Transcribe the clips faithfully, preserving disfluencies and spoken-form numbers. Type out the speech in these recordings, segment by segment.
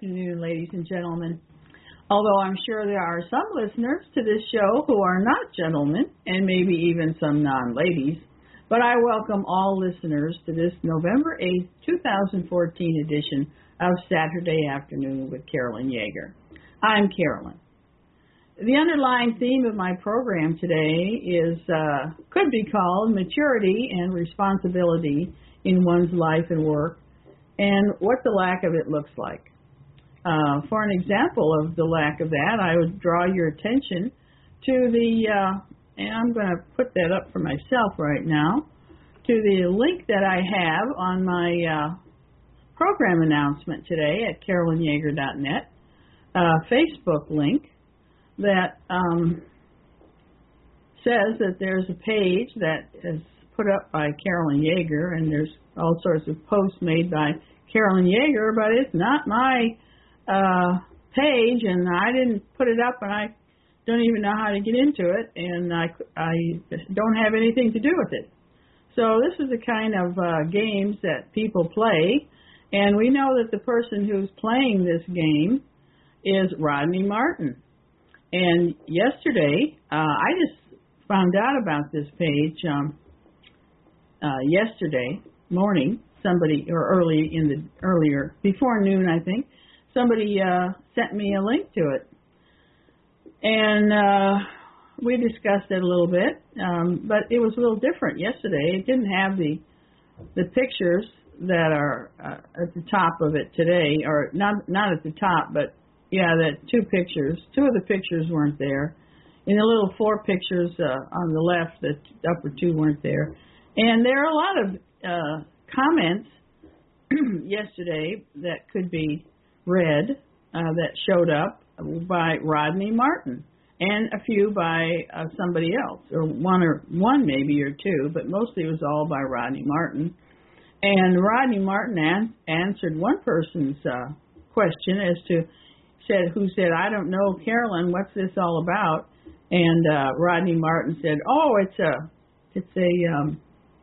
afternoon, ladies and gentlemen. Although I'm sure there are some listeners to this show who are not gentlemen, and maybe even some non-ladies, but I welcome all listeners to this November eighth, twenty fourteen edition of Saturday Afternoon with Carolyn Yeager. I'm Carolyn. The underlying theme of my program today is, uh, could be called maturity and responsibility in one's life and work, and what the lack of it looks like. Uh, for an example of the lack of that, I would draw your attention to the, uh, and I'm going to put that up for myself right now, to the link that I have on my uh, program announcement today at carolyn yeager dot net, uh, Facebook link that um, says that there's a page that is put up by Carolyn Yeager, and there's all sorts of posts made by Carolyn Yeager, but it's not my uh, page, and I didn't put it up, and I don't even know how to get into it, and I, I don't have anything to do with it. So this is the kind of uh, games that people play, and we know that the person who's playing this game is Rodney Martin. And yesterday, uh, I just found out about this page um, uh, yesterday morning. Somebody, or early in the earlier before noon, I think, somebody uh, sent me a link to it, and uh, we discussed it a little bit. Um, but it was a little different yesterday. It didn't have the the pictures that are uh, at the top of it today, or not not at the top, but yeah, that two pictures. Two of the pictures weren't there. In the little four pictures uh, on the left, the upper two weren't there. And there are a lot of uh, comments yesterday that could be read uh, that showed up by Rodney Martin, and a few by uh, somebody else, or one or one maybe or two, but mostly it was all by Rodney Martin. And Rodney Martin an- answered one person's uh, question as to said, who said, I don't know, Carolyn, what's this all about? And uh, Rodney Martin said, oh, it's a, it's a um,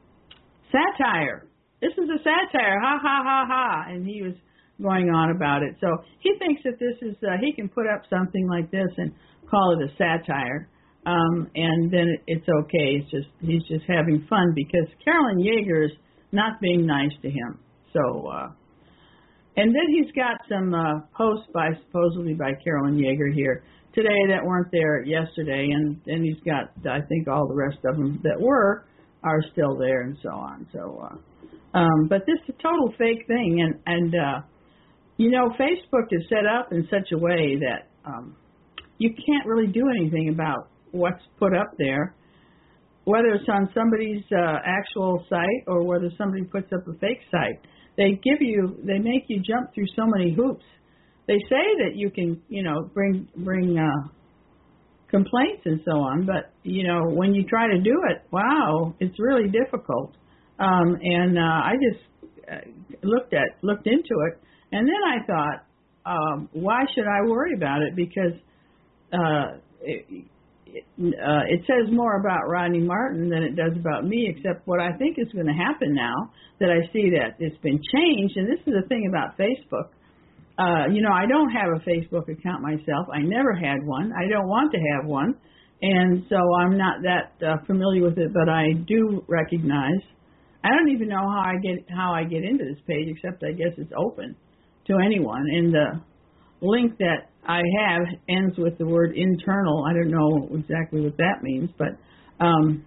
satire. This is a satire, ha, ha, ha, ha. And he was going on about it. So he thinks that this is, uh, he can put up something like this and call it a satire. Um, and then it's okay. It's just, he's just having fun because Carolyn Yeager is not being nice to him. So, uh, and then he's got some uh, posts by supposedly by Carolyn Yeager here today that weren't there yesterday, and then he's got, I think, all the rest of them that were are still there, and so on. So, uh, um, but this is a total fake thing, and and uh, you know, Facebook is set up in such a way that um, you can't really do anything about what's put up there, whether it's on somebody's uh, actual site or whether somebody puts up a fake site. They give you, they make you jump through so many hoops. They say that you can, you know, bring bring uh, complaints and so on, but you know, when you try to do it, wow, it's really difficult. Um, and uh, I just uh, looked at looked into it, and then I thought, um, why should I worry about it? Because uh, it, it, uh, it says more about Rodney Martin than it does about me, except what I think is going to happen now that I see that it's been changed. And this is the thing about Facebook. Uh, you know, I don't have a Facebook account myself. I never had one. I don't want to have one. And so I'm not that uh, familiar with it, but I do recognize. I don't even know how I get how I get into this page, except I guess it's open to anyone. And the link that I have ends with the word internal. I don't know exactly what that means, but um,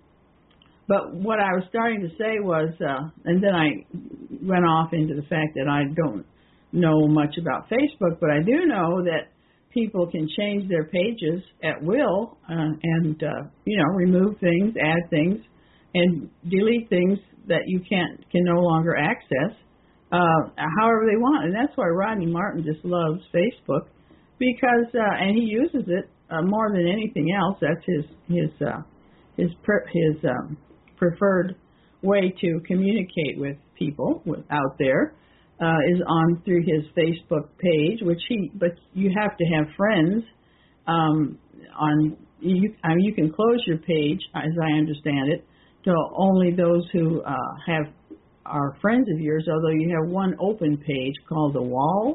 but what I was starting to say was, uh, and then I went off into the fact that I don't know much about Facebook, but I do know that people can change their pages at will uh, and, uh, you know, remove things, add things, and delete things that you can't can no longer access uh, however they want. And that's why Rodney Martin just loves Facebook, because uh, and he uses it uh, more than anything else. That's his his uh, his per, his um, preferred way to communicate with people with, out there. Uh, is on through his Facebook page, which he, but you have to have friends um, on. You, I mean, you can close your page, as I understand it, to only those who uh, have are friends of yours. Although you have one open page called the Wall,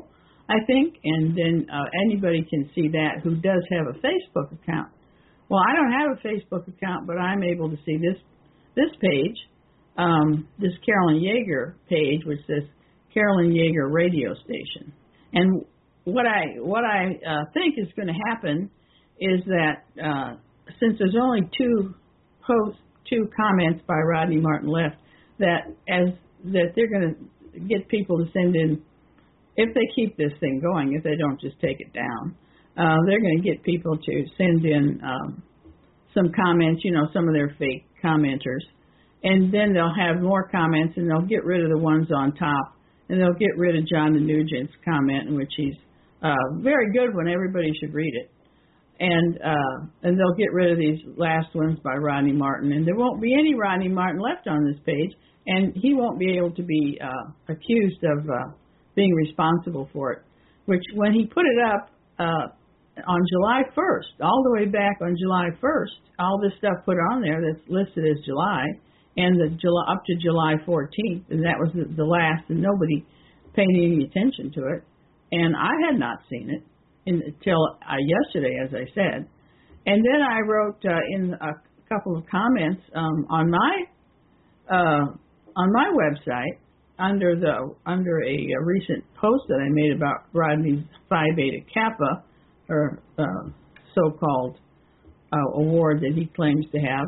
I think, and then uh, anybody can see that who does have a Facebook account. Well, I don't have a Facebook account, but I'm able to see this this page, um, this Carolyn Yeager page, which says Carolyn Yeager Radio Station. And what I what I uh, think is going to happen is that uh, since there's only two posts, two comments by Rodney Martin left, that as that they're going to get people to send in, if they keep this thing going, if they don't just take it down, uh, they're going to get people to send in um, some comments, you know, some of their fake commenters, and then they'll have more comments, and they'll get rid of the ones on top, and they'll get rid of John Nugent's comment, in which he's uh, very good one. Everybody should read it. And uh, and they'll get rid of these last ones by Rodney Martin, and there won't be any Rodney Martin left on this page, and he won't be able to be uh, accused of uh, being responsible for it. Which, when he put it up uh, on July first, all the way back on July first, all this stuff put on there that's listed as July, and the July up to July fourteenth, and that was the, the last, and nobody paid any attention to it, and I had not seen it until uh, yesterday, as I said. And then I wrote uh, in a couple of comments um, on my uh, on my website under the under a, a recent post that I made about Rodney's Phi Beta Kappa, or uh, so-called uh, award that he claims to have.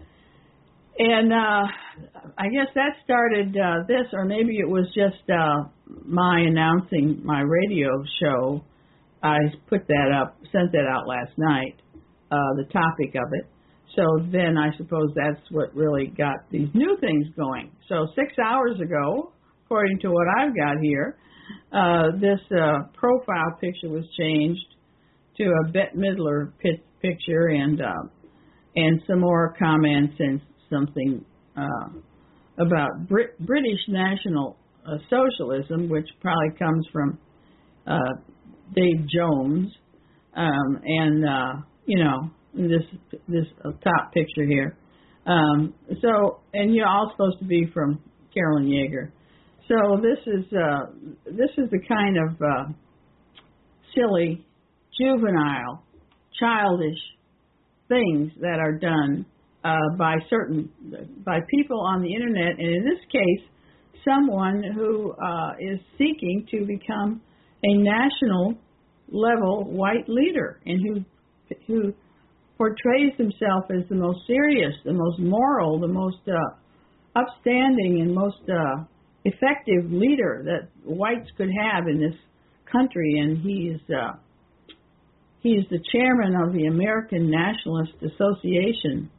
And uh, I guess that started uh, this, or maybe it was just uh, my announcing my radio show. I put that up, sent that out last night, uh, the topic of it. So then I suppose that's what really got these new things going. So six hours ago, according to what I've got here, uh, this uh, profile picture was changed to a Bette Midler pit picture, and uh, and some more comments and something uh, about Brit- British National uh, Socialism, which probably comes from uh, Dave Jones, um, and uh, you know this this uh, top picture here. Um, so, and you're all supposed to be from Carolyn Yeager. So this is uh, this is the kind of uh, silly, juvenile, childish things that are done uh, by certain by people on the internet, and in this case, someone who uh, is seeking to become a national level white leader, and who who portrays himself as the most serious, the most moral, the most uh, upstanding, and most uh, effective leader that whites could have in this country. And he is uh, he is the chairman of the American Nationalist Association,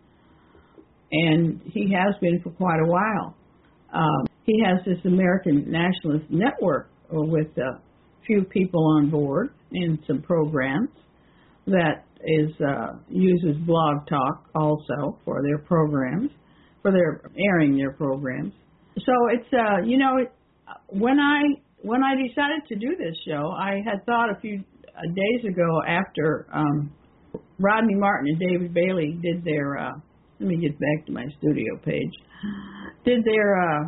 and he has been for quite a while. Um, he has this American Nationalist Network with uh, few people on board in some programs that is uh, uses Blog Talk also for their programs, for their airing their programs. So it's uh, you know it, when I when I decided to do this show, I had thought a few days ago after um, Rodney Martin and David Bailey did their uh, let me get back to my studio page did their uh,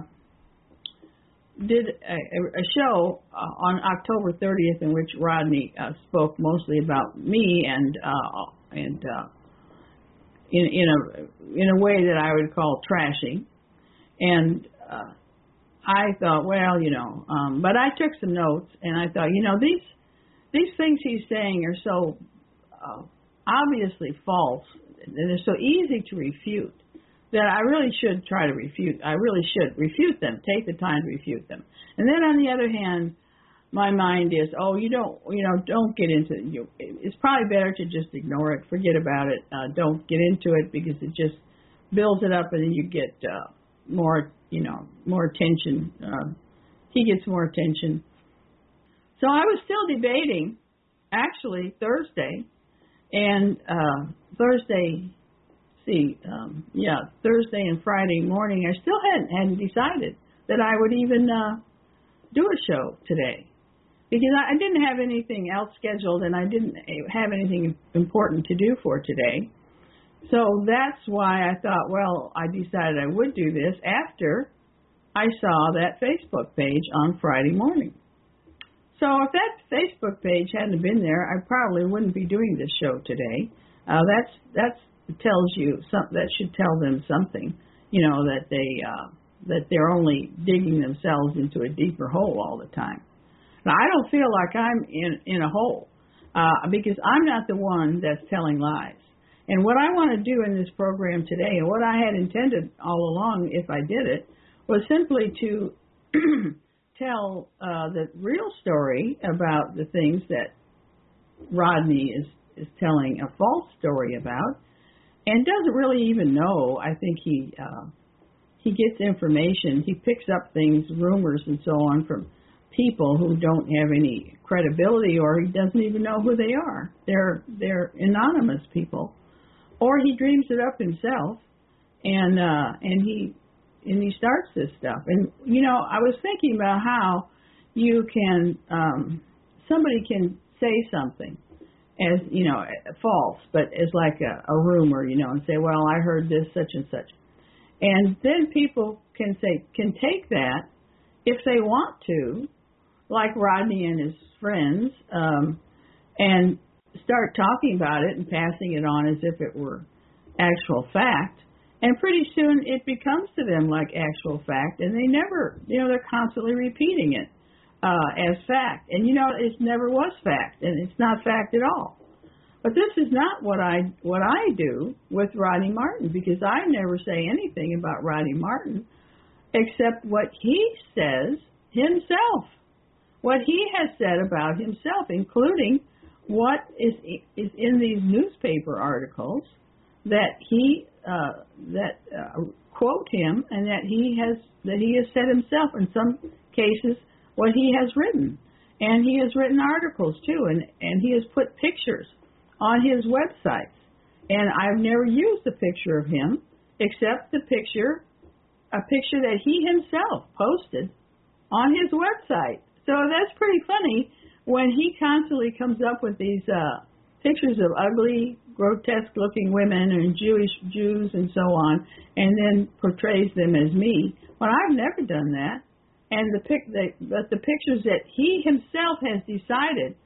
did a, a show uh, on October thirtieth in which Rodney uh, spoke mostly about me and uh, and uh, in in a in a way that I would call trashing, and uh, I thought, well, you know, um, but I took some notes, and I thought, you know, these these things he's saying are so uh, obviously false, and they're so easy to refute, that I really should try to refute. I really should refute them, take the time to refute them. And then on the other hand, my mind is, oh, you don't, you know, don't get into it. You, it's probably better to just ignore it, forget about it. Uh, don't get into it, because it just builds it up, and then you get uh, more, you know, more attention. Uh, he gets more attention. So I was still debating, actually, Thursday, and uh, Thursday. See, um, yeah, Thursday and Friday morning, I still hadn't, hadn't decided that I would even uh, do a show today, because I, I didn't have anything else scheduled, and I didn't have anything important to do for today. So that's why I thought, well, I decided I would do this after I saw that Facebook page on Friday morning. So if that Facebook page hadn't been there, I probably wouldn't be doing this show today. Uh, that's that's tells you some, that should tell them something, you know, that they uh, that they're only digging themselves into a deeper hole all the time. Now, I don't feel like I'm in in a hole uh, because I'm not the one that's telling lies. And what I want to do in this program today, and what I had intended all along, if I did it, was simply to tell uh, the real story about the things that Rodney is, is telling a false story about, and doesn't really even know. I think he uh, he gets information, he picks up things, rumors and so on from people who don't have any credibility, or he doesn't even know who they are. They're they're anonymous people, or he dreams it up himself, and uh, and he. And he starts this stuff. And, you know, I was thinking about how you can, um, somebody can say something as, you know, false, but as like a, a rumor, you know, and say, well, I heard this, such and such. And then people can say, can take that if they want to, like Rodney and his friends, um, and start talking about it and passing it on as if it were actual fact. And pretty soon it becomes to them like actual fact, and they never, you know, they're constantly repeating it uh, as fact. And, you know, it never was fact, and it's not fact at all. But this is not what I what I do with Rodney Martin, because I never say anything about Rodney Martin except what he says himself, what he has said about himself, including what is is in these newspaper articles that he uh, that uh, quote him, and that he has that he has said himself. In some cases, what he has written, and he has written articles too, and and he has put pictures on his websites. And I've never used a picture of him except the picture, a picture that he himself posted on his website. So that's pretty funny when he constantly comes up with these uh, pictures of ugly, grotesque-looking women and Jewish Jews and so on, and then portrays them as me. Well, I've never done that. And the pic, the, but the pictures that he himself has decided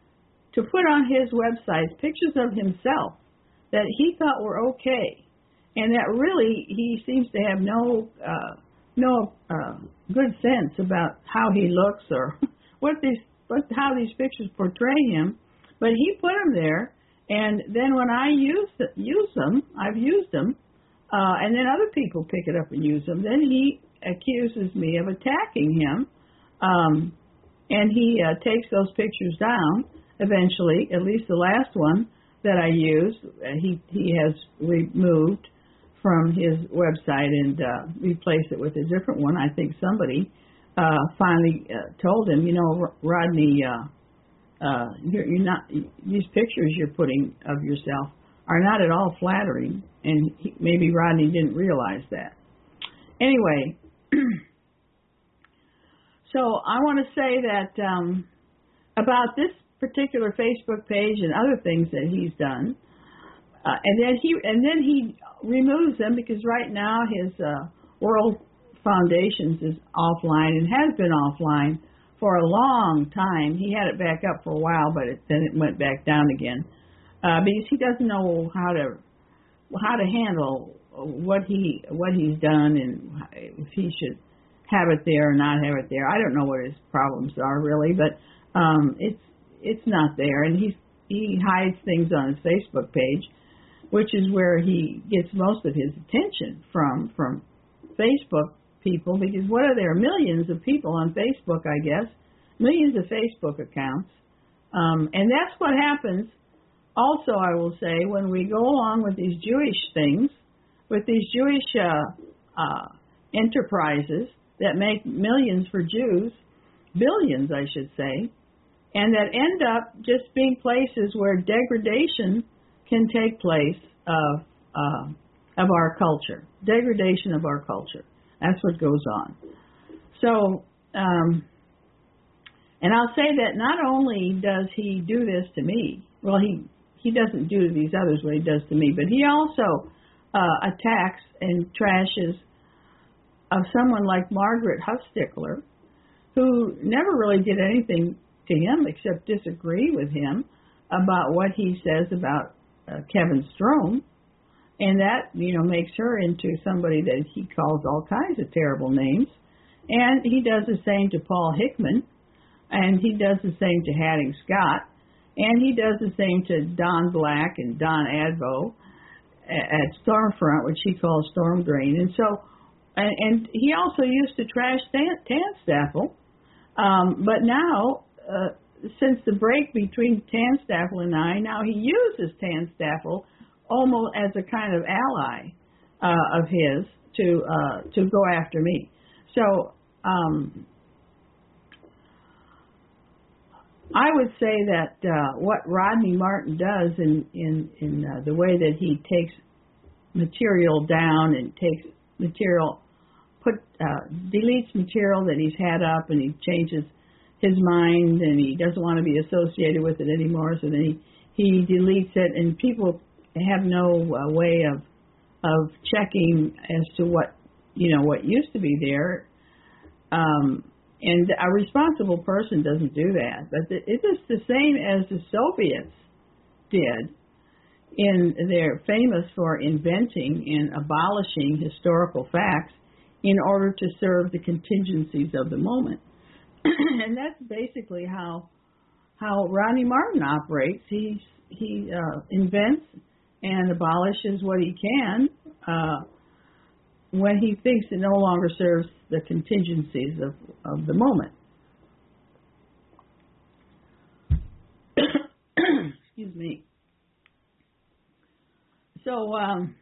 to put on his website, pictures of himself that he thought were okay, and that really he seems to have no uh, no uh, good sense about how he looks or what these what how these pictures portray him. But he put them there, and then when I use use them, I've used them, uh, and then other people pick it up and use them. Then he accuses me of attacking him, um, and he uh, takes those pictures down. Eventually, at least the last one that I used, uh, he he has removed from his website and uh, replaced it with a different one. I think somebody uh, finally uh, told him, you know, Rodney, uh, uh, you're, you're not these pictures you're putting of yourself are not at all flattering, and he, maybe Rodney didn't realize that. Anyway, so I want to say that um, about this particular Facebook page and other things that he's done, uh, and then he and then he removes them because right now his uh, World Foundations is offline and has been offline for a long time. He had it back up for a while, but it, then it went back down again uh, because he doesn't know how to how to handle what he what he's done and if he should have it there or not have it there. I don't know what his problems are really, but um, it's it's not there, and he he hides things on his Facebook page, which is where he gets most of his attention from from Facebook people, because what are there millions of people on Facebook, I guess, millions of Facebook accounts, um, and that's what happens. Also, I will say, when we go along with these Jewish things, with these Jewish uh, uh, enterprises that make millions for Jews, billions, I should say, and that end up just being places where degradation can take place of uh, of our culture, degradation of our culture. That's what goes on. So, um, and I'll say that not only does he do this to me, well, he, he doesn't do to these others what he does to me, but he also uh, attacks and trashes of someone like Margaret Huffstickler, who never really did anything to him except disagree with him about what he says about uh, Kevin Strome. And that, you know, makes her into somebody that he calls all kinds of terrible names. And he does the same to Paul Hickman. And he does the same to Hattie Scott. And he does the same to Don Black and Don Advo at Stormfront, which he calls Storm Drain. And so, and, and he also used to trash Tanstaffel. Um, but now, uh, since the break between Tanstaffel and I, now he uses Tanstaffel almost as a kind of ally uh, of his to uh, to go after me. So um, I would say that uh, what Rodney Martin does in in, in uh, the way that he takes material down and takes material, put uh, deletes material that he's had up, and he changes his mind and he doesn't want to be associated with it anymore, so then he, he deletes it, and people have no uh, way of of checking as to what, you know, what used to be there. Um, and a responsible person doesn't do that. But it is the same as the Soviets did. In they're famous for inventing and abolishing historical facts in order to serve the contingencies of the moment. And that's basically how how Rodney Martin operates. He he uh, invents and abolishes what he can uh, when he thinks it no longer serves the contingencies of, of the moment. Excuse me. So, um,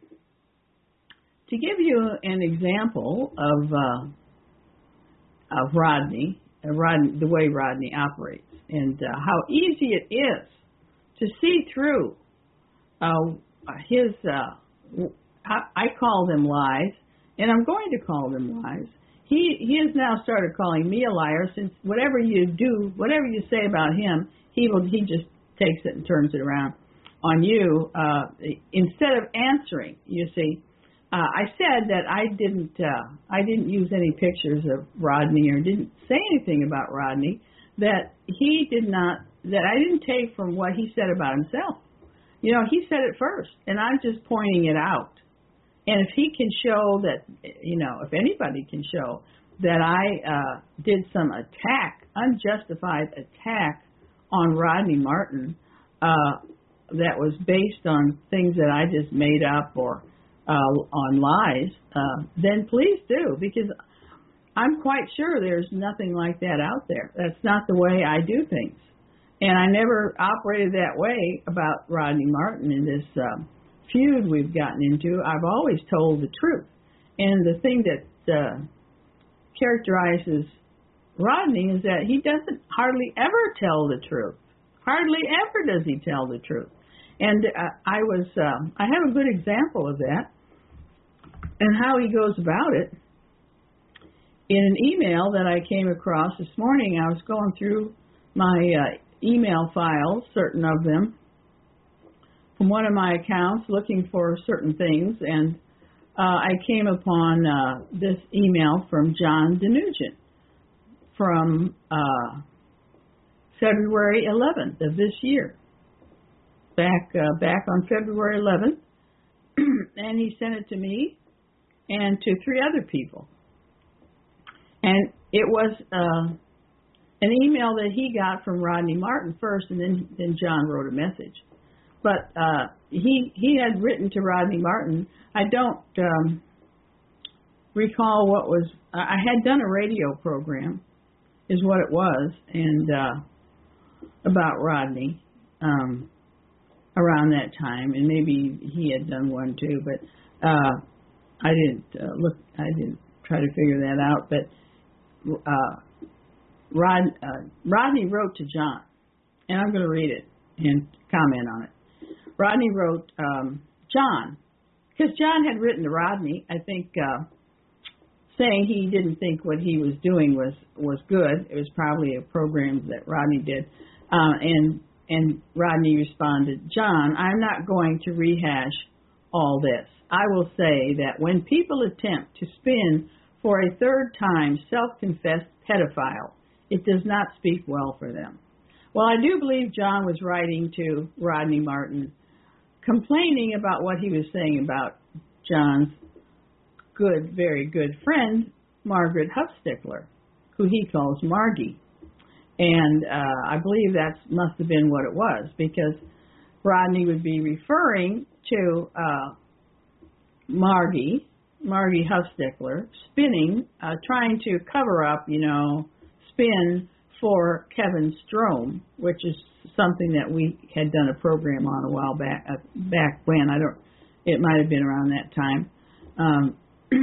to give you an example of uh, of Rodney, uh, Rodney, the way Rodney operates, and uh, how easy it is to see through uh, his, uh, I call them lies, and I'm going to call them lies. He he has now started calling me a liar, since whatever you do, whatever you say about him, he will he just takes it and turns it around on you uh, instead of answering. You see, uh, I said that I didn't uh, I didn't use any pictures of Rodney or didn't say anything about Rodney that he did not that I didn't take from what he said about himself. You know, he said it first, and I'm just pointing it out. And if he can show that, you know, if anybody can show that I uh, did some attack, unjustified attack on Rodney Martin uh, that was based on things that I just made up or uh, on lies, uh, then please do, because I'm quite sure there's nothing like that out there. That's not the way I do things. And I never operated that way about Rodney Martin in this um, feud we've gotten into. I've always told the truth. And the thing that uh, characterizes Rodney is that he doesn't hardly ever tell the truth. Hardly ever does he tell the truth. And uh, I was, uh, I have a good example of that and how he goes about it. In an email that I came across this morning, I was going through my uh, email files, certain of them, from one of my accounts looking for certain things, and uh, I came upon uh, this email from John DeNugent from uh, February eleventh of this year, back uh, back on February eleventh, and he sent it to me and to three other people. And it was uh, an email that he got from Rodney Martin first, and then, then John wrote a message. But uh, he he had written to Rodney Martin. I don't um, recall what was. I had done a radio program, is what it was, and uh, about Rodney um, around that time, and maybe he had done one too. But uh, I didn't uh, look. I didn't try to figure that out. But uh, Rod uh, Rodney wrote to John, and I'm going to read it and comment on it. Rodney wrote, um, John, because John had written to Rodney, I think, uh, saying he didn't think what he was doing was, was good. It was probably a program that Rodney did. Uh, and, and Rodney responded, John, I'm not going to rehash all this. I will say that when people attempt to spin for a third time self-confessed pedophile, it does not speak well for them. Well, I do believe John was writing to Rodney Martin, complaining about what he was saying about John's good, very good friend, Margaret Huffstickler, who he calls Margie. And uh, I believe that must have been what it was, because Rodney would be referring to uh, Margie, Margie Huffstickler, spinning, uh, trying to cover up, you know, spin for Kevin Strome, which is something that we had done a program on a while back. Uh, back when I don't, it might have been around that time. Um,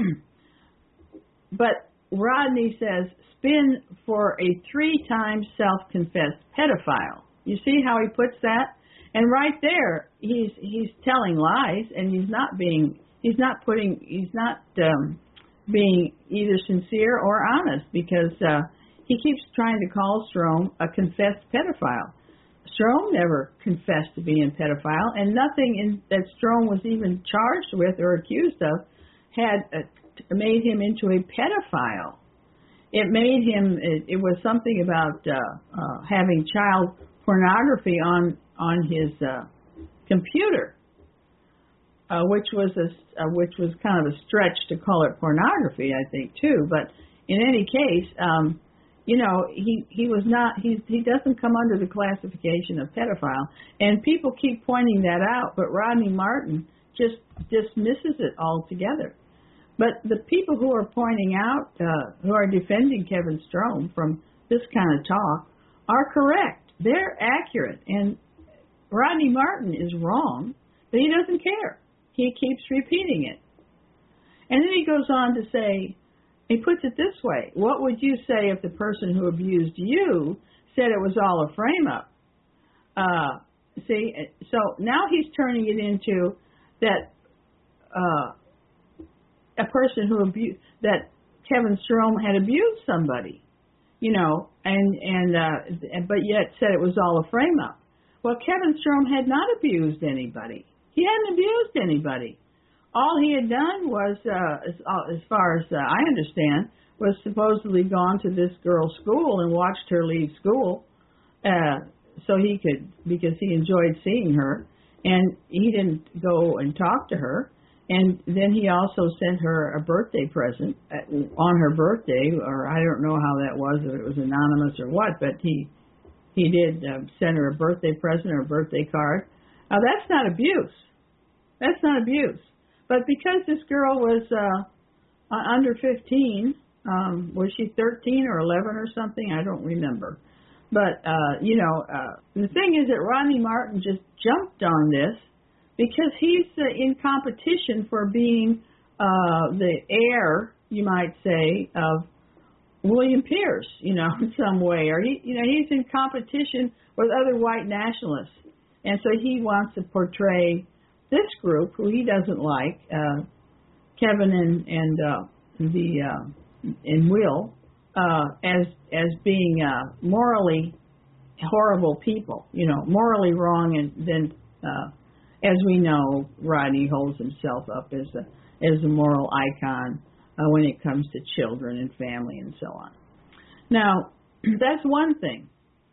but Rodney says, spin for a three-time self-confessed pedophile. You see how he puts that? And right there, he's he's telling lies, and he's not being he's not putting he's not um, being either sincere or honest, because uh, he keeps trying to call Strome a confessed pedophile. Strome never confessed to being a pedophile, and nothing in, that Strome was even charged with or accused of had uh, made him into a pedophile. It made him, it, it was something about uh, uh, having child pornography on, on his uh, computer, uh, which was a, uh, which was kind of a stretch to call it pornography, I think, too. But in any case, um, you know, he, he was not, he, he doesn't come under the classification of pedophile. And people keep pointing that out, but Rodney Martin just dismisses it altogether. But the people who are pointing out, uh, who are defending Kevin Strome from this kind of talk, are correct. They're accurate. And Rodney Martin is wrong, but he doesn't care. He keeps repeating it. And then he goes on to say, he puts it this way: what would you say if the person who abused you said it was all a frame-up? Uh, see, so now he's turning it into that uh, a person who abused, that Kevin Strome had abused somebody, you know, and, and uh, but yet said it was all a frame-up. Well, Kevin Strome had not abused anybody. He hadn't abused anybody. All he had done was, uh, as, uh, as far as uh, I understand, was supposedly gone to this girl's school and watched her leave school, uh, so he could, because he enjoyed seeing her, and he didn't go and talk to her. And then he also sent her a birthday present at, on her birthday, or I don't know how that was, if it was anonymous or what, but he he did uh, send her a birthday present or a birthday card. Now, that's not abuse. That's not abuse. But because this girl was uh, under fifteen, um, was she thirteen or eleven or something? I don't remember. But, uh, you know, uh, the thing is that Rodney Martin just jumped on this because he's uh, in competition for being uh, the heir, you might say, of William Pierce, you know, in some way. Or, he, you know, he's in competition with other white nationalists. And so he wants to portray this group, who he doesn't like, uh, Kevin and and uh, the uh, and Will, uh, as as being uh, morally horrible people, you know, morally wrong, and then, uh, as we know, Rodney holds himself up as a as a moral icon uh, when it comes to children and family and so on. Now, that's one thing,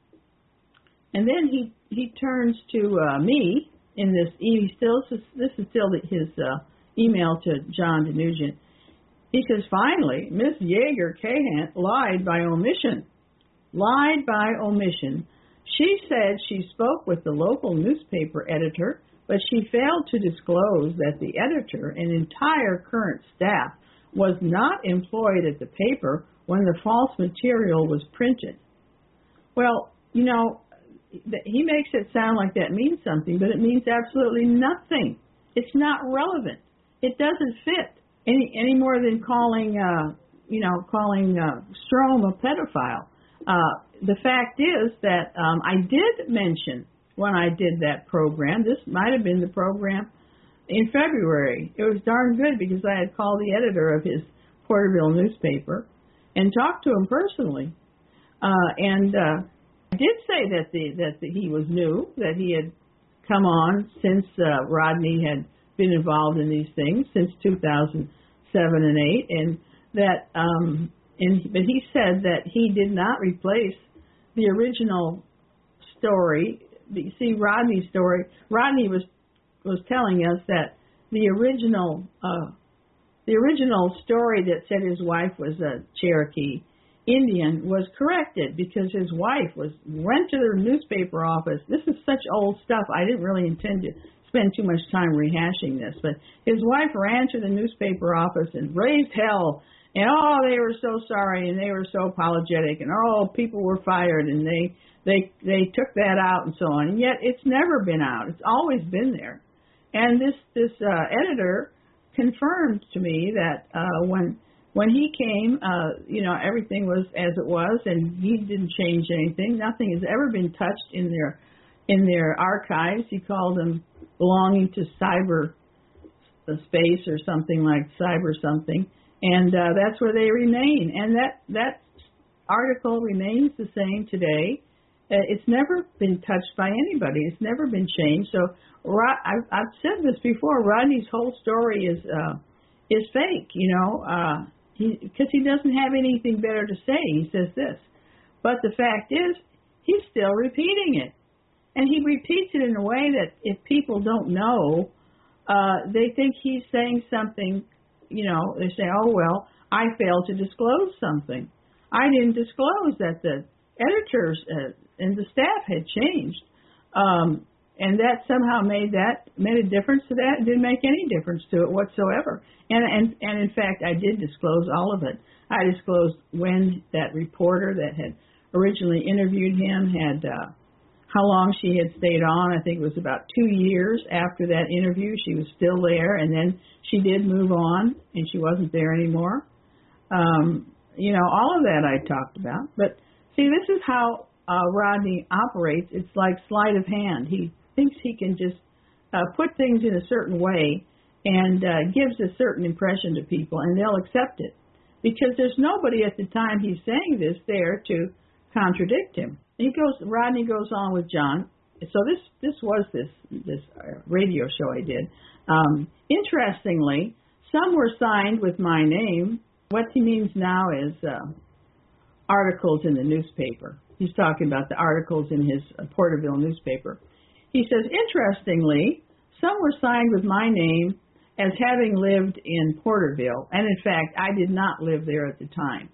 and then he he turns to uh, me. In this, he still this is still his uh, email to John DeNugent. He says, finally, Miss Yeager Kahant lied by omission. Lied by omission. She said she spoke with the local newspaper editor, but she failed to disclose that the editor and entire current staff was not employed at the paper when the false material was printed. Well, you know, he makes it sound like that means something, but it means absolutely nothing. It's not relevant. It doesn't fit any any more than calling, uh, you know, calling uh, Strome a pedophile. Uh, the fact is that um, I did mention when I did that program, this might have been the program in February. It was darn good because I had called the editor of his Porterville newspaper and talked to him personally, uh, and. Uh, I did say that the that the, he was new, that he had come on since uh, Rodney had been involved in these things since two thousand seven and eight, and that um, and but he said that he did not replace the original story, you see Rodney's story, Rodney was was telling us that the original uh, the original story that said his wife was a Cherokee Indian was corrected because his wife was went to the newspaper office. This is such old stuff. I didn't really intend to spend too much time rehashing this, but his wife ran to the newspaper office and raised hell. And oh, they were so sorry, and they were so apologetic, and oh, people were fired, and they they they took that out, and so on. And yet, it's never been out. It's always been there. And this this uh, editor confirmed to me that uh, when when he came, uh, you know, everything was as it was, and he didn't change anything. Nothing has ever been touched in their in their archives. He called them belonging to cyber space or something like cyber something. And uh, that's where they remain. And that, that article remains the same today. Uh, it's never been touched by anybody. It's never been changed. So Rod, I, I've said this before. Rodney's whole story is uh, is fake, you know, uh, he, because he doesn't have anything better to say. He says this. But the fact is, he's still repeating it. And he repeats it in a way that if people don't know, uh, they think he's saying something. You know, they say, oh, well, I failed to disclose something. I didn't disclose that the editors uh, and the staff had changed. Um, and that somehow made that, made a difference to that. It didn't make any difference to it whatsoever. And, and, and in fact, I did disclose all of it. I disclosed when that reporter that had originally interviewed him had, uh, how long she had stayed on. I think it was about two years after that interview. She was still there, and then she did move on, and she wasn't there anymore. Um, you know, all of that I talked about. But, see, this is how uh, Rodney operates. It's like sleight of hand. He thinks he can just uh, put things in a certain way and uh, gives a certain impression to people, and they'll accept it. Because there's nobody at the time he's saying this there to contradict him. He goes. Rodney goes on with John. So this this was this this radio show I did. Um, interestingly, some were signed with my name. What he means now is uh, articles in the newspaper. He's talking about the articles in his uh, Porterville newspaper. He says, interestingly, some were signed with my name as having lived in Porterville, and in fact, I did not live there at the time.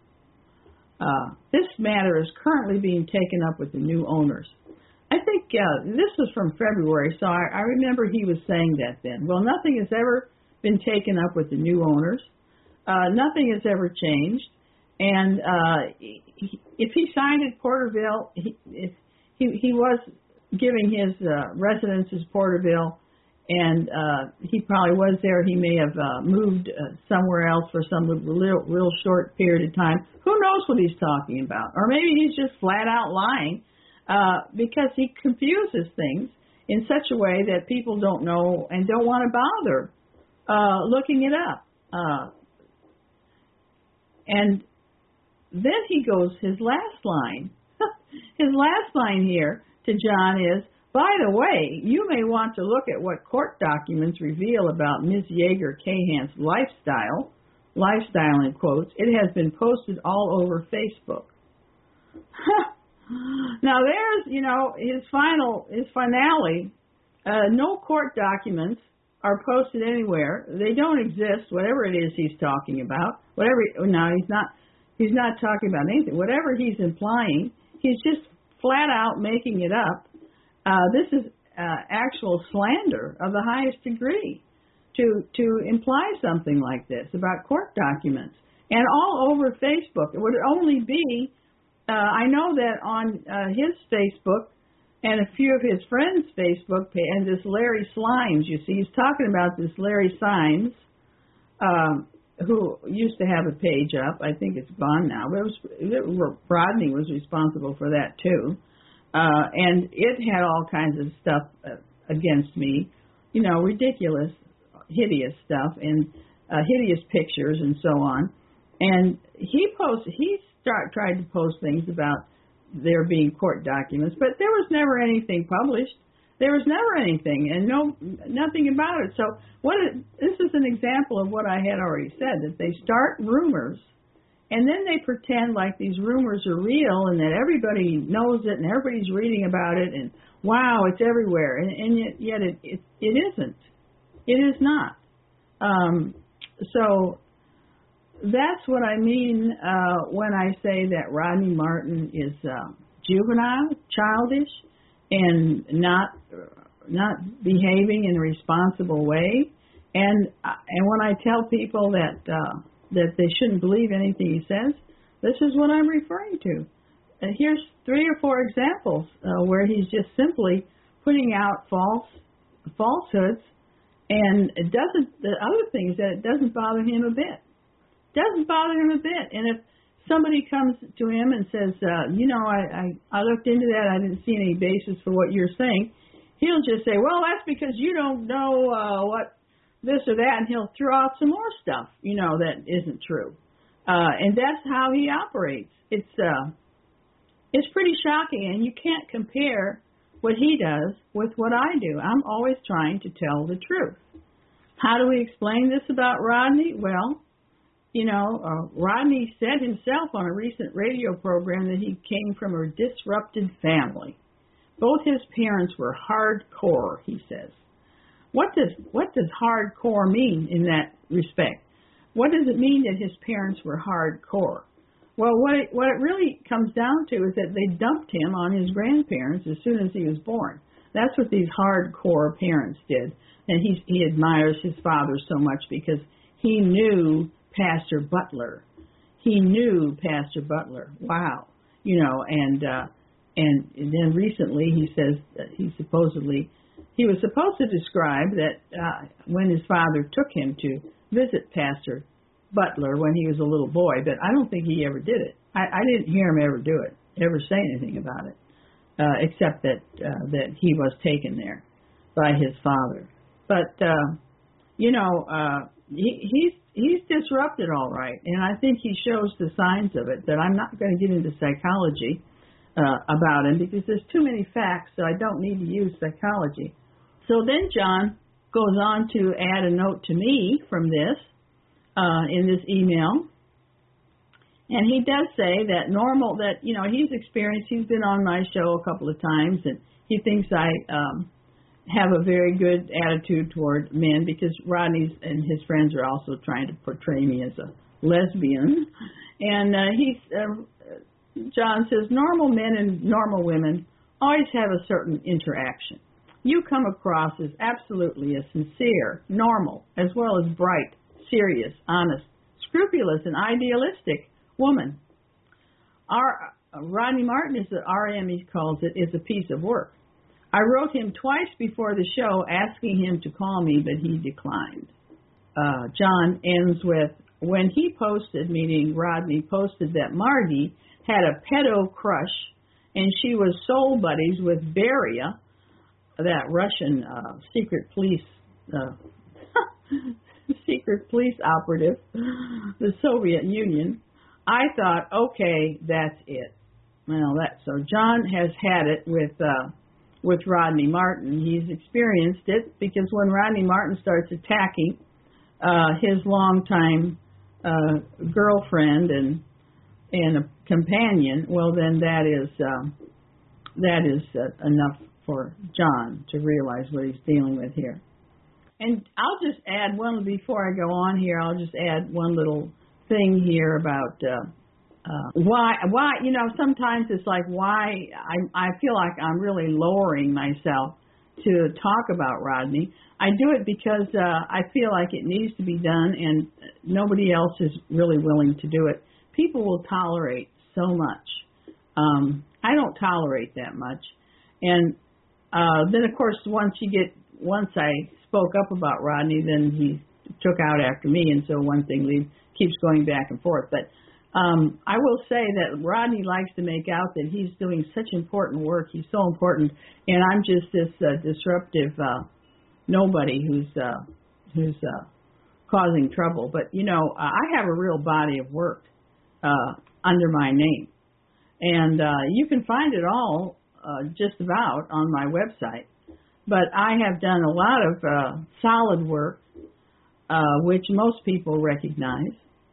Uh, this matter is currently being taken up with the new owners. I think uh, this was from February, so I, I remember he was saying that then. Well, nothing has ever been taken up with the new owners. Uh, nothing has ever changed. And uh, he, if he signed at Porterville, he, if he, he was giving his uh, residence as Porterville, and uh, he probably was there. He may have uh, moved uh, somewhere else for some real, real short period of time. Who knows what he's talking about? Or maybe he's just flat out lying uh, because he confuses things in such a way that people don't know and don't want to bother uh, looking it up. Uh, and then he goes, his last line, his last line here to John is, by the way, you may want to look at what court documents reveal about Miz Yeager Cahan's lifestyle, lifestyle in quotes. It has been posted all over Facebook. Now there's, you know, his final, his finale. Uh, no court documents are posted anywhere. They don't exist. Whatever it is he's talking about, whatever. No, he's not. He's not talking about anything. Whatever he's implying, he's just flat out making it up. Uh, this is uh, actual slander of the highest degree to to imply something like this about court documents. And all over Facebook. It would only be, uh, I know that on uh, his Facebook and a few of his friends' Facebook page, and this Larry Slimes, you see, he's talking about this Larry Slimes, um, who used to have a page up. I think it's gone now. But it was, it, Rodney was responsible for that too. Uh, and it had all kinds of stuff uh, against me, you know, ridiculous, hideous stuff, and uh, hideous pictures and so on. And he post, he start, tried to post things about there being court documents, but there was never anything published. There was never anything, and no, nothing about it. So what? It, this is an example of what I had already said, that they start rumors, And then they pretend like these rumors are real and that everybody knows it and everybody's reading about it and, wow, it's everywhere. And, and yet, yet it, it, it isn't. It is not. Um, so that's what I mean uh, when I say that Rodney Martin is uh, juvenile, childish, and not not behaving in a responsible way. And and when I tell people that uh, that they shouldn't believe anything he says, this is what I'm referring to. And here's three or four examples uh, where he's just simply putting out false falsehoods, and it doesn't. The other thing is that it doesn't bother him a bit. Doesn't bother him a bit. And if somebody comes to him and says, uh, you know, I, I I looked into that, I didn't see any basis for what you're saying, he'll just say, well, that's because you don't know uh, what this or that, and he'll throw out some more stuff, you know, that isn't true. Uh, and that's how he operates. It's uh, it's pretty shocking, and you can't compare what he does with what I do. I'm always trying to tell the truth. How do we explain this about Rodney? Well, you know, uh, Rodney said himself on a recent radio program that he came from a disrupted family. Both his parents were hardcore, he says. What does what does hardcore mean in that respect? What does it mean that his parents were hardcore? Well, what it, what it really comes down to is that they dumped him on his grandparents as soon as he was born. That's what these hardcore parents did. And he, he admires his father so much because he knew Pastor Butler. He knew Pastor Butler. Wow. You know, and uh, and then recently he says that he supposedly, he was supposed to describe that uh, when his father took him to visit Pastor Butler when he was a little boy, but I don't think he ever did it. I, I didn't hear him ever do it, ever say anything about it, uh, except that uh, that he was taken there by his father. But, uh, you know, uh, he, he's he's disrupted all right, and I think he shows the signs of it, that I'm not going to get into psychology uh, about him because there's too many facts, so I don't need to use psychology. So then John goes on to add a note to me from this, uh, in this email, and he does say that normal, that, you know, he's experienced, he's been on my show a couple of times, and he thinks I um, have a very good attitude toward men because Rodney's and his friends are also trying to portray me as a lesbian. And uh, he's, uh, John says, normal men and normal women always have a certain interaction. You come across as absolutely a sincere, normal, as well as bright, serious, honest, scrupulous, and idealistic woman. Our uh, Rodney Martin, is the R M, he calls it, is a piece of work. I wrote him twice before the show asking him to call me, but he declined. Uh, John ends with, when he posted, meaning Rodney posted that Margie had a pedo crush and she was soul buddies with Beria, that Russian uh, secret police uh, secret police operative, the Soviet Union, I thought, okay, that's it. Well, that so John has had it with uh, with Rodney Martin. He's experienced it because when Rodney Martin starts attacking uh, his longtime uh, girlfriend and and a companion, well, then that is um, that is uh, enough for John to realize what he's dealing with here. And I'll just add one, before I go on here, I'll just add one little thing here about uh, uh, why, why, you know, sometimes it's like why I, I feel like I'm really lowering myself to talk about Rodney. I do it because uh, I feel like it needs to be done and nobody else is really willing to do it. People will tolerate so much. Um, I don't tolerate that much. And Uh, then, of course, once you get, once I spoke up about Rodney, then he took out after me, and so one thing leads, keeps going back and forth. But um, I will say that Rodney likes to make out that he's doing such important work. He's so important, and I'm just this uh, disruptive uh, nobody who's uh, who's uh, causing trouble. But, you know, I have a real body of work uh, under my name, and uh, you can find it all Uh, just about on my website. But I have done a lot of uh, solid work, uh, which most people recognize.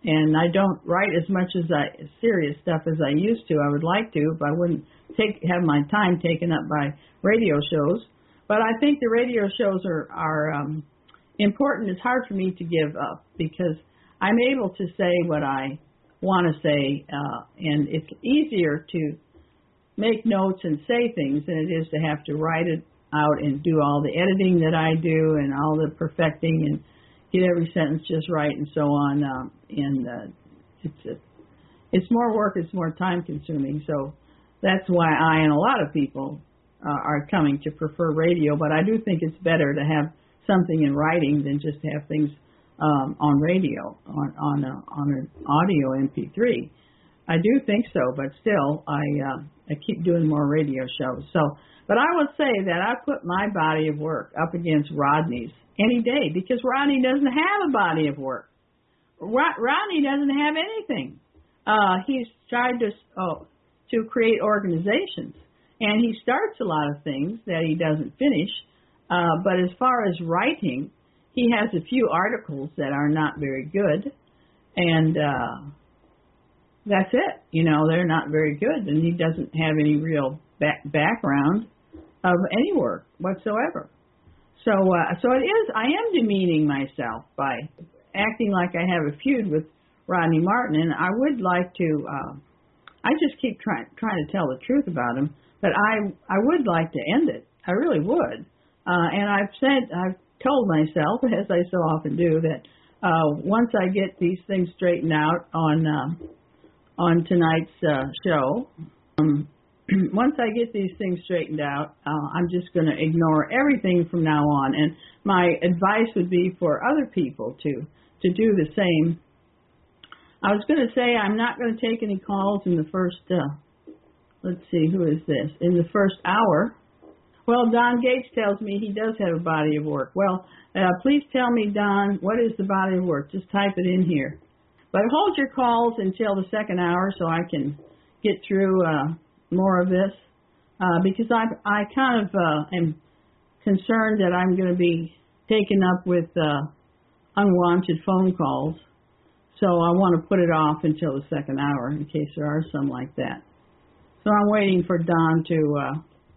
and I don't write as much as I serious stuff as I used to. I would like to, if I wouldn't take have my time taken up by radio shows. But I think the radio shows are are um, important. It's hard for me to give up because I'm able to say what I want to say, uh, and it's easier to make notes and say things than it is to have to write it out and do all the editing that I do and all the perfecting and get every sentence just right and so on. Um, and uh, it's a, it's more work. It's more time consuming. So that's why I and a lot of people uh, are coming to prefer radio. But I do think it's better to have something in writing than just to have things um, on radio, on on, a, on an audio M P three. I do think so, but still, I uh, I keep doing more radio shows. So, but I will say that I put my body of work up against Rodney's any day because Rodney doesn't have a body of work. Rodney doesn't have anything. Uh, he's tried to oh, to create organizations, and he starts a lot of things that he doesn't finish. Uh, but as far as writing, he has a few articles that are not very good, and uh, that's it. You know, they're not very good, and he doesn't have any real back background of any work whatsoever. So, uh, so it is. I am demeaning myself by acting like I have a feud with Rodney Martin, and I would like to. Uh, I just keep trying trying to tell the truth about him, but I I would like to end it. I really would. Uh, and I've said I've told myself, as I so often do, that uh, once I get these things straightened out on uh, on tonight's uh, show, um, once I get these things straightened out, uh, I'm just going to ignore everything from now on. And my advice would be for other people to to do the same. I was going to say I'm not going to take any calls in the first. Uh, let's see, who is this? In the first hour. Well, Don Gates tells me he does have a body of work. Well, uh, please tell me, Don, what is the body of work? Just type it in here. But hold your calls until the second hour so I can get through uh, more of this uh, because I I kind of uh, am concerned that I'm going to be taken up with uh, unwanted phone calls. So I want to put it off until the second hour in case there are some like that. So I'm waiting for Don to... Uh,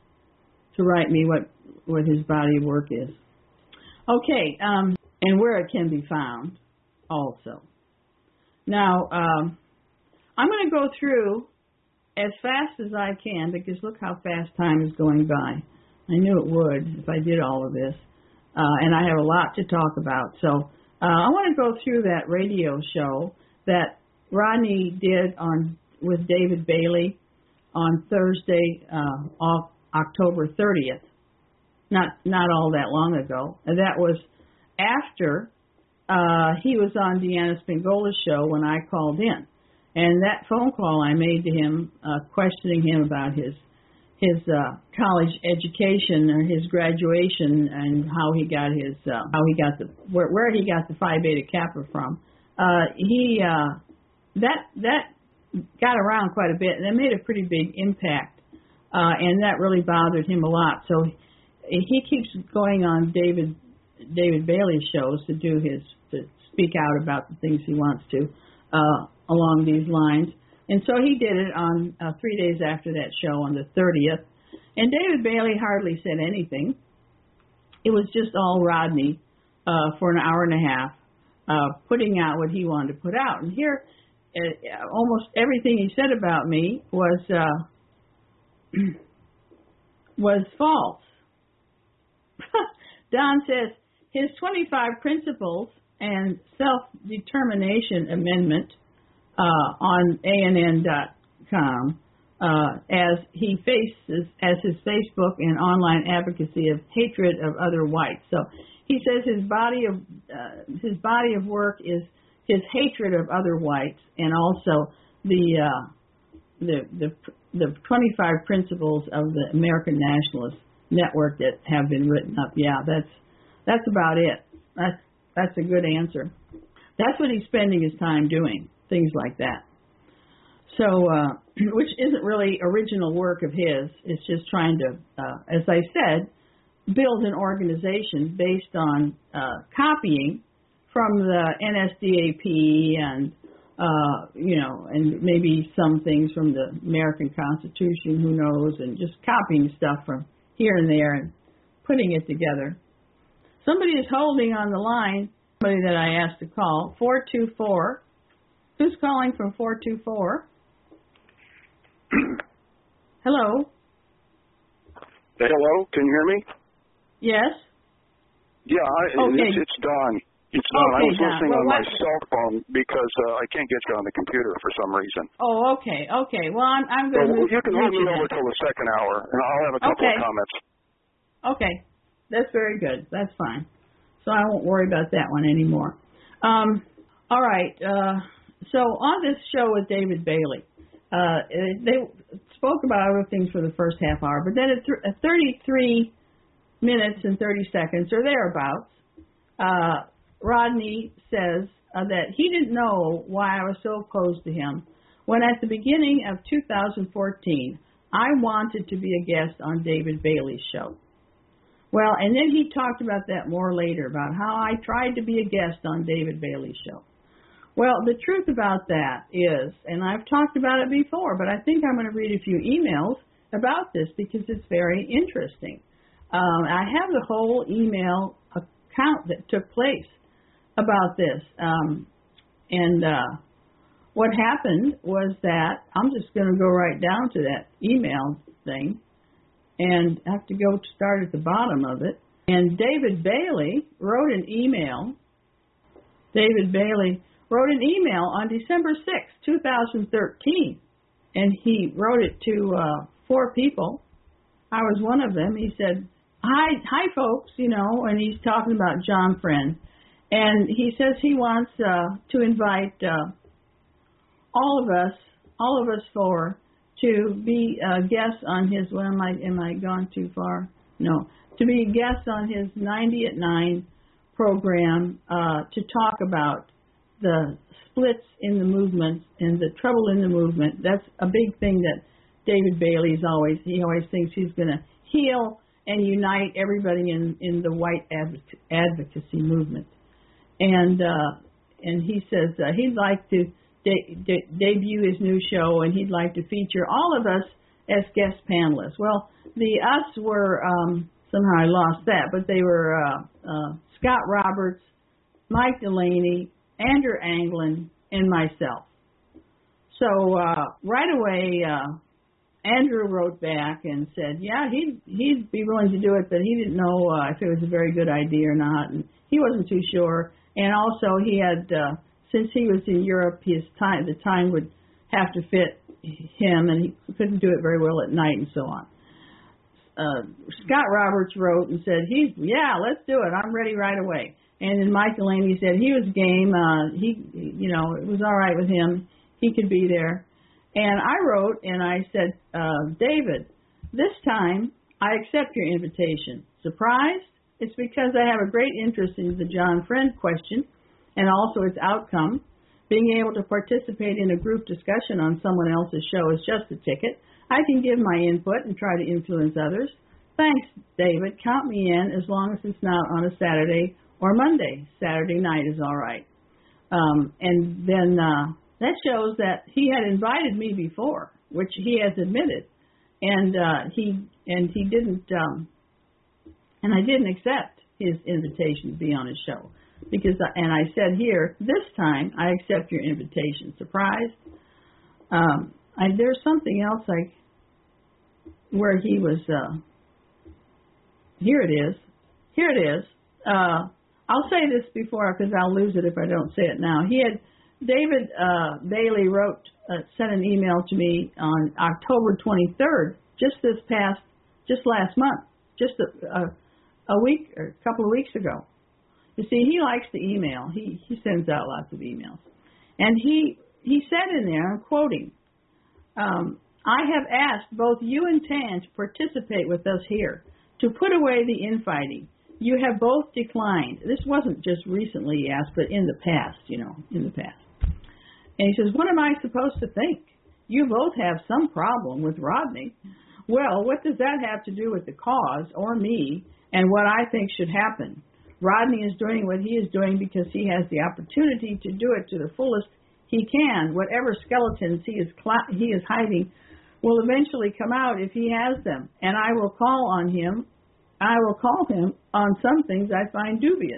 to write me what, what his body of work is. Okay, um, and where it can be found also. Now, um, I'm going to go through as fast as I can because look how fast time is going by. I knew it would if I did all of this. Uh, and I have a lot to talk about. So uh, I want to go through that radio show that Rodney did on with David Bailey on Thursday uh, off October thirtieth, not not all that long ago. And that was after uh, he was on Deanna Spingola's show when I called in. And that phone call I made to him, uh, questioning him about his his uh, college education or his graduation and how he got his uh, how he got the where, where he got the Phi Beta Kappa from. Uh, he uh, that that got around quite a bit, and it made a pretty big impact. Uh, and that really bothered him a lot. So he keeps going on David David Bailey's shows to do his to speak out about the things he wants to uh, along these lines. And so he did it on uh, three days after that show on the thirtieth. And David Bailey hardly said anything. It was just all Rodney uh, for an hour and a half, uh, putting out what he wanted to put out. And here, uh, almost everything he said about me was. Uh, was false. Don says his twenty-five principles and self-determination amendment uh, on A N N dot com uh, as he faces as his Facebook and online advocacy of hatred of other whites. So he says his body of uh, his body of work is his hatred of other whites and also the uh, the the the twenty-five principles of the American Nationalist Network that have been written up. Yeah, that's that's about it. That's that's a good answer. That's what he's spending his time doing, things like that. So, uh, which isn't really original work of his. It's just trying to, uh, as I said, build an organization based on uh, copying from the N S D A P and uh, you know, and maybe some things from the American Constitution, who knows, and just copying stuff from here and there and putting it together. Somebody is holding on the line, somebody that I asked to call, four two four. Who's calling from four two four? Hello? Hello, can you hear me? Yes? Yeah, I, okay. it's, it's Don. It's Don. Okay, I was Don. listening well, on what? my cell phone because uh, I can't get you on the computer for some reason. Oh, okay, okay. Well, I'm, I'm going to well, move you can move me then. over till the second hour, and I'll have a couple okay. of comments. Okay, that's very good. That's fine. So I won't worry about that one anymore. Um, all right. Uh, so on this show with David Bailey, uh, they spoke about other things for the first half hour, but then at, th- at thirty-three minutes and thirty seconds or thereabouts, uh, Rodney says uh, that he didn't know why I was so opposed to him when at the beginning of two thousand fourteen, I wanted to be a guest on David Bailey's show. Well, and then he talked about that more later, about how I tried to be a guest on David Bailey's show. Well, the truth about that is, and I've talked about it before, but I think I'm going to read a few emails about this because it's very interesting. Um, I have the whole email account that took place about this. Um, and uh, what happened was that, I'm just going to go right down to that email thing and have to go start at the bottom of it. And David Bailey wrote an email. David Bailey wrote an email on December sixth, two thousand thirteen. And he wrote it to uh, four people. I was one of them. He said, hi, hi, folks, you know, and he's talking about John Friend. And he says he wants uh, to invite uh, all of us, all of us four, to be uh, guests on his, what am I, am I gone too far? No, to be guests on his ninety at nine program uh, to talk about the splits in the movement and the trouble in the movement. That's a big thing that David Bailey's always, he always thinks he's going to heal and unite everybody in, in the white advoc- advocacy movement. And uh, and he says uh, he'd like to de- de- debut his new show, and he'd like to feature all of us as guest panelists. Well, the us were, um, somehow I lost that, but they were uh, uh, Scott Roberts, Mike Delaney, Andrew Anglin, and myself. So uh, right away, uh, Andrew wrote back and said, yeah, he'd, he'd be willing to do it, but he didn't know uh, if it was a very good idea or not, and he wasn't too sure. And also he had, uh, since he was in Europe, his time, the time would have to fit him, and he couldn't do it very well at night and so on. Uh, Scott Roberts wrote and said, he's, yeah, let's do it. I'm ready right away. And then Mike Delaney said he was game. Uh, he, you know, it was all right with him. He could be there. And I wrote and I said, uh, David, this time I accept your invitation. Surprised? It's because I have a great interest in the John Friend question and also its outcome. Being able to participate in a group discussion on someone else's show is just a ticket. I can give my input and try to influence others. Thanks, David. Count me in as long as it's not on a Saturday or Monday. Saturday night is all right. Um, and then uh, that shows that he had invited me before, which he has admitted, and uh, he and he didn't, um, and I didn't accept his invitation to be on his show because, and I said here, this time I accept your invitation. Surprised? Um, I, there's something else like where he was. Uh, here it is. Here it is. Uh, I'll say this before because I'll lose it if I don't say it now. He had David uh, Bailey wrote, uh, sent an email to me on October twenty-third, just this past, just last month, just a, a, a week or a couple of weeks ago. You see, he likes to email. He he sends out lots of emails, and he he said in there, I'm quoting, um, I have asked both you and Tan to participate with us here to put away the infighting. You have both declined. This wasn't just recently he asked, but in the past, you know, in the past. And he says, what am I supposed to think? You both have some problem with Rodney. Well, what does that have to do with the cause or me and what I think should happen? Rodney is doing what he is doing because he has the opportunity to do it to the fullest he can. Whatever skeletons he is cl- he is hiding will eventually come out if he has them. And I will call on him. I will call him on some things I find dubious.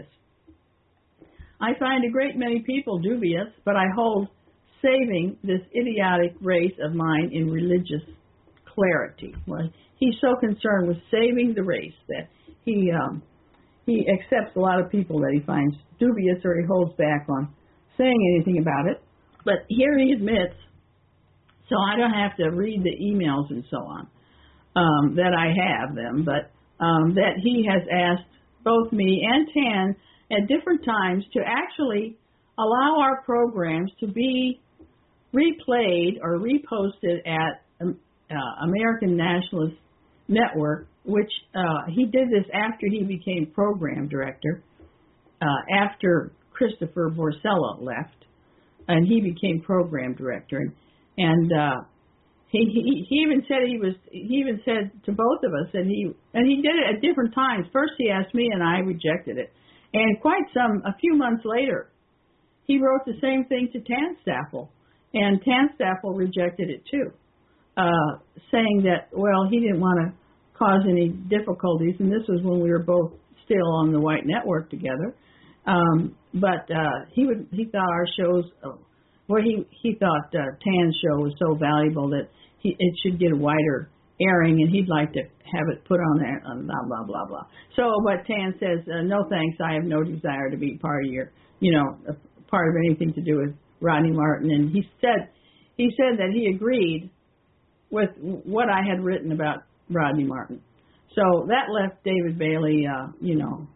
I find a great many people dubious, but I hold saving this idiotic race of mine in religious clarity. Well, he's so concerned with saving the race that he um, he accepts a lot of people that he finds dubious, or he holds back on saying anything about it. But here he admits, so I don't have to read the emails and so on, um, that I have them, but um, that he has asked both me and Tan at different times to actually allow our programs to be replayed or reposted at um, uh, American Nationalist Network, which uh, he did this after he became program director, uh, after Christopher Borsella left, and he became program director. And, and uh, he, he he even said he was he even said to both of us, and he and he did it at different times. First he asked me, and I rejected it. And quite some a few months later, he wrote the same thing to Tanstaffel, and Tanstaffel rejected it too, uh, saying that, well, he didn't want to cause any difficulties, and this was when we were both still on the White Network together. Um, but uh, he would he thought our shows, uh, well, he he thought uh, Tan's show was so valuable that he it should get a wider airing, and he'd like to have it put on there, uh, blah blah blah blah. So, but Tan says, uh, no thanks, I have no desire to be part of your, you know, a part of anything to do with Rodney Martin. And he said he said that he agreed with what I had written about Rodney Martin. So that left David Bailey, uh, you know,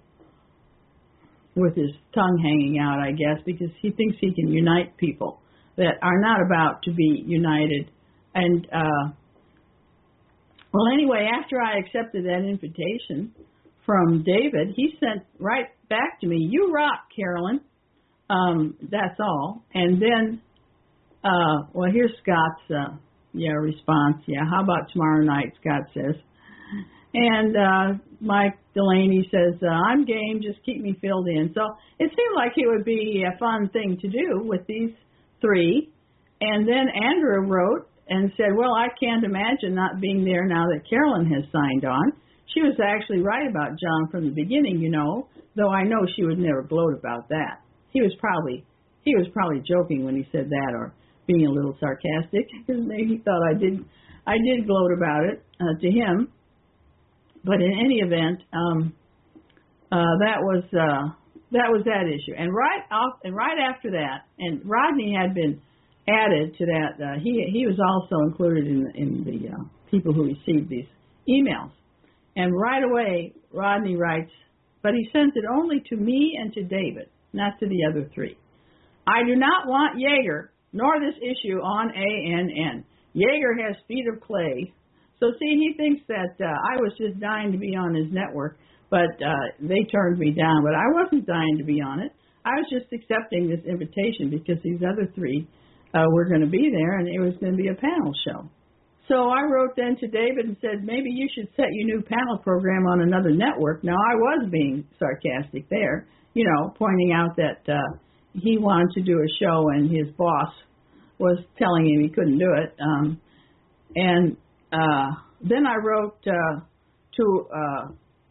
with his tongue hanging out, I guess, because he thinks he can unite people that are not about to be united. And, uh, well, anyway, after I accepted that invitation from David, he sent right back to me, you rock, Carolyn. Um, that's all. And then, uh, well, here's Scott's, uh, yeah, response. Yeah, how about tomorrow night, Scott says. And uh, Mike Delaney says, uh, I'm game, just keep me filled in. So it seemed like it would be a fun thing to do with these three. And then Andrew wrote and said, well, I can't imagine not being there now that Carolyn has signed on. She was actually right about John from the beginning, you know, though I know she would never gloat about that. He was probably he was probably joking when he said that, or being a little sarcastic, because maybe he thought I did I did gloat about it uh, to him. But in any event, um, uh, that was uh, that was that issue. And right off and right after that, and Rodney had been added to that. Uh, he he was also included in the, in the uh, people who received these emails. And right away, Rodney writes, but he sends it only to me and to David, not to the other three. I do not want Yeager nor this issue on A N N. Yeager has feet of clay. So, see, he thinks that uh, I was just dying to be on his network, but uh, they turned me down. But I wasn't dying to be on it. I was just accepting this invitation because these other three uh, were going to be there, and it was going to be a panel show. So I wrote then to David and said, maybe you should set your new panel program on another network. Now, I was being sarcastic there, you know, pointing out that uh, he wanted to do a show and his boss was telling him he couldn't do it. Um, and uh, then I wrote uh, to uh,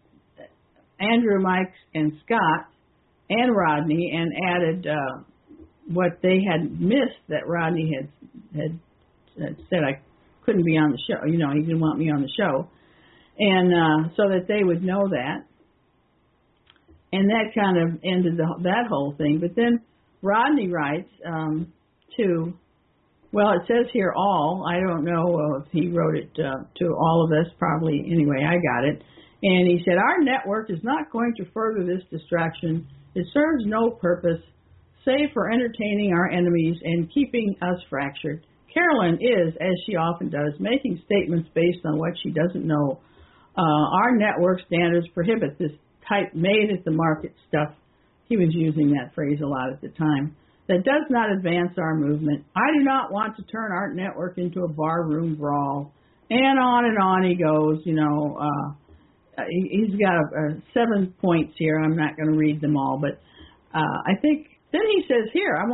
Andrew, Mike, and Scott and Rodney and added uh, what they had missed that Rodney had, had, had said I couldn't be on the show. You know, he didn't want me on the show. And uh, so that they would know that. And that kind of ended the, that whole thing. But then Rodney writes um, to, well, it says here all. I don't know if he wrote it uh, to all of us. Probably, anyway, I got it. And he said, our network is not going to further this distraction. It serves no purpose save for entertaining our enemies and keeping us fractured. Carolyn is, as she often does, making statements based on what she doesn't know. Uh, our network standards prohibit this type made-at-the-market stuff. He was using that phrase a lot at the time. That does not advance our movement. I do not want to turn our network into a barroom brawl. And on and on he goes, you know. Uh, he's got a, a seven points here. I'm not going to read them all, but uh, I think then he says here, I want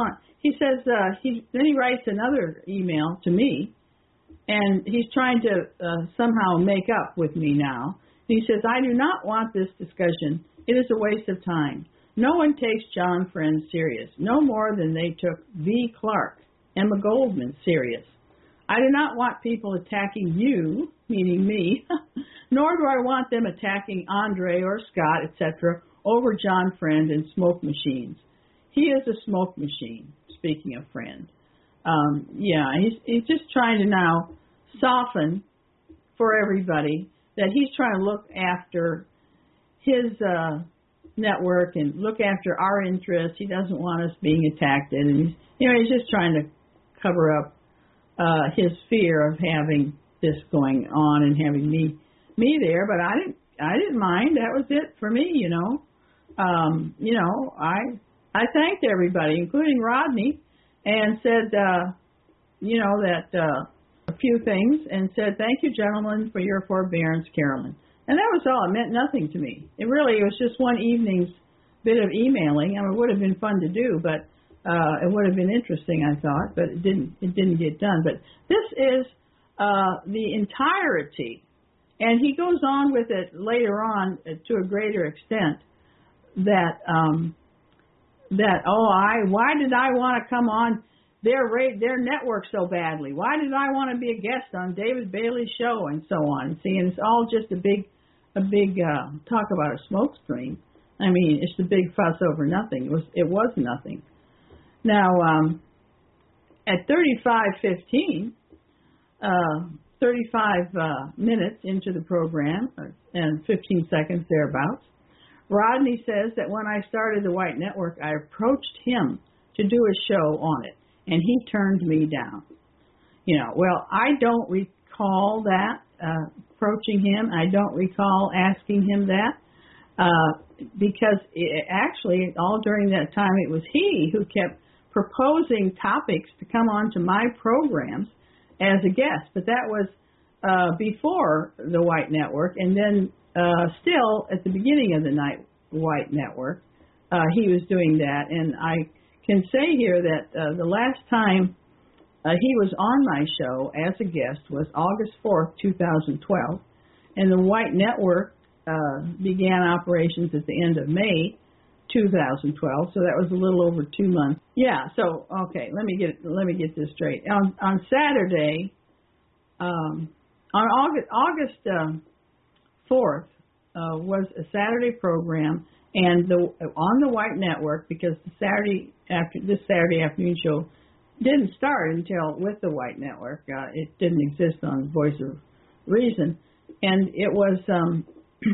he says uh, he then he writes another email to me, and he's trying to uh, somehow make up with me now. He says, I do not want this discussion. It is a waste of time. No one takes John Friend serious, no more than they took V. Clark, Emma Goldman serious. I do not want people attacking you, meaning me, nor do I want them attacking Andre or Scott, et cetera, over John Friend and smoke machines. He is a smoke machine, speaking of Friend. Um, yeah, he's, he's just trying to now soften for everybody that he's trying to look after his uh, network and look after our interests. He doesn't want us being attacked, and he's, you know, he's just trying to cover up uh, his fear of having this going on and having me me there. But I didn't I didn't mind. That was it for me, you know. Um, you know, I I thanked everybody, including Rodney, and said, uh, you know, that uh, a few things, and said, thank you, gentlemen, for your forbearance, Carolyn. And that was all. It meant nothing to me. It really it was just one evening's bit of emailing. I mean, it would have been fun to do, but uh, it would have been interesting, I thought, but it didn't. It didn't get done. But this is uh, the entirety, and he goes on with it later on to a greater extent. That um, that oh, I why did I want to come on their rate, their network so badly? Why did I want to be a guest on David Bailey's show and so on? See, and it's all just a big, a big uh, talk about a smokescreen. I mean, it's the big fuss over nothing. It was, it was nothing. Now, um, at thirty-five fifteen, uh, thirty-five uh, minutes into the program, and fifteen seconds thereabouts, Rodney says that when I started the White Network, I approached him to do a show on it, and he turned me down. You know, well, I don't recall that, uh, approaching him. I don't recall asking him that, uh, because it, actually, all during that time, it was he who kept proposing topics to come on to my programs as a guest. But that was uh, before the White Network, and then uh, still at the beginning of the night White Network, uh, he was doing that. And I can say here that uh, the last time uh, he was on my show as a guest was August fourth, two thousand twelve, and the White Network uh, began operations at the end of May two thousand twelve, so that was a little over two months. Yeah, so okay, let me get let me get this straight. On on Saturday, um, on August August uh, fourth uh, was a Saturday program, and the on the White Network, because the Saturday after this Saturday afternoon show didn't start until with the White Network. Uh, it didn't exist on Voice of Reason, and it was. Um,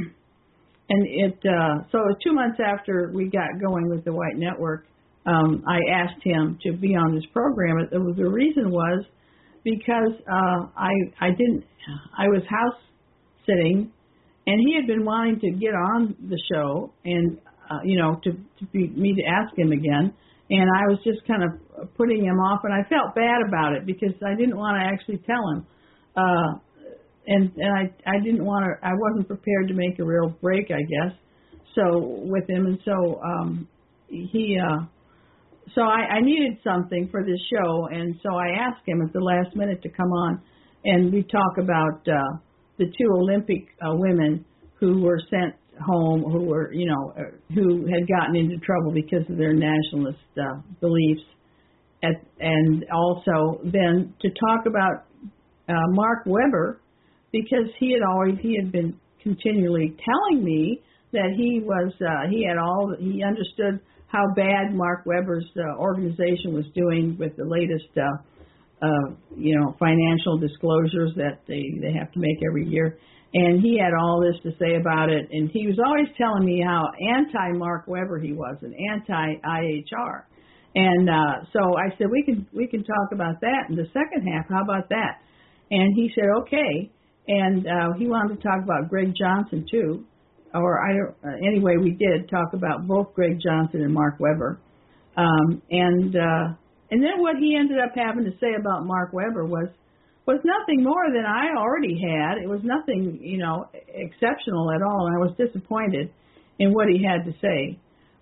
And it uh, so two months after we got going with the White Network, um, I asked him to be on this program. It, it was, the reason was because uh, I I didn't I was house sitting, and he had been wanting to get on the show, and uh, you know to, to be, me to ask him again, and I was just kind of putting him off, and I felt bad about it because I didn't want to actually tell him. Uh, And and I I didn't want to. I wasn't prepared to make a real break, I guess. So with him, and so um, he. Uh, so I, I needed something for this show, and so I asked him at the last minute to come on, and we talk about uh, the two Olympic uh, women who were sent home, who were you know uh, who had gotten into trouble because of their nationalist uh, beliefs, at, and also then to talk about uh, Mark Webber. Because he had always, he had been continually telling me that he was, uh, he had all, he understood how bad Mark Webber's uh, organization was doing with the latest, uh, uh, you know, financial disclosures that they, they have to make every year. And he had all this to say about it. And he was always telling me how anti-Mark Webber he was and anti-I H R. And uh, so I said, we can, we can talk about that in the second half. How about that? And he said, okay. And uh, he wanted to talk about Greg Johnson too, or I don't. Uh, anyway, we did talk about both Greg Johnson and Mark Webber, um, and uh, and then what he ended up having to say about Mark Webber was was nothing more than I already had. It was nothing, you know, exceptional at all, and I was disappointed in what he had to say.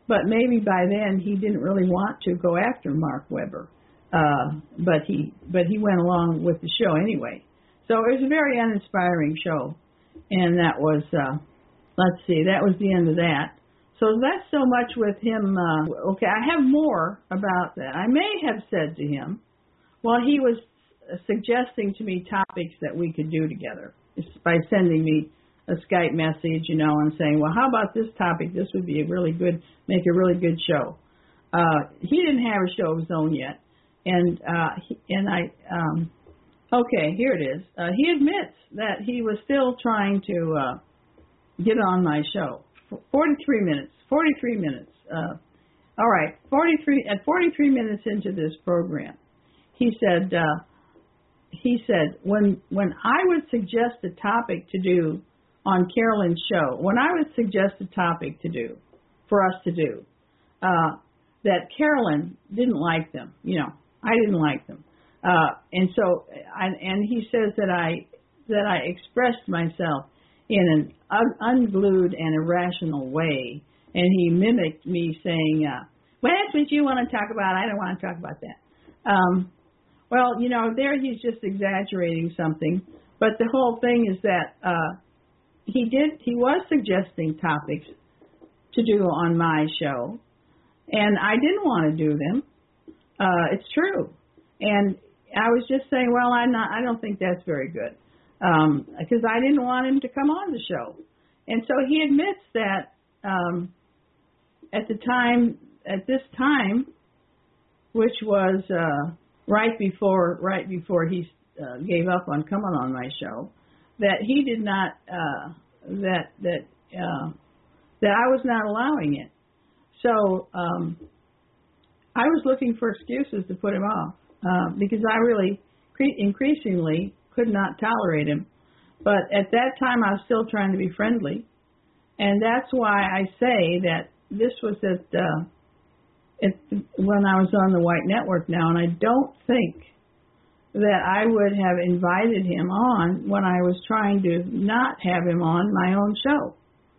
but maybe by then he didn't really want to go after Mark Weber. Uh, but he but he went along with the show anyway. So it was a very uninspiring show, and that was uh, let's see, that was the end of that. So that's so much with him. Uh, okay, I have more about that. I may have said to him, well, he was suggesting to me topics that we could do together by sending me a Skype message, you know, and saying, well, how about this topic? This would be a really good, make a really good show. Uh, he didn't have a show of his own yet, and uh, he, and I, um, okay, here it is. Uh, he admits that he was still trying to uh, get on my show. forty-three minutes, forty-three minutes. Uh, all right, forty-three at forty-three minutes into this program, he said, uh, he said, when when I would suggest a topic to do on Carolyn's show, when I would suggest a topic to do, for us to do, uh, that Carolyn didn't like them. You know, I didn't like them. Uh, and so, I, and he says that I, that I expressed myself in an un- unglued and irrational way. And he mimicked me saying, uh, well, that's what you want to talk about. I don't want to talk about that. Um, well, you know, there he's just exaggerating something. But the whole thing is that, uh, He did. He was suggesting topics to do on my show, and I didn't want to do them. Uh, it's true, and I was just saying, well, I'm not. I don't think that's very good, because um, I didn't want him to come on the show, and so he admits that um, at the time, at this time, which was uh, right before, right before he uh, gave up on coming on my show, that he did not, uh, that that uh, that I was not allowing it. So um, I was looking for excuses to put him off uh, because I really cre- increasingly could not tolerate him. But at that time, I was still trying to be friendly, and that's why I say that this was at, uh, at when I was on the White Network now, and I don't think that I would have invited him on when I was trying to not have him on my own show.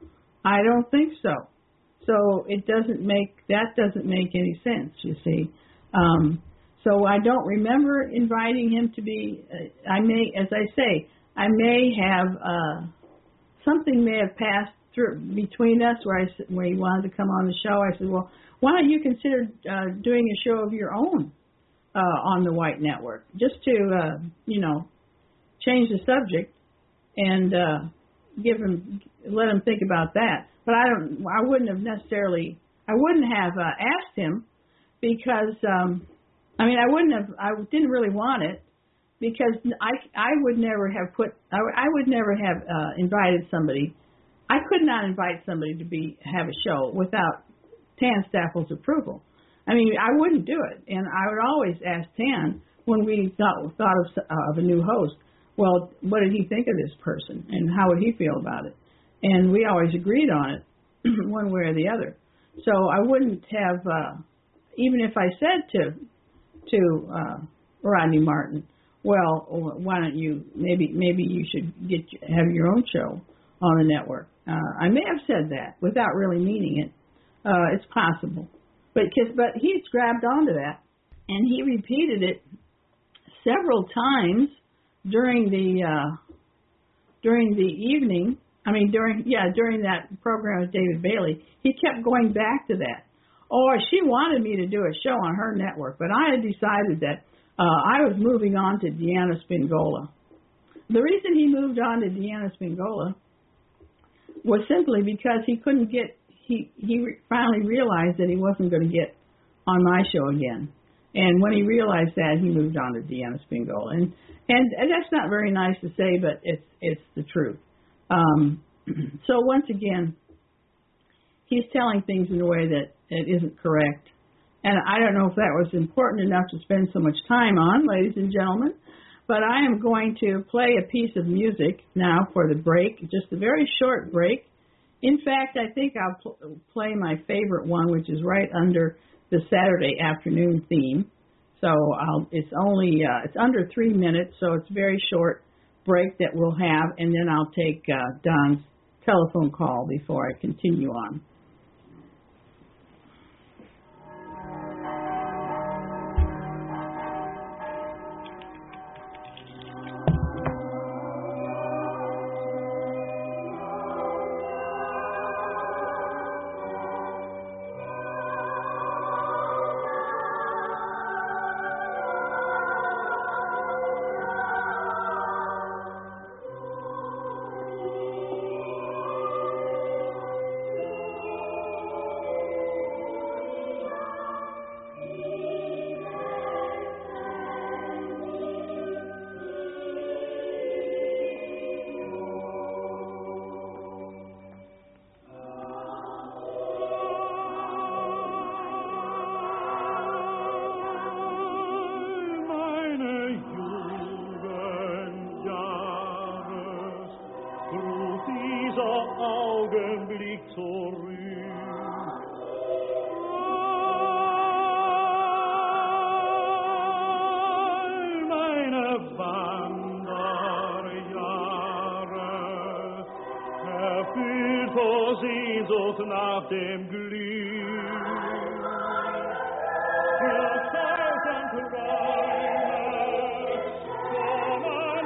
I don't think so. So it doesn't make, that doesn't make any sense, you see. Um, so I don't remember inviting him to be, uh, I may, as I say, I may have, uh, something may have passed through between us where I where he wanted to come on the show. I said, well, why don't you consider uh, doing a show of your own? Uh, on the White Network, just to, uh, you know, change the subject and uh, give him, let him think about that. But I don't, I wouldn't have necessarily, I wouldn't have uh, asked him because, um, I mean, I wouldn't have, I didn't really want it because I, I would never have put, I, I would never have uh, invited somebody. I could not invite somebody to be have a show without Tan Staffel's approval. I mean, I wouldn't do it, and I would always ask Tan when we thought, thought of, uh, of a new host, well, what did he think of this person, and how would he feel about it? And we always agreed on it, one way or the other. So I wouldn't have, uh, even if I said to to uh, Rodney Martin, well, why don't you, maybe maybe you should get have your own show on the network. Uh, I may have said that without really meaning it. Uh, it's possible. But cause, but he's grabbed onto that, and he repeated it several times during the uh, during the evening. I mean, during yeah, during that program with David Bailey, he kept going back to that. Or she wanted me to do a show on her network, but I had decided that uh, I was moving on to Deanna Spingola. The reason he moved on to Deanna Spingola was simply because he couldn't get. He, he finally realized that he wasn't going to get on my show again. And when he realized that, he moved on to Deanna Spingola. And, and, and that's not very nice to say, but it's it's the truth. Um, so once again, he's telling things in a way that it isn't correct. And I don't know if that was important enough to spend so much time on, ladies and gentlemen, but I am going to play a piece of music now for the break, just a very short break. In fact, I think I'll pl- play my favorite one, which is right under the Saturday afternoon theme. So I'll, it's only uh, it's under three minutes, so it's a very short break that we'll have, and then I'll take uh, Don's telephone call before I continue on. dieser Augenblick zurück. All meine Wanderjahre erfüllt vor Sehnsucht nach dem Glück. Für tausend Träume kommen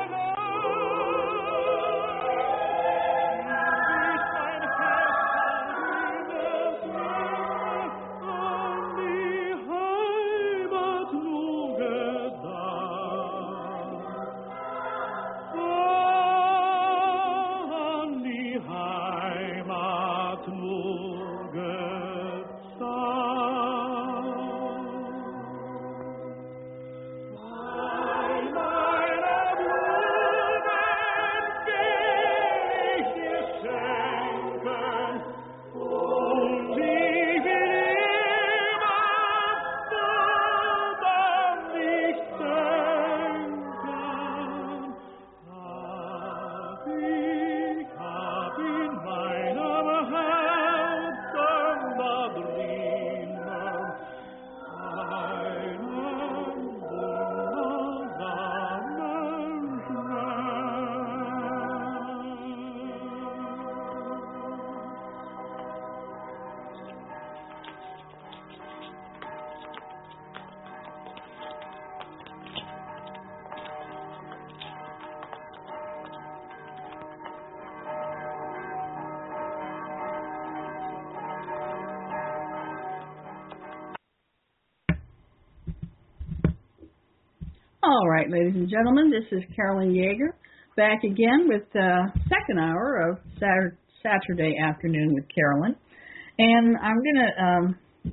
All right, ladies and gentlemen, this is Carolyn Yeager back again with the second hour of Saturday Afternoon with Carolyn. And I'm going to um,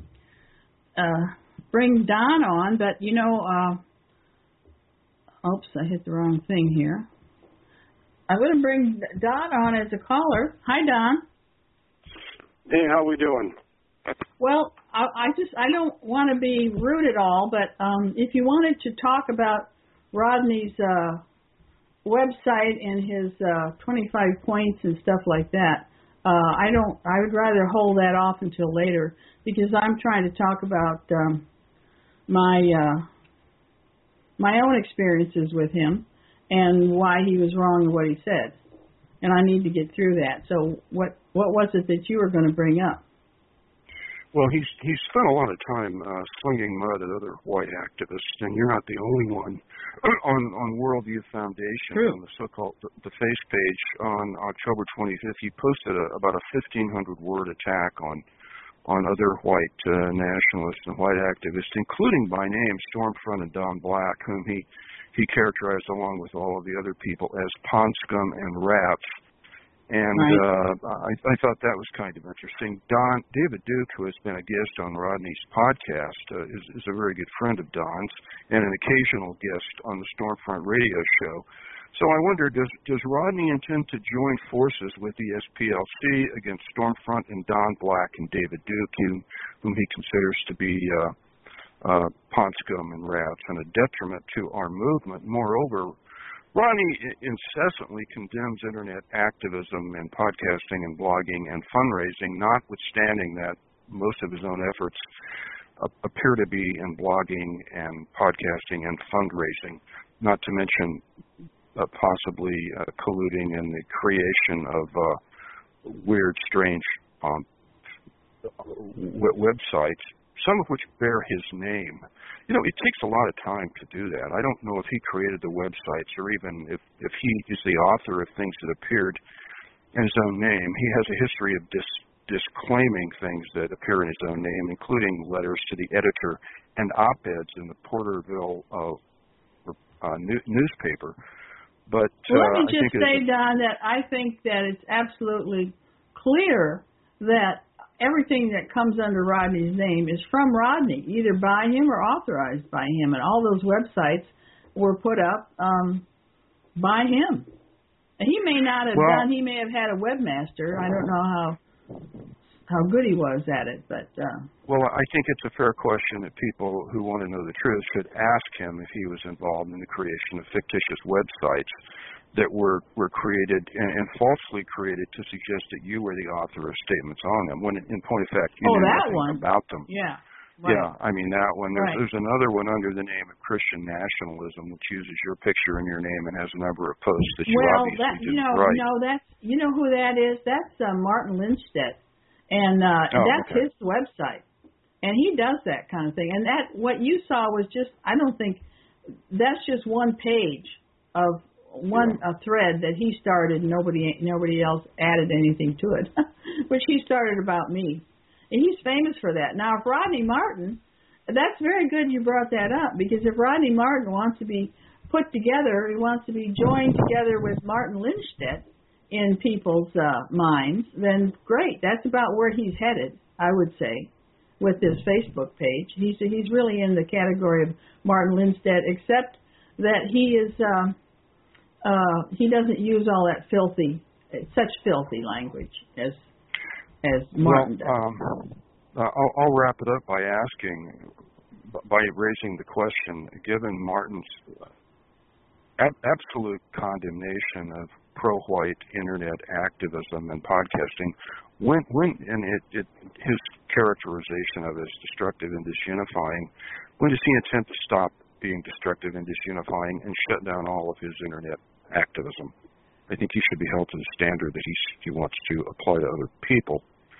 uh, bring Don on, but, you know, uh, oops, I hit the wrong thing here. I'm going to bring Don on as a caller. Hi, Don. Hey, how we doing? Well, I, I just I don't want to be rude at all, but um, if you wanted to talk about Rodney's uh, website and his uh, twenty-five points and stuff like that, uh, I don't. I would rather hold that off until later because I'm trying to talk about um, my uh, my own experiences with him and why he was wrong in what he said, and I need to get through that. So, what what was it that you were going to bring up? Well, he's he's spent a lot of time uh, slinging mud at other white activists, and you're not the only one. on on World Youth Foundation, True. on the so-called the, the face page on October twenty-fifth, he posted a, about a fifteen hundred word attack on on other white uh, nationalists and white activists, including by name Stormfront and Don Black, whom he he characterized along with all of the other people as pond scum and rats. And right. uh, I, I thought that was kind of interesting. Don David Duke, who has been a guest on Rodney's podcast, uh, is, is a very good friend of Don's and an occasional guest on the Stormfront radio show. So I wonder, does does Rodney intend to join forces with the S P L C against Stormfront and Don Black and David Duke, whom, whom he considers to be uh, uh, pond scum and rats and a detriment to our movement? Moreover, Rodney incessantly condemns Internet activism and podcasting and blogging and fundraising, notwithstanding that most of his own efforts appear to be in blogging and podcasting and fundraising, not to mention uh, possibly uh, colluding in the creation of uh, weird, strange um, w- websites, some of which bear his name. You know, it takes a lot of time to do that. I don't know if he created the websites or even if, if he is the author of things that appeared in his own name. He has a history of dis, disclaiming things that appear in his own name, including letters to the editor and op-eds in the Porterville uh, uh, new, newspaper. But well, uh, let me I just think say, Don, that I think that it's absolutely clear that everything that comes under Rodney's name is from Rodney, either by him or authorized by him. And all those websites were put up um, by him. And he may not have well, done, he may have had a webmaster. I don't know how how good he was at it. but uh, Well, I think it's a fair question that people who want to know the truth should ask him if he was involved in the creation of fictitious websites. that were, were created and, and falsely created to suggest that you were the author of statements on them, when in point of fact you oh, knew that nothing one. about them. Yeah. Right. Yeah, I mean that one. There's, right. there's another one under the name of Christian Nationalism, which uses your picture and your name and has a number of posts that you well, obviously that, you didn't know, write. no, that's you know who that is? That's uh, Martin Lindstedt, and uh, oh, that's okay. his website, and he does that kind of thing. And that what you saw was just I don't think that's just one page of one a thread that he started. Nobody nobody else added anything to it, which he started about me. And he's famous for that. Now, if Rodney Martin, that's very good you brought that up, because if Rodney Martin wants to be put together, he wants to be joined together with Martin Lindstedt in people's uh, minds, then great. That's about where he's headed, I would say, with this Facebook page. He's he's really in the category of Martin Lindstedt, except that he is uh, uh, he doesn't use all that filthy, such filthy language as as Martin well, does. Um, I'll, I'll wrap it up by asking, by raising the question, given Martin's ab- absolute condemnation of pro-white internet activism and podcasting, when, when and it, it, his characterization of it as destructive and disunifying, when does he intend to stop being destructive and disunifying and shut down all of his internet activism? I think he should be held to the standard that he he wants to apply to other people.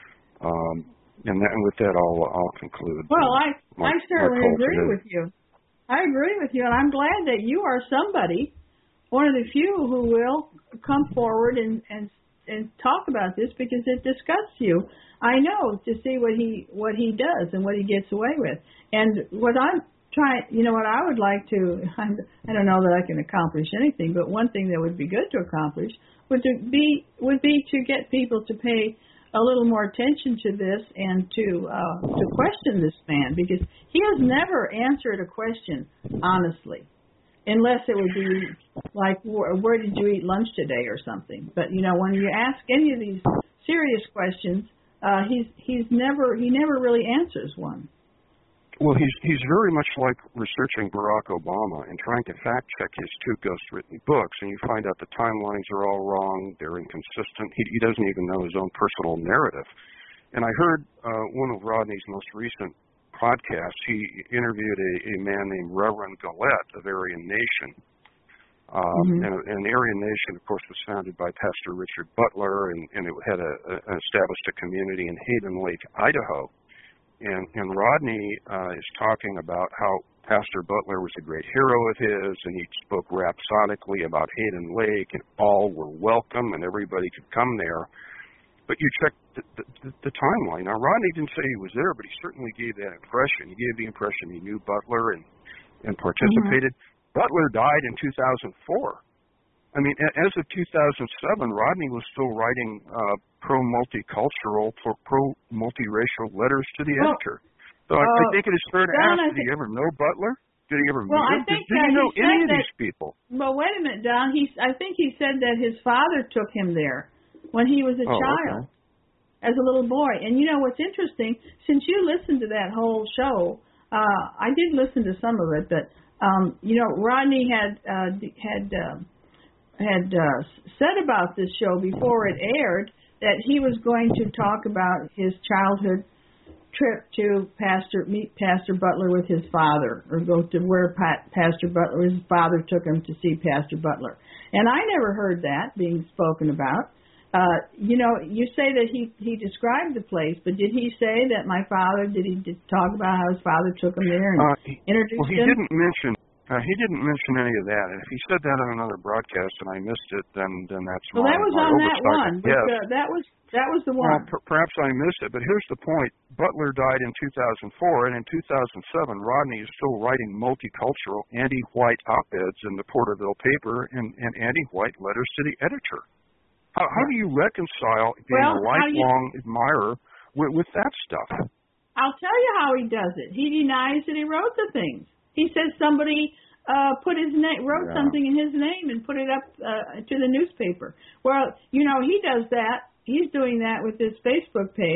Um, and, that, and with that, I'll I'll conclude. Well, I my, I certainly my agree with you. I agree with you, and I'm glad that you are somebody, one of the few who will come forward and and and talk about this, because it disgusts you. I know, to see what he what he does and what he gets away with, and what I'm trying. You know what I would like to. I'm, I don't know that I can accomplish anything, but one thing that would be good to accomplish would to be would be to get people to pay a little more attention to this and to uh, to question this man, because he has never answered a question honestly, unless it would be like, where, where did you eat lunch today or something. But you know, when you ask any of these serious questions, uh, he's he's never he never really answers one. Well, he's he's very much like researching Barack Obama and trying to fact check his two ghost-written books, and you find out the timelines are all wrong, they're inconsistent. He, he doesn't even know his own personal narrative. And I heard uh, one of Rodney's most recent podcasts. He interviewed a, a man named Reverend Gillette of Aryan Nation. Um, mm-hmm. and, and Aryan Nation, of course, was founded by Pastor Richard Butler, and, and it had a, a, established a community in Hayden Lake, Idaho. And, and Rodney uh, is talking about how Pastor Butler was a great hero of his, and he spoke rhapsodically about Hayden Lake, and all were welcome, and everybody could come there. But you check the, the, the timeline. Now, Rodney didn't say he was there, but he certainly gave that impression. He gave the impression he knew Butler and, and participated. Mm-hmm. Butler died in two thousand four. I mean, as of two thousand seven, Rodney was still writing uh, pro-multicultural, pro-multiracial letters to the well, editor. So uh, I think it is fair to Don, ask, did he ever know Butler? Did he ever well, meet him? I think Did, did he know any of that, these people? Well, wait a minute, Don. He, I think he said that his father took him there when he was a oh, child, okay. as a little boy. And you know what's interesting? Since you listened to that whole show, uh, I did listen to some of it, but um, you know, Rodney had uh, had. Uh, had uh, said about this show before it aired that he was going to talk about his childhood trip to Pastor meet Pastor Butler with his father, or go to where pa- Pastor Butler, his father took him to see Pastor Butler. And I never heard that being spoken about. Uh, you know, you say that he, he described the place, but did he say that my father, did he did talk about how his father took him there and uh, he, introduced well, he him? Well, he didn't mention Uh, he didn't mention any of that. And if he said that on another broadcast and I missed it, then then that's well, my, that was my on oversight. that one. But, yes. uh, that was that was the one. Well, per- perhaps I missed it, but here's the point. Butler died in two thousand four, and in two thousand seven, Rodney is still writing multicultural, anti-white op-eds in the Porterville paper and, and anti-white letters to the editor. How, how do you reconcile being well, a lifelong you... admirer with, with that stuff? I'll tell you how he does it. He denies that he wrote the things. He says somebody uh, put his name, wrote yeah. something in his name and put it up uh, to the newspaper. Well, you know, he does that. He's doing that with his Facebook page,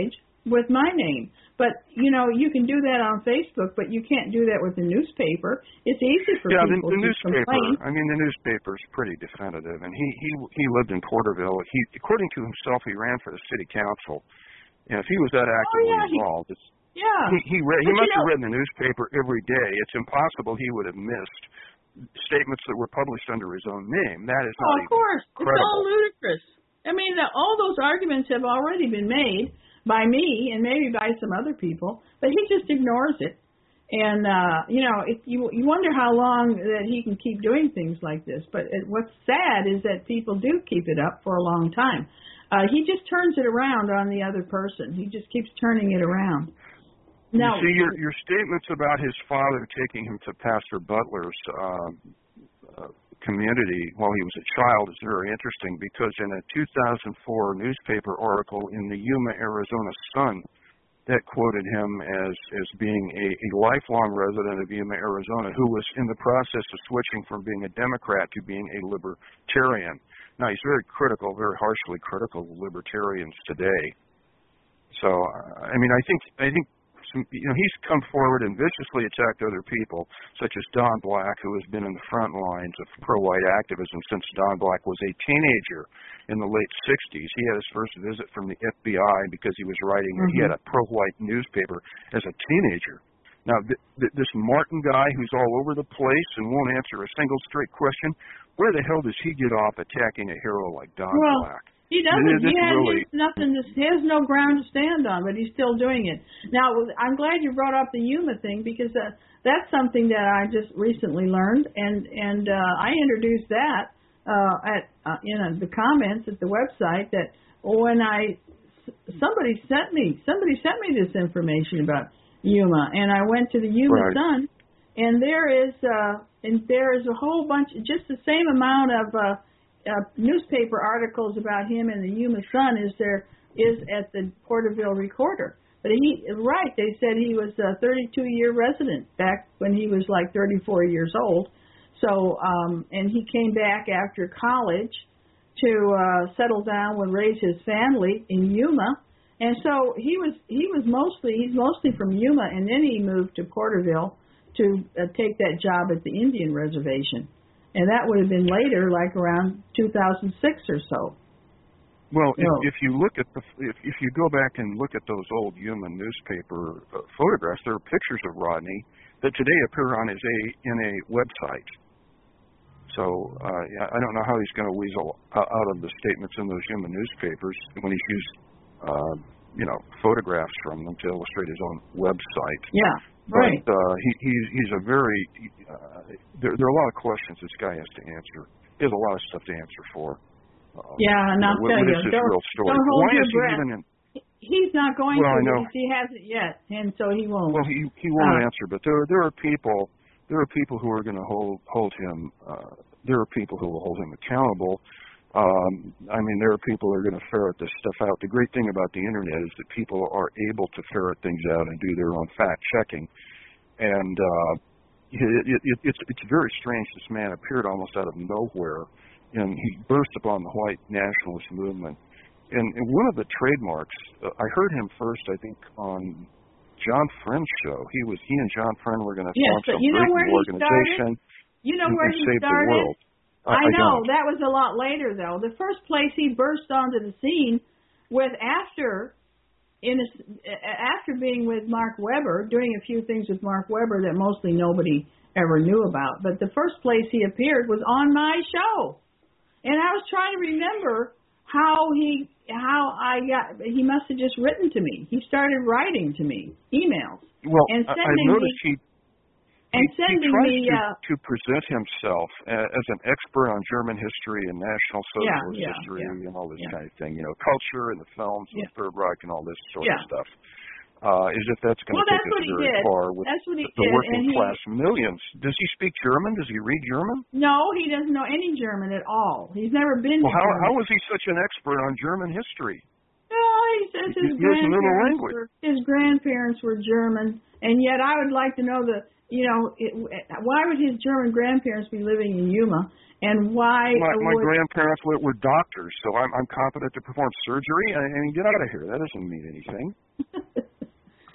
with my name. But, you know, you can do that on Facebook, but you can't do that with the newspaper. It's easy for yeah, people the, the to newspaper, complain. I mean, the newspaper is pretty definitive. And he, he, he lived in Porterville. He, according to himself, he ran for the city council. And if he was that actively oh, yeah, involved, it's, yeah. he, he, read, he But must you have know, read the newspaper every day. It's impossible he would have missed statements that were published under his own name. That is oh, not of course. credible. It's all ludicrous. I mean, the, all those arguments have already been made by me and maybe by some other people, but he just ignores it. And, uh, you know, if you you wonder how long that he can keep doing things like this. But it, what's sad is that people do keep it up for a long time. Uh, he just turns it around on the other person. He just keeps turning it around. Now, you see, your, your statements about his father taking him to Pastor Butler's uh, uh, community while he was a child is very interesting, because in a two thousand four newspaper article in the Yuma, Arizona Sun, that quoted him as, as being a, a lifelong resident of Yuma, Arizona, who was in the process of switching from being a Democrat to being a libertarian. Now, he's very critical, very harshly critical of libertarians today. So, I mean, I think I think some, you know, he's come forward and viciously attacked other people, such as Don Black, who has been in the front lines of pro-white activism since Don Black was a teenager in the late sixties. He had his first visit from the F B I because he was writing, mm-hmm. he had a pro-white newspaper as a teenager. Now, th- th- this Martin guy who's all over the place and won't answer a single straight question, where the hell does he get off attacking a hero like Don well, Black? He doesn't. He has really... nothing. To, he has no ground to stand on, but he's still doing it. Now, I'm glad you brought up the Yuma thing, because uh, that's something that I just recently learned, and and uh, I introduced that uh, at uh, in uh, the comments at the website. That when I somebody sent me somebody sent me this information about Yuma, and I went to the Yuma right. Sun, and there is uh, and there is a whole bunch, just the same amount of. Uh, Uh, newspaper articles about him in the Yuma Sun is there is at the Porterville Recorder. But he, right, they said he was a thirty-two year resident back when he was like thirty-four years old. So, um, and he came back after college to uh, settle down and raise his family in Yuma. And so he was he was mostly he's mostly from Yuma, and then he moved to Porterville to uh, take that job at the Indian reservation. And that would have been later, like around two thousand six or so. Well, so. if, if you look at the, if, if you go back and look at those old Yuma newspaper uh, photographs, there are pictures of Rodney that today appear on his a in a website. So uh, I don't know how he's going to weasel out of the statements in those Yuma newspapers when he's used, uh, you know, photographs from them to illustrate his own website. Yeah. Right. But uh, he, he's, he's a very, uh, there, there are a lot of questions this guy has to answer. He has a lot of stuff to answer for. Uh, yeah, and I'll what, tell what you, is his don't, real story? don't hold Why your is he breath. even in? He's not going well, to I know. because he hasn't yet, and so he won't. Well, he he won't uh, answer. But there there are people there are people who are going to hold hold him. Uh, there are people who will hold him accountable. Um, I mean, there are people who are going to ferret this stuff out. The great thing about the internet is that people are able to ferret things out and do their own fact checking. And uh, it, it, it, it's it's very strange. This man appeared almost out of nowhere, and he burst upon the white nationalist movement. And, and one of the trademarks, uh, I heard him first, I think, on John Friend's show. He was he and John Friend were going to yes, form some you know great where he organization. Started? You know and, where and he save started? The world. I, I I know don't. that was a lot later, though. The first place he burst onto the scene with after. In a, after being with Mark Webber, doing a few things with Mark Webber that mostly nobody ever knew about. But the first place he appeared was on my show. And I was trying to remember how he, how I got, he must have just written to me. He started writing to me, emails. Well, and I, sending I noticed me, he, and he, sending he tries me, to, uh, to present himself as an expert on German history and National Socialist yeah, yeah, history yeah, and all this yeah. kind of thing, you know, culture and the films and yeah. the Third Reich and all this sort yeah. of stuff. Uh, as if that's going to well, take that's us what very he did. far with that's what he the, the did. working and he, class millions. Does he speak German? Does he read German? No, he doesn't know any German at all. He's never been well, to how, Germany. how is he such an expert on German history? No, he says his he has another grandparents language. were his grandparents were German, and yet I would like to know the you know it, why would his German grandparents be living in Yuma, and why my, my would, grandparents were, were doctors, so I'm I'm competent to perform surgery. I, I mean, get out of here. That doesn't mean anything.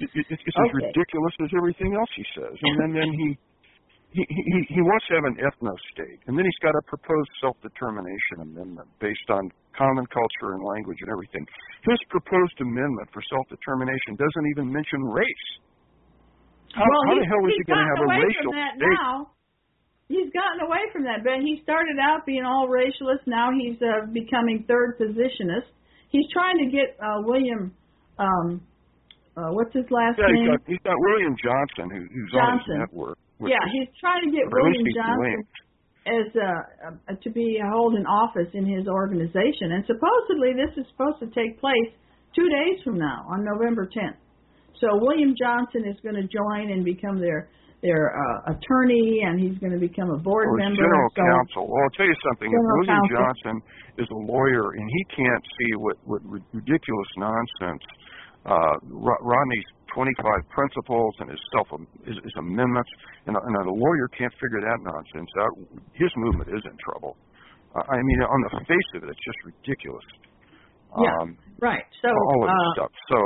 it, it, it's as okay. ridiculous as everything else he says. And then, then he, he, he, he wants to have an ethno-state. And then he's got a proposed self-determination amendment based on common culture and language and everything. His proposed amendment for self-determination doesn't even mention race. How, well, how the hell is he going to have a racial that state? Now. He's gotten away from that, but he started out being all racialist. Now he's uh, becoming third positionist. He's trying to get uh, William, um, uh, what's his last yeah, name? He's got, he's got William Johnson, who, who's Johnson. on his network. Yeah, he's trying to get William Johnson as uh, uh, to be holding office in his organization. And supposedly this is supposed to take place two days from now, on November tenth. So William Johnson is going to join and become their their uh, attorney, and he's going to become a board or member. General so, counsel. Well, I'll tell you something. If William counsel. Johnson is a lawyer and he can't see what, what ridiculous nonsense uh, Rodney's twenty-five principles and his self his, his amendments, and, and a lawyer can't figure that nonsense out, his movement is in trouble. Uh, I mean, on the face of it, it's just ridiculous. Yeah, um, right. So all of this uh, stuff. So.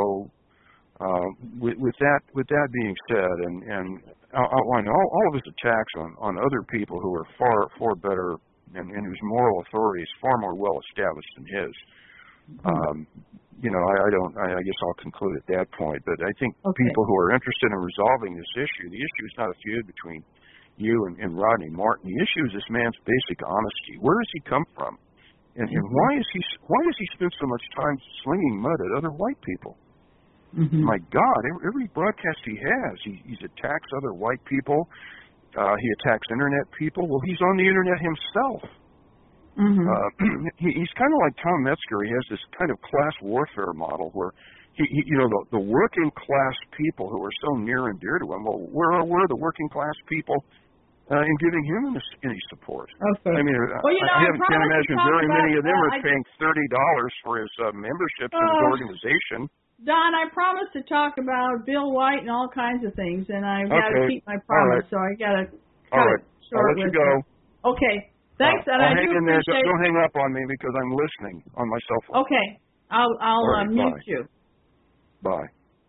Uh, with, with that, with that being said, and and outline all, all of his attacks on, on other people who are far far better and, and whose moral authority is far more well established than his. Um, you know, I, I don't. I, I guess I'll conclude at that point. But I think okay. people who are interested in resolving this issue, the issue is not a feud between you and, and Rodney Martin. The issue is this man's basic honesty. Where does he come from, and, and why is he why does he spend so much time slinging mud at other white people? Mm-hmm. My God, every, every broadcast he has, he, he attacks other white people. Uh, he attacks internet people. Well, he's on the internet himself. Mm-hmm. Uh, he, he's kind of like Tom Metzger. He has this kind of class warfare model where, he, he you know, the, the working class people who are so near and dear to him. Well, where are, where are the working class people uh, in giving him any, any support? Okay. I mean, well, you I, know, I haven't, can't imagine very about, many of them uh, are I, paying thirty dollars for his uh, membership to uh, his organization. Don, I promised to talk about Bill White and all kinds of things, and I've got to okay. keep my promise, right. so I got to All cut right. it short. I'll let you go. You. Okay. Thanks, uh, and I'll I hang do in there. appreciate. Don't hang up on me because I'm listening on my cell phone. Okay. I'll I'll right, uh, mute bye. you. Bye.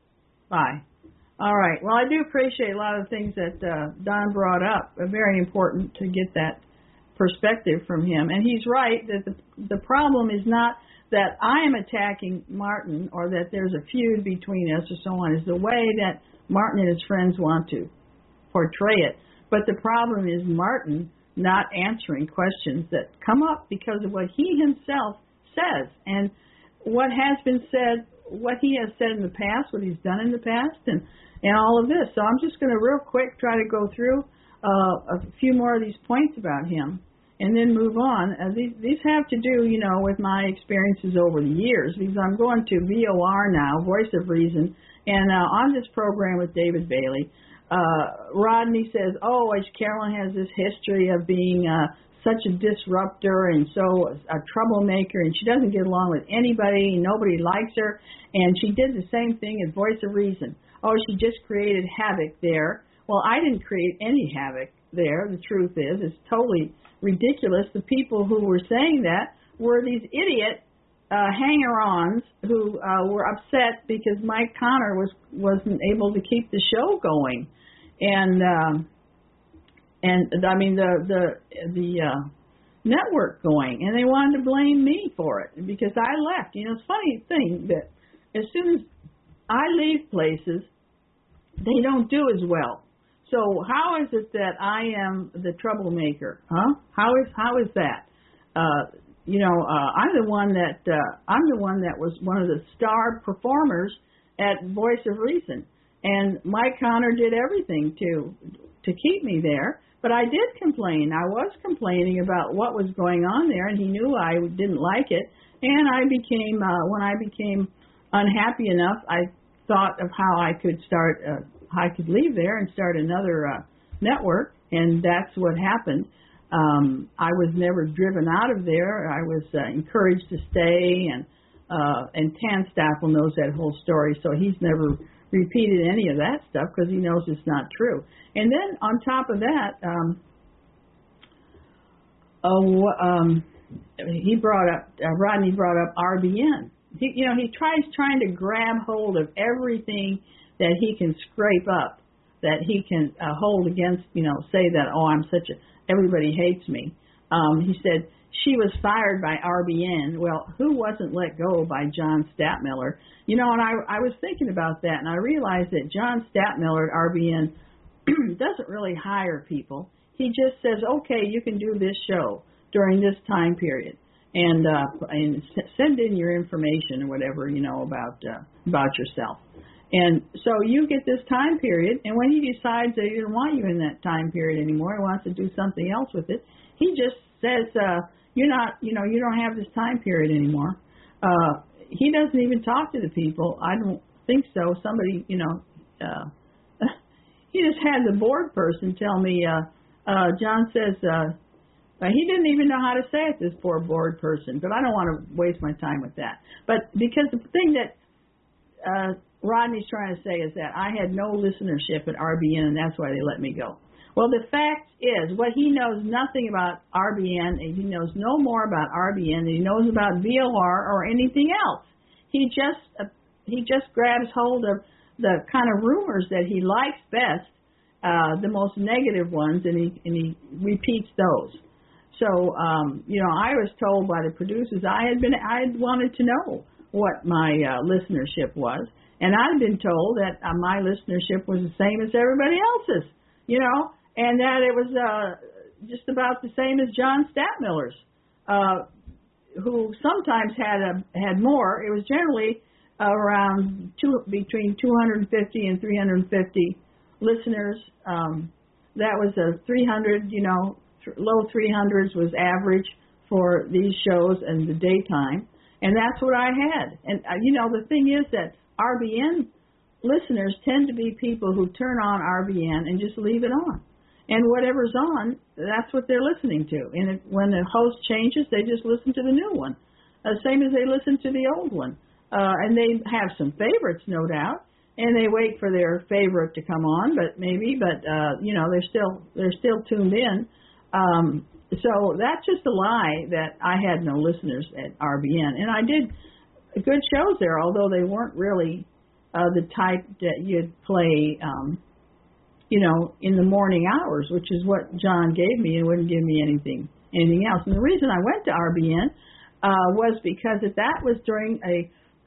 Bye. All right. Well, I do appreciate a lot of things that uh, Don brought up. Uh, very important to get that perspective from him, and he's right that the the problem is not that I am attacking Martin or that there's a feud between us or so on. Is the way that Martin and his friends want to portray it. But the problem is Martin not answering questions that come up because of what he himself says and what has been said, what he has said in the past, what he's done in the past, and, and all of this. So I'm just going to real quick try to go through uh, a few more of these points about him and then move on. Uh, these, these have to do, you know, with my experiences over the years, because I'm going to V O R now, Voice of Reason, and uh, on this program with David Bailey, uh, Rodney says, oh, Carolyn has this history of being uh, such a disruptor and so a troublemaker, and she doesn't get along with anybody, nobody likes her, and she did the same thing at Voice of Reason. Oh, she just created havoc there. Well, I didn't create any havoc there. The truth is, it's totally ridiculous. The people who were saying that were these idiot uh, hanger-ons who uh, were upset because Mike Connor was wasn't able to keep the show going, and um, and I mean the the the uh, network going, and they wanted to blame me for it because I left. You know, it's a funny thing that as soon as I leave places, they don't do as well. So how is it that I am the troublemaker? Huh? How is how is that? Uh, you know, uh, I'm the one that uh, I'm the one that was one of the star performers at Voice of Reason, and Mike Connor did everything to to keep me there. But I did complain. I was complaining about what was going on there, and he knew I didn't like it. And I became uh, when I became unhappy enough, I thought of how I could start. Uh, I could leave there and start another uh, network, and that's what happened. Um, I was never driven out of there. I was uh, encouraged to stay, and uh, and Tanstaffel knows that whole story, so he's never repeated any of that stuff because he knows it's not true. And then on top of that, um, oh, um, he brought up uh, Rodney brought up R B N. He, you know, he tries trying to grab hold of everything that he can scrape up, that he can uh, hold against, you know, say that, oh, I'm such a, everybody hates me. Um, he said she was fired by R B N. Well, who wasn't let go by John Stadtmiller? You know, and I, I was thinking about that, and I realized that John Stadtmiller at R B N doesn't really hire people. He just says, okay, you can do this show during this time period, and uh, and send in your information or whatever, you know, about uh, about yourself. And so you get this time period, and when he decides that he doesn't want you in that time period anymore, he wants to do something else with it, he just says, uh, you're not, you know, you don't have this time period anymore. Uh, he doesn't even talk to the people. I don't think so. Somebody, you know, uh, he just had the board person tell me, uh, uh, John says, uh, Uh, he didn't even know how to say it, this poor board person, but I don't want to waste my time with that. But because the thing that uh, Rodney's trying to say is that I had no listenership at R B N, and that's why they let me go. Well, the fact is, what he knows nothing about R B N, and he knows no more about R B N than he knows about V O R or anything else. He just uh, he just grabs hold of the kind of rumors that he likes best, uh, the most negative ones, and he and he repeats those. So, um, you know, I was told by the producers I had been, I had wanted to know what my uh, listenership was, and I'd been told that uh, my listenership was the same as everybody else's, you know, and that it was uh, just about the same as John Stadtmiller's, uh, who sometimes had a, had more. It was generally uh, around two, between two hundred fifty and three hundred fifty listeners. Um, that was a three hundred, you know. Low three hundreds was average for these shows in the daytime, and that's what I had. And, uh, you know, the thing is that R B N listeners tend to be people who turn on R B N and just leave it on. And whatever's on, that's what they're listening to. And if, when the host changes, they just listen to the new one, uh, same as they listen to the old one. Uh, and they have some favorites, no doubt, and they wait for their favorite to come on, but maybe, but, uh, you know, they're still they're still tuned in. Um, so that's just a lie that I had no listeners at R B N. And I did good shows there, although they weren't really uh, the type that you'd play, um, you know, in the morning hours, which is what John gave me and wouldn't give me anything anything else. And the reason I went to R B N uh, was because if that was during a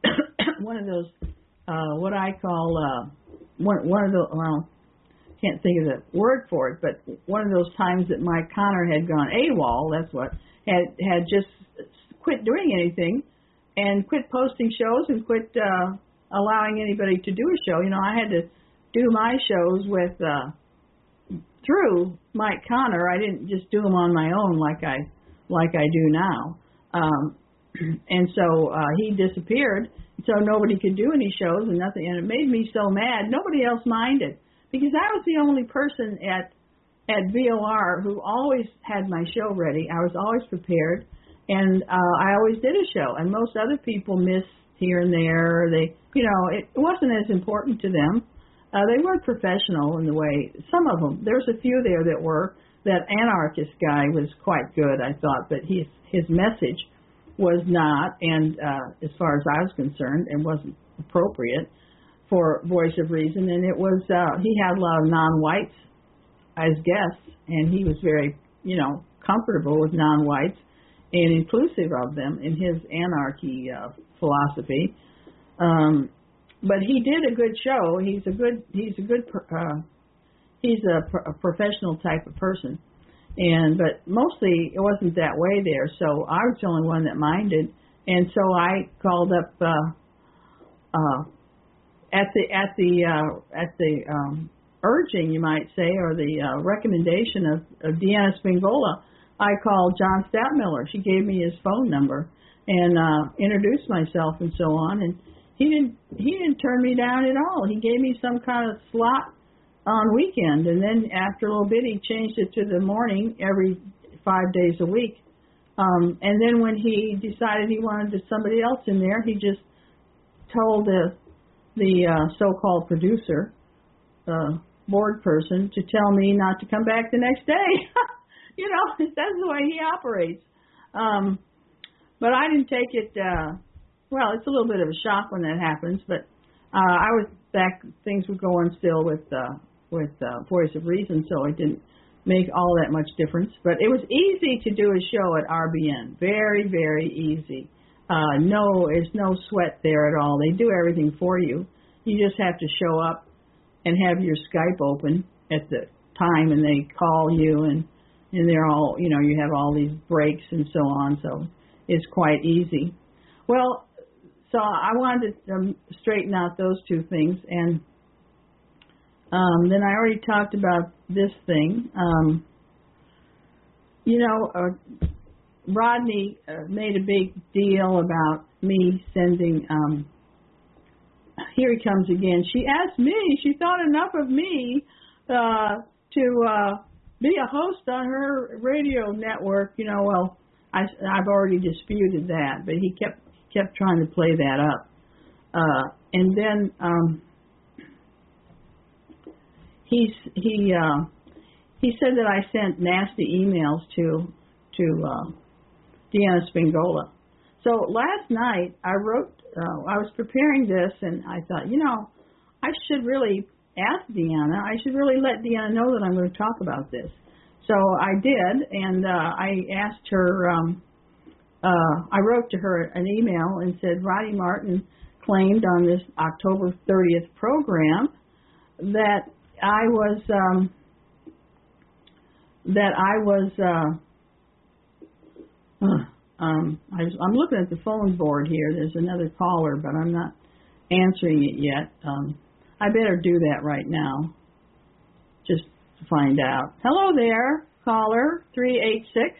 one of those, uh, what I call, uh, one, one of the, well, can't think of the word for it, but one of those times that Mike Connor had gone AWOL, that's what, had had just quit doing anything and quit posting shows and quit uh, allowing anybody to do a show. You know, I had to do my shows with, uh, through Mike Connor. I didn't just do them on my own like I, like I do now. Um, and so uh, he disappeared, so nobody could do any shows and nothing, and it made me so mad. Nobody else minded. Because I was the only person at at V O R who always had my show ready. I was always prepared, and uh, I always did a show. And most other people missed here and there. They, you know, it wasn't as important to them. Uh, they weren't professional in the way. Some of them. There was a few there that were. That anarchist guy was quite good, I thought, but his his message was not, and uh, as far as I was concerned, it wasn't appropriate for Voice of Reason, and it was, uh, he had a lot of non-whites as guests, and he was very, you know, comfortable with non-whites and inclusive of them in his anarchy uh, philosophy. Um, but he did a good show. He's a good, he's a good, uh, he's a, a professional type of person, and, but mostly it wasn't that way there, so I was the only one that minded, and so I called up, uh, uh, At the at the uh, at the um, urging, you might say, or the uh, recommendation of, of Deanna Spingola, I called John Stadtmiller. She gave me his phone number and uh, introduced myself and so on. And he didn't he didn't turn me down at all. He gave me some kind of slot on weekend, and then after a little bit, he changed it to the morning every five days a week. Um, and then when he decided he wanted somebody else in there, he just told the the uh, so-called producer, uh, board person, to tell me not to come back the next day. You know, that's the way he operates. Um, but I didn't take it, uh, well, it's a little bit of a shock when that happens, but uh, I was back things were going still with uh, with uh, Voice of Reason, so it didn't make all that much difference. But it was easy to do a show at R B N. Very, very easy. Uh, no, there's no sweat there at all. They do everything for you. You just have to show up and have your Skype open at the time, and they call you, and and they're all, you know, you have all these breaks and so on. So it's quite easy. Well, so I wanted to um, straighten out those two things, and um, then I already talked about this thing. Um, you know, uh, Rodney uh, made a big deal about me sending. Um, here he comes again. She asked me. She thought enough of me uh, to uh, be a host on her radio network. You know, well, I, I've already disputed that, but he kept kept trying to play that up. Uh, and then um, he's he uh, he said that I sent nasty emails to to uh, Deanna Spingola. So last night I wrote. Uh, I was preparing this, and I thought, you know, I should really ask Deanna. I should really let Deanna know that I'm going to talk about this. So I did, and uh, I asked her. Um, Uh, I wrote to her an email and said, Rodney Martin claimed on this October thirtieth program that I was, um, that I was, uh, uh, um, I was, I'm looking at the phone board here. There's another caller, but I'm not answering it yet. Um, I better do that right now, just to find out. Hello there, caller, three eight six.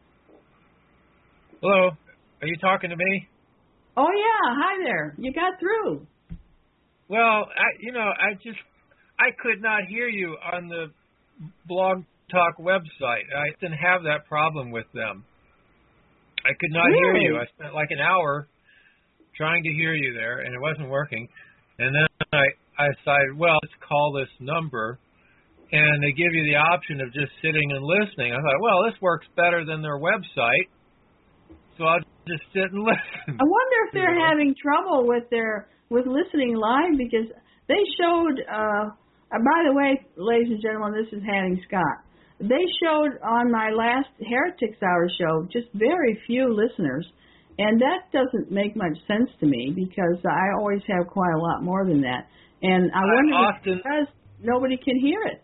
Hello, are you talking to me? Oh yeah, hi there. You got through. Well, I, you know, I just, I could not hear you on the Blog Talk website. I didn't have that problem with them. I could not really? hear you. I spent like an hour trying to hear you there, and it wasn't working. And then I, I decided, well, let's call this number. And they give you the option of just sitting and listening. I thought, well, this works better than their website. So I'll just sit and listen. I wonder if they're having trouble with their with listening live, because they showed. Uh, uh, by the way, ladies and gentlemen, this is Hattie Scott. They showed on my last Heretics Hour show just very few listeners, and that doesn't make much sense to me, because I always have quite a lot more than that. And I, I wonder often, if it's because nobody can hear it.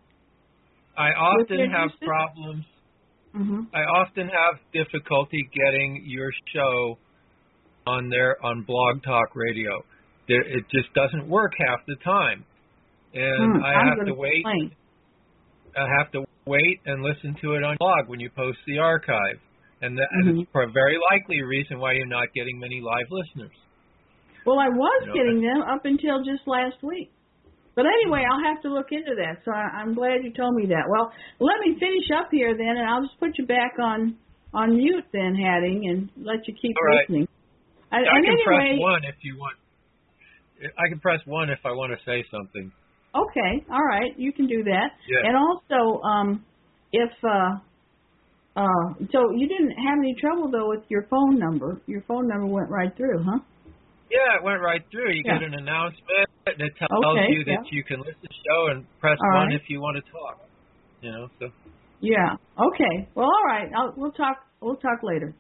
I often have problems. Mm-hmm. I often have difficulty getting your show on there on Blog Talk Radio. It just doesn't work half the time, and hmm, I I'm have to wait. Explain. I have to wait and listen to it on blog when you post the archive, and, that, mm-hmm. and it's for a very likely reason why you're not getting many live listeners. Well, I was you know, getting them up until just last week. But anyway, I'll have to look into that, so I, I'm glad you told me that. Well, let me finish up here then, and I'll just put you back on, on mute then, Hattie, and let you keep All right. listening. I, I can anyway, press one if you want. I can press one if I want to say something. Okay, all right, you can do that. Yeah. And also, um, if uh, uh, so you didn't have any trouble though with your phone number. Your phone number went right through, huh? Yeah, it went right through. You yeah. get an announcement that tells okay, you that yeah. you can listen to the show, and press all one right. if you want to talk. You know, so. Yeah. Okay. Well, all right. I'll, we'll talk. We'll talk later.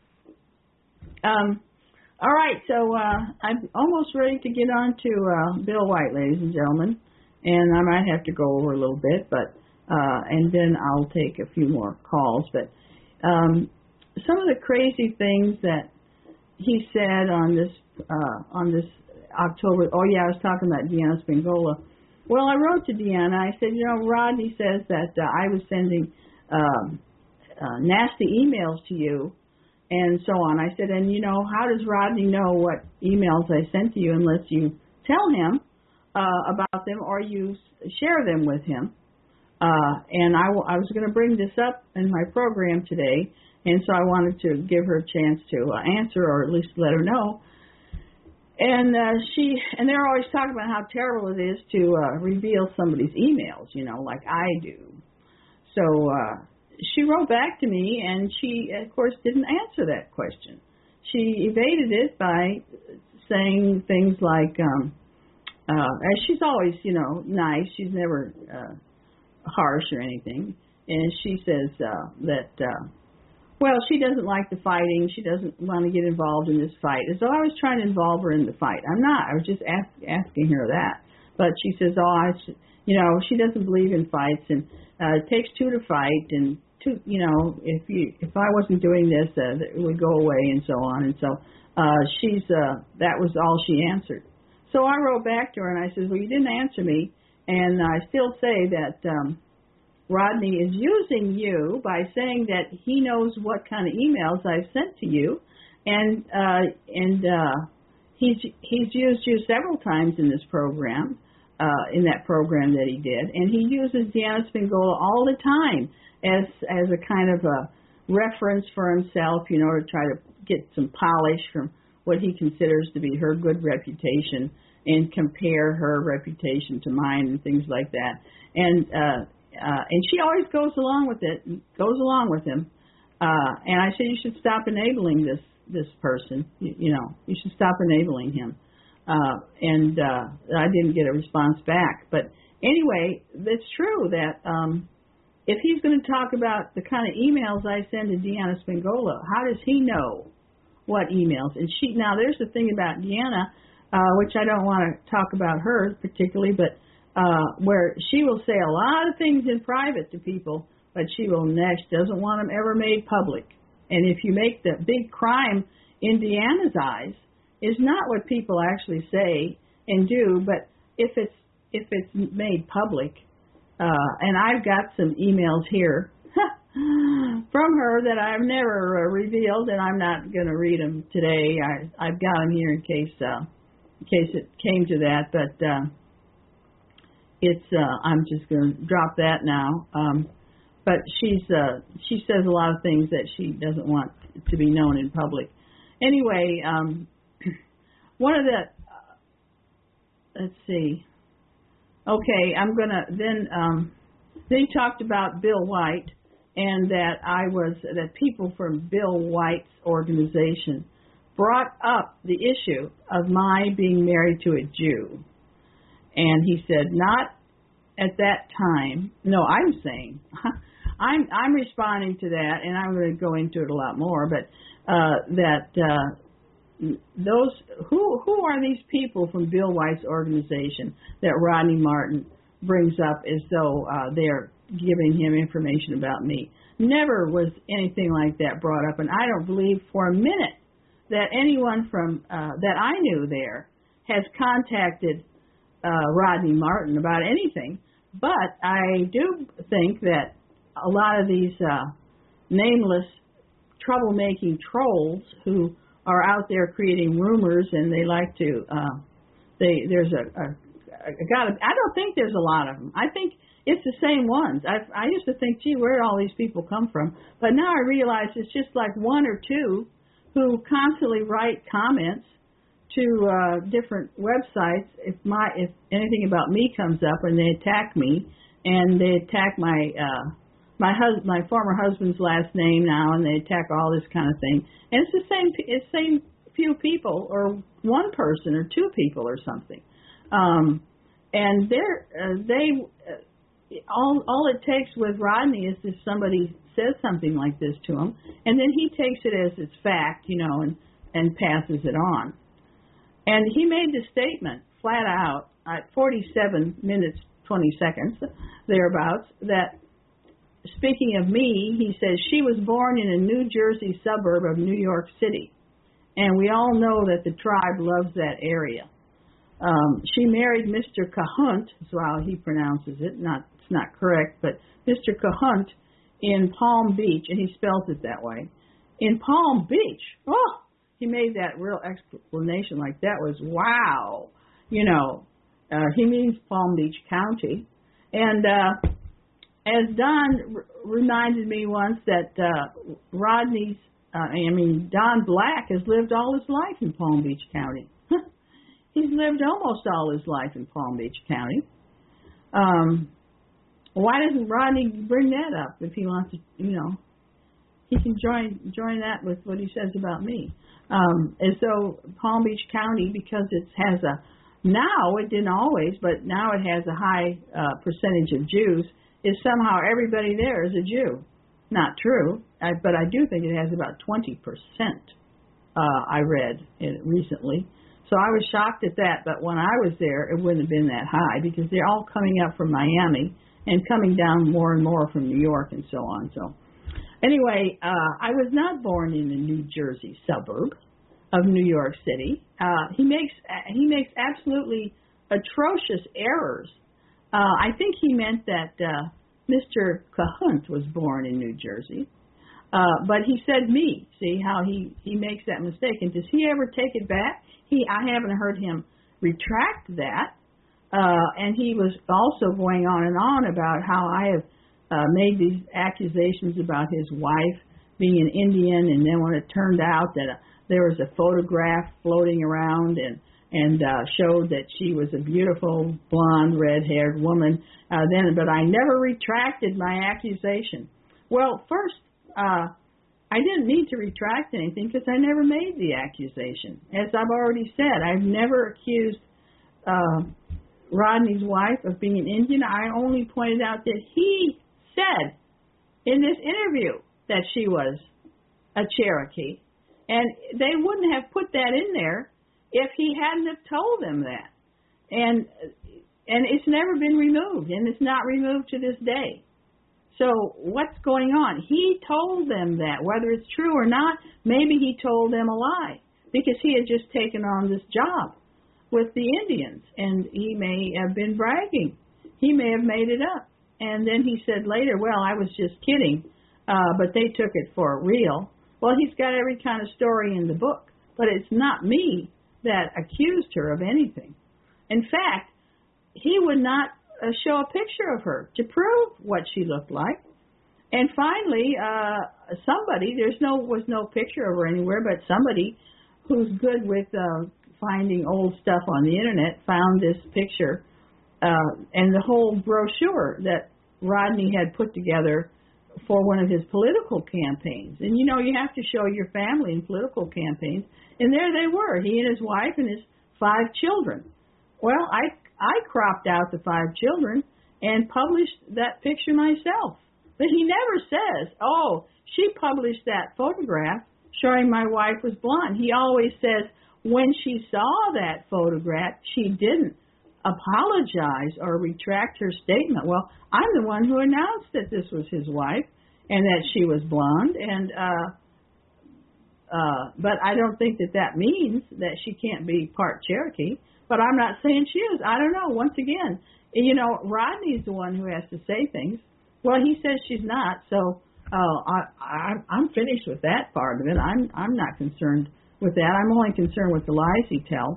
Um. All right. So uh, I'm almost ready to get on to uh, Bill White, ladies and gentlemen, and I might have to go over a little bit, but uh, and then I'll take a few more calls. But um, some of the crazy things that he said on this uh, on this October. Oh yeah, I was talking about Deanna Spingola. Well, I wrote to Deanna. I said, you know, Rodney says that uh, I was sending um, uh, nasty emails to you, and so on. I said, and you know, how does Rodney know what emails I sent to you unless you tell him uh, about them or you share them with him? Uh, and I, w- I was going to bring this up in my program today, and so I wanted to give her a chance to uh, answer, or at least let her know. And uh, she, and they're always talking about how terrible it is to uh, reveal somebody's emails, you know, like I do. So uh, she wrote back to me, and she, of course, didn't answer that question. She evaded it by saying things like, um, uh, and she's always, you know, nice. She's never uh, harsh or anything. And she says uh, that, uh, well, she doesn't like the fighting. She doesn't want to get involved in this fight. As though I was trying to involve her in the fight. I'm not. I was just ask, asking her that. But she says, oh, I, sh-, you know, she doesn't believe in fights, and uh, it takes two to fight, and two, you know, if you, if I wasn't doing this, uh, it would go away, and so on. And so uh, she's, uh, that was all she answered. So I wrote back to her, and I said, well, you didn't answer me, and I still say that um, Rodney is using you by saying that he knows what kind of emails I've sent to you, and uh, and uh, he's he's used you several times in this program, uh, in that program that he did, and he uses Deanna Spingola all the time as as a kind of a reference for himself, you know, to try to get some polish from what he considers to be her good reputation and compare her reputation to mine and things like that, and. Uh, Uh, and she always goes along with it, goes along with him. Uh, and I said, you should stop enabling this this person. You, you know, you should stop enabling him. Uh, and uh, I didn't get a response back. But anyway, it's true that um, if he's going to talk about the kind of emails I send to Deanna Spingola, how does he know what emails? And she now there's the thing about Deanna, uh, which I don't want to talk about her particularly, but. Uh, where she will say a lot of things in private to people, but she will next doesn't want them ever made public. And if you make the big crime in Deanna's eyes, is not what people actually say and do, but if it's if it's made public. Uh, and I've got some emails here from her that I've never uh, revealed, and I'm not going to read them today. I, I've got them here in case uh, in case it came to that, but. Uh, It's. Uh, I'm just going to drop that now. Um, but she's. Uh, she says a lot of things that she doesn't want to be known in public. Anyway, um, one of the. Uh, let's see. Okay, I'm gonna then. Um, they talked about Bill White and that I was that people from Bill White's organization brought up the issue of my being married to a Jew. And he said, not at that time. No, I'm saying, I'm I'm responding to that, and I'm going to go into it a lot more. But uh, that uh, those who who are these people from Bill White's organization that Rodney Martin brings up as though uh, they're giving him information about me? Never was anything like that brought up, and I don't believe for a minute that anyone from uh, that I knew there has contacted. Uh, Rodney Martin about anything, but I do think that a lot of these uh, nameless troublemaking trolls who are out there creating rumors and they like to, uh, they there's a, a, a got I don't think there's a lot of them. I think it's the same ones. I I used to think, gee, where do all these people come from? But now I realize it's just like one or two who constantly write comments to uh, different websites. If my if anything about me comes up and they attack me, and they attack my uh, my hus- my former husband's last name now, and they attack all this kind of thing. And it's the same it's same few people, or one person, or two people, or something. Um, and they're uh, they uh, all all it takes with Rodney is if somebody says something like this to him, and then he takes it as it's fact, you know, and and passes it on. And he made the statement flat out at forty-seven minutes, twenty seconds, thereabouts, that speaking of me, he says she was born in a New Jersey suburb of New York City. And we all know that the tribe loves that area. Um, she married Mister Cahunt, is how he pronounces it. Not, it's not correct, but Mister Cahunt in Palm Beach, and he spells it that way. In Palm Beach. Oh! He made that real explanation like that was, wow, you know, uh, he means Palm Beach County. And uh, as Don r- reminded me once that uh, Rodney's, uh, I mean, Don Black has lived all his life in Palm Beach County. He's lived almost all his life in Palm Beach County. Um, why doesn't Rodney bring that up if he wants to, you know, he can join join that with what he says about me. Um, and so Palm Beach County, because it has a now, it didn't always, but now it has a high uh, percentage of Jews, is somehow everybody there is a Jew. Not true, I, but I do think it has about twenty percent, uh, I read it recently. So I was shocked at that, but when I was there, it wouldn't have been that high because they're all coming up from Miami and coming down more and more from New York and so on. So anyway, uh, I was not born in the New Jersey suburb of New York City. Uh, he makes he makes absolutely atrocious errors. Uh, I think he meant that uh, Mister Cahunt was born in New Jersey, uh, but he said me. See how he, he makes that mistake, and does he ever take it back? He I haven't heard him retract that, uh, and he was also going on and on about how I have uh, made these accusations about his wife being an Indian, and then when it turned out that uh, there was a photograph floating around and and uh, showed that she was a beautiful, blonde, red-haired woman. Uh, then, but I never retracted my accusation. Well, first, uh, I didn't need to retract anything because I never made the accusation. As I've already said, I've never accused uh, Rodney's wife of being an Indian. I only pointed out that he said in this interview that she was a Cherokee, and they wouldn't have put that in there if he hadn't have told them that. And and it's never been removed, and it's not removed to this day. So what's going on? He told them that. Whether it's true or not, maybe he told them a lie because he had just taken on this job with the Indians, and he may have been bragging. He may have made it up. And then he said later, well, I was just kidding, uh, but they took it for real. Well, he's got every kind of story in the book, but it's not me that accused her of anything. In fact, he would not uh, show a picture of her to prove what she looked like. And finally, uh, somebody, there's no was no picture of her anywhere, but somebody who's good with uh, finding old stuff on the internet found this picture uh, and the whole brochure that Rodney had put together for one of his political campaigns. And, you know, you have to show your family in political campaigns. And there they were, he and his wife and his five children. Well, I, I cropped out the five children and published that picture myself. But he never says, oh, she published that photograph showing my wife was blonde. He always says when she saw that photograph, she didn't apologize or retract her statement. Well, I'm the one who announced that this was his wife and that she was blonde, and uh, uh, but I don't think that that means that she can't be part Cherokee. But I'm not saying she is. I don't know. Once again, you know, Rodney's the one who has to say things. Well, he says she's not, so uh, I, I, I'm finished with that part of it. I'm I'm not concerned with that. I'm only concerned with the lies he tells.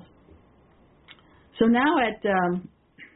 So now at, um,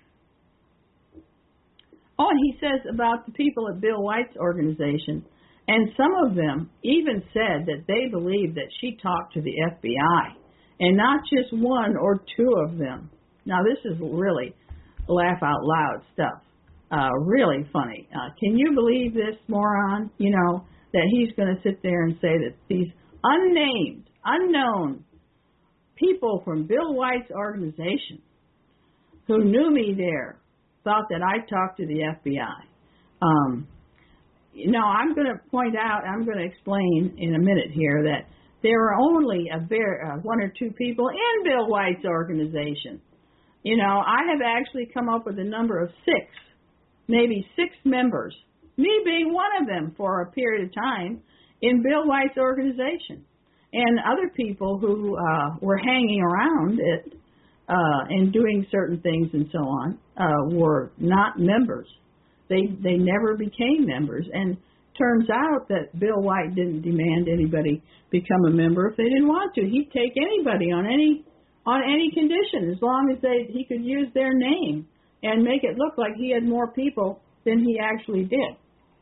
oh, and he says about the people at Bill White's organization, and some of them even said that they believed that she talked to the F B I, and not just one or two of them. Now, this is really laugh out loud stuff, uh, really funny. Uh, can you believe this moron, you know, that he's going to sit there and say that these unnamed, unknown people from Bill White's organization who knew me there thought that I talked to the F B I. Um, you know, I'm going to point out, I'm going to explain in a minute here that there are only a very, uh, one or two people in Bill White's organization. You know, I have actually come up with a number of six, maybe six members, me being one of them for a period of time in Bill White's organization. And other people who uh, were hanging around it uh, and doing certain things and so on uh, were not members. They they never became members. And turns out that Bill White didn't demand anybody become a member if they didn't want to. He'd take anybody on any on any condition as long as they he could use their name and make it look like he had more people than he actually did.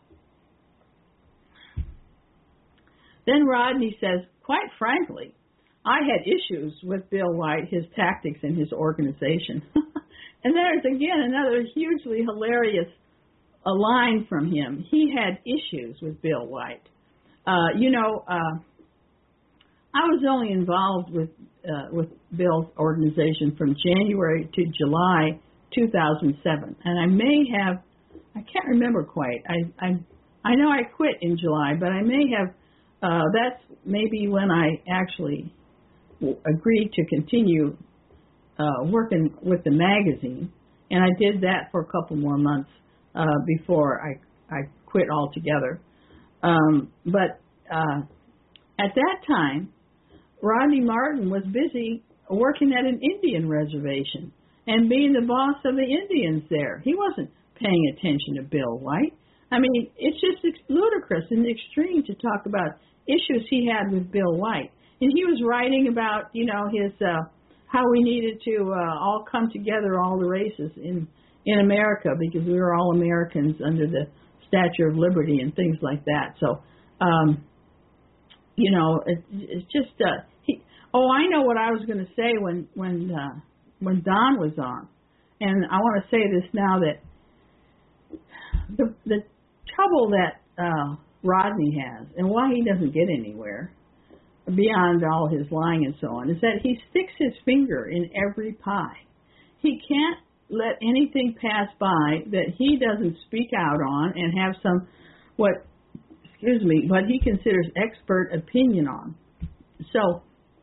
Then Rodney says, quite frankly, I had issues with Bill White, his tactics, and his organization. And there's, again, another hugely hilarious a line from him. He had issues with Bill White. Uh, you know, uh, I was only involved with uh, with Bill's organization from January to July two thousand seven, and I may have, I can't remember quite. I I I know I quit in July, but I may have. Uh, that's maybe when I actually agreed to continue uh, working with the magazine, and I did that for a couple more months uh, before I I quit altogether. Um, but uh, at that time, Rodney Martin was busy working at an Indian reservation and being the boss of the Indians there. He wasn't paying attention to Bill White. I mean, it's just ludicrous in the extreme to talk about issues he had with Bill White. And he was writing about, you know, his uh, how we needed to uh, all come together, all the races in in America, because we were all Americans under the Statue of Liberty and things like that. So, um, you know, it, it's just. Uh, he, oh, I know what I was going to say when when uh, when Don was on, and I want to say this now that the the trouble that uh, Rodney has and why he doesn't get anywhere beyond all his lying and so on is that he sticks his finger in every pie. He can't let anything pass by that he doesn't speak out on and have some what excuse me what he considers expert opinion on. So,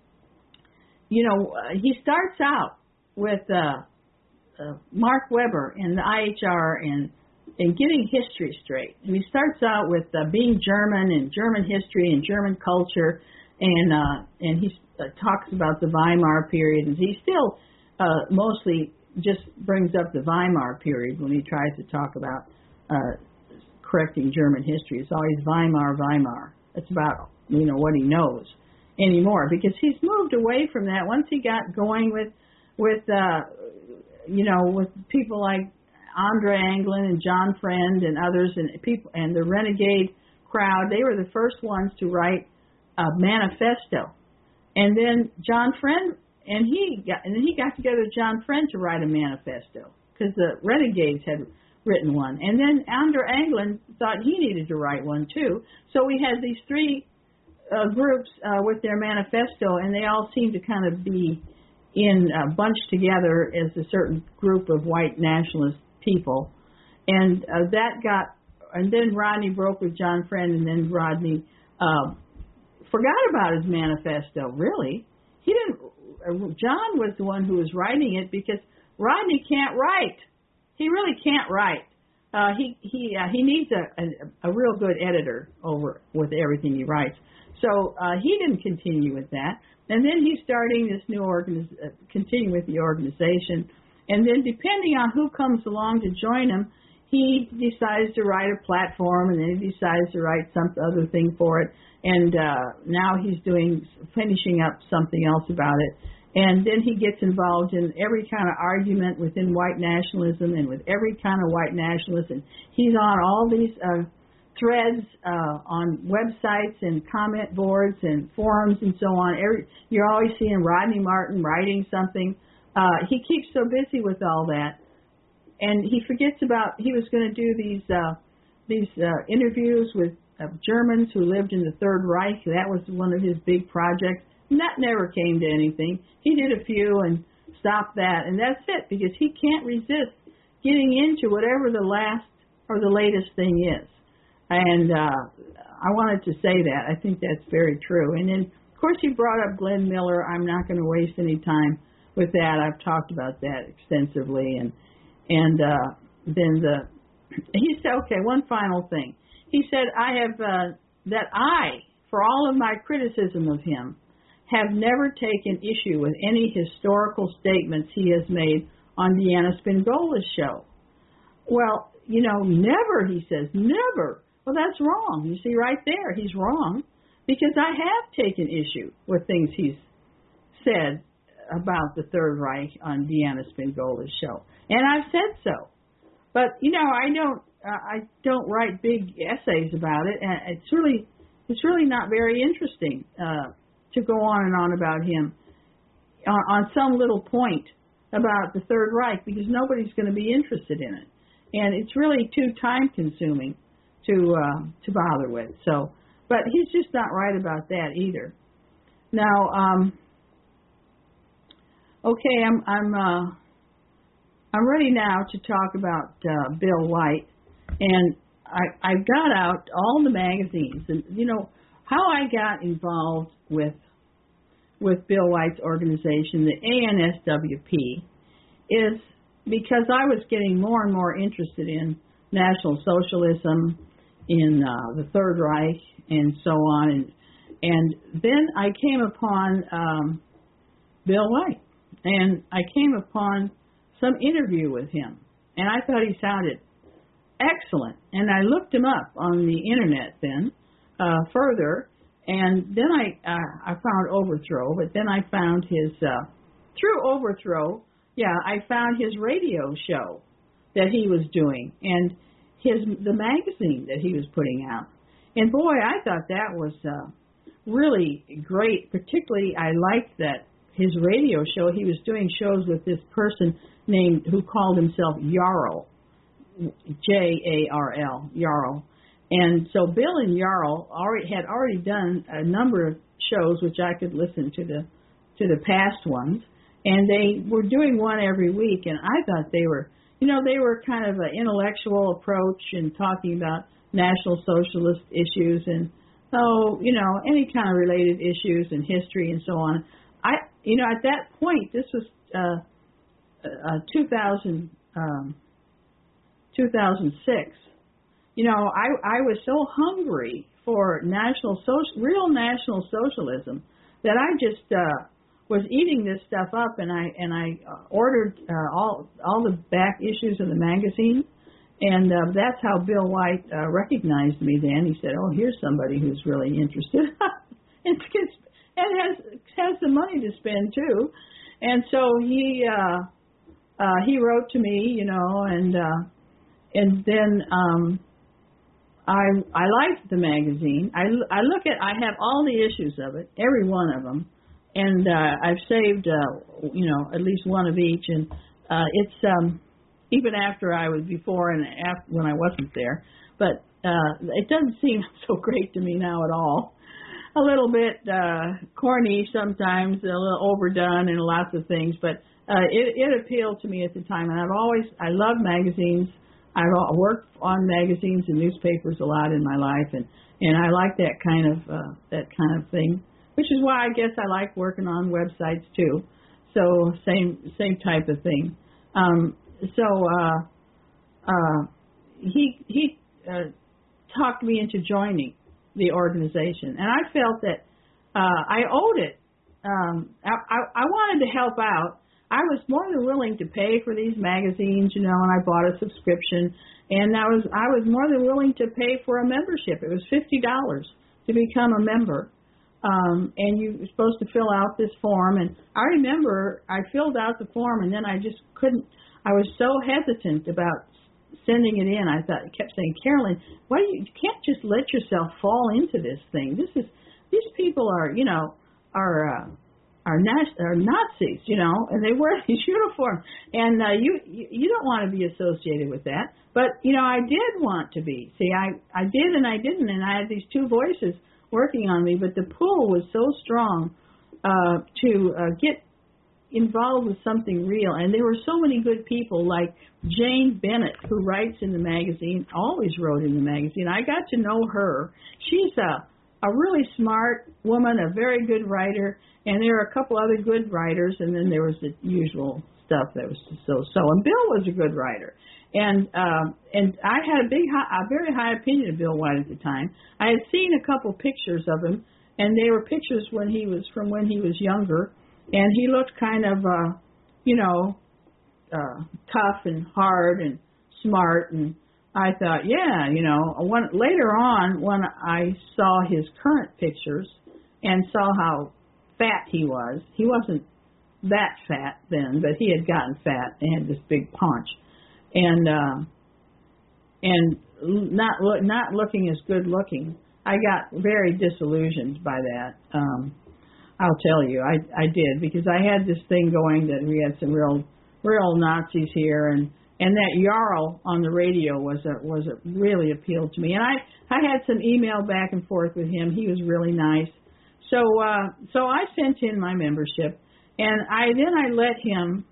you know, uh, he starts out with uh, uh, Mark Weber and the I H R and and getting history straight. And he starts out with uh, being German and German history and German culture, and uh, and he uh, talks about the Weimar period. And he still uh, mostly just brings up the Weimar period when he tries to talk about uh, correcting German history. It's always Weimar, Weimar. It's about, you know, what he knows anymore, because he's moved away from that once he got going with with uh, you know with people like Andre Anglin and John Friend and others and people and the Renegade crowd. They were the first ones to write a manifesto, and then John Friend and he got and then he got together with John Friend to write a manifesto because the Renegades had written one, and then Andre Anglin thought he needed to write one too. So we had these three uh, groups uh, with their manifesto, and they all seemed to kind of be in uh, bunched together as a certain group of white nationalist people, and uh, that got, and then Rodney broke with John Friend, and then Rodney uh, forgot about his manifesto. Really, he didn't. Uh, John was the one who was writing it because Rodney can't write. He really can't write. Uh, he he uh, he needs a, a a real good editor over with everything he writes. So uh, he didn't continue with that, and then he's starting this new organiz- uh, continue with the organization. And then depending on who comes along to join him, he decides to write a platform, and then he decides to write some other thing for it. And uh, now he's doing, finishing up something else about it. And then he gets involved in every kind of argument within white nationalism and with every kind of white nationalist. And he's on all these uh, threads uh, on websites and comment boards and forums and so on. Every, you're always seeing Rodney Martin writing something. Uh, he keeps so busy with all that, and he forgets about, he was going to do these uh, these uh, interviews with uh, Germans who lived in the Third Reich. That was one of his big projects, and that never came to anything. He did a few and stopped that, and that's it, because he can't resist getting into whatever the last or the latest thing is. And uh, I wanted to say that. I think that's very true. And then, of course, he brought up Glenn Miller. I'm not going to waste any time with that. I've talked about that extensively, and and uh, then the he said, okay, one final thing. He said, I have uh, that I, for all of my criticism of him, have never taken issue with any historical statements he has made on Deanna Spingola's show. Well, you know, never, he says, never. Well, that's wrong. You see, right there, he's wrong, because I have taken issue with things he's said about the Third Reich on Deanna Spingola's show, and I've said so. But you know, I don't, uh, I don't write big essays about it, and it's really, it's really not very interesting uh, to go on and on about him on, on some little point about the Third Reich, because nobody's going to be interested in it, and it's really too time-consuming to uh, to bother with. So, but he's just not right about that either. Now. Um, Okay, I'm I'm uh, I'm ready now to talk about uh, Bill White, and I I got out all the magazines, and you know how I got involved with with Bill White's organization, the A N S W P, is because I was getting more and more interested in National Socialism, in uh, the Third Reich, and so on, and and then I came upon um, Bill White. And I came upon some interview with him, and I thought he sounded excellent. And I looked him up on the internet then uh, further, and then I uh, I found Overthrow, but then I found his uh, through Overthrow, yeah, I found his radio show that he was doing and his the magazine that he was putting out. And boy, I thought that was uh, really great. Particularly, I liked that. His radio show, he was doing shows with this person named, who called himself Jarl, J A R L, Jarl. And so Bill and Jarl already had already done a number of shows, which I could listen to the to the past ones, and they were doing one every week, and I thought they were, you know, they were kind of an intellectual approach and talking about National Socialist issues and, oh, you know, any kind of related issues and history and so on. I, you know, at that point, this was uh, uh, two thousand, um, two thousand six. You know, I, I was so hungry for national social, real national socialism that I just uh, was eating this stuff up, and I and I ordered uh, all all the back issues of the magazine, and uh, that's how Bill White uh, recognized me. Then he said, "Oh, here's somebody who's really interested." and And has has the money to spend too, and so he uh, uh, he wrote to me, you know, and uh, and then um, I I liked the magazine. I, I look at I have all the issues of it, every one of them, and uh, I've saved uh, you know at least one of each, and uh, it's um, even after I was before and after when I wasn't there, but uh, it doesn't seem so great to me now at all. A little bit uh, corny sometimes, a little overdone in lots of things, but uh, it, it appealed to me at the time. And I've always, I love magazines. I've worked on magazines and newspapers a lot in my life, and, and I like that kind of uh, that kind of thing, which is why I guess I like working on websites too. So same same type of thing. Um, so uh, uh, he he uh, talked me into joining the organization, and I felt that uh, I owed it. Um, I, I, I wanted to help out. I was more than willing to pay for these magazines, you know, and I bought a subscription, and I was I was more than willing to pay for a membership. It was fifty dollars to become a member, um, and you were supposed to fill out this form. And I remember I filled out the form, and then I just couldn't. I was so hesitant about sending it in. I thought, I kept saying, Carolyn, why do you, you can't just let yourself fall into this thing? This is, these people are, you know, are, uh, are, nas- are Nazis, you know, and they wear these uniforms, and uh, you, you, you don't want to be associated with that. But, you know, I did want to be. See, I, I did and I didn't, and I had these two voices working on me, but the pull was so strong uh, to uh, get involved with something real, and there were so many good people like Jane Bennett, who writes in the magazine, always wrote in the magazine. I got to know her. She's a a really smart woman, a very good writer, and there are a couple other good writers, and then there was the usual stuff that was so-so. And Bill was a good writer, and uh, and I had a big, high, a very high opinion of Bill White at the time. I had seen a couple pictures of him, and they were pictures when he was from when he was younger. And he looked kind of, uh, you know, uh, tough and hard and smart. And I thought, yeah, you know, when, later on when I saw his current pictures and saw how fat he was, he wasn't that fat then, but he had gotten fat and had this big paunch. And, uh, and not, look, not looking as good looking. I got very disillusioned by that. Um, I'll tell you, I I did, because I had this thing going that we had some real real Nazis here, and and that Jarl on the radio was a was a really appealed to me, and I I had some email back and forth with him. He was really nice, so uh, so I sent in my membership, And I then I let him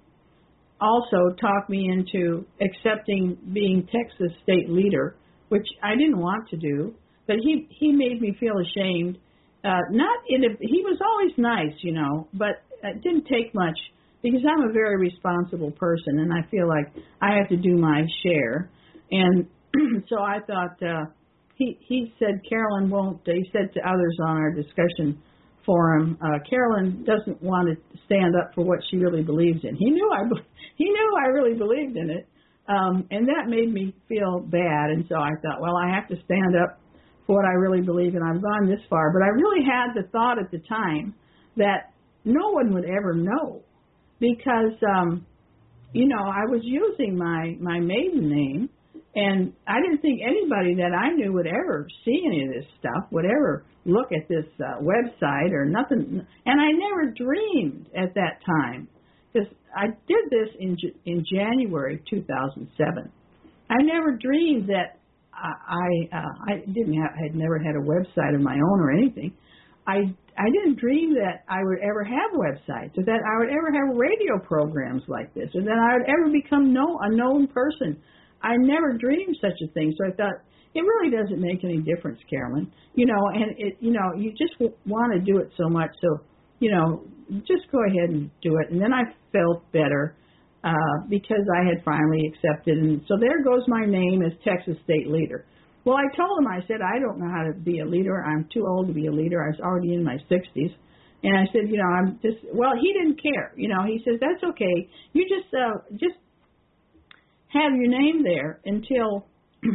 also talk me into accepting being Texas state leader, which I didn't want to do, but he, he made me feel ashamed. Uh, not in a, he was always nice, you know, but it didn't take much because I'm a very responsible person and I feel like I have to do my share. And so I thought, uh, he, he said Carolyn won't, he said to others on our discussion forum, uh, Carolyn doesn't want to stand up for what she really believes in. He knew I, he knew I really believed in it. Um, and that made me feel bad. And so I thought, well, I have to stand up for what I really believe in. I've gone this far. But I really had the thought at the time that no one would ever know because, um, you know, I was using my, my maiden name, and I didn't think anybody that I knew would ever see any of this stuff, would ever look at this uh, website or nothing. And I never dreamed at that time, because I did this in in January two thousand seven. I never dreamed that I uh, I didn't have I had never had a website of my own or anything. I I didn't dream that I would ever have websites, or that I would ever have radio programs like this, or that I would ever become no, a known person. I never dreamed such a thing. So I thought, it really doesn't make any difference, Carolyn. You know, and it you know you just want to do it so much, so you know just go ahead and do it. And then I felt better. Uh, because I had finally accepted, and so there goes my name as Texas State Leader. Well, I told him, I said, I don't know how to be a leader. I'm too old to be a leader. I was already in my sixties. And I said, you know, I'm just, well, he didn't care. You know, he says, that's okay. You just, uh, just have your name there until,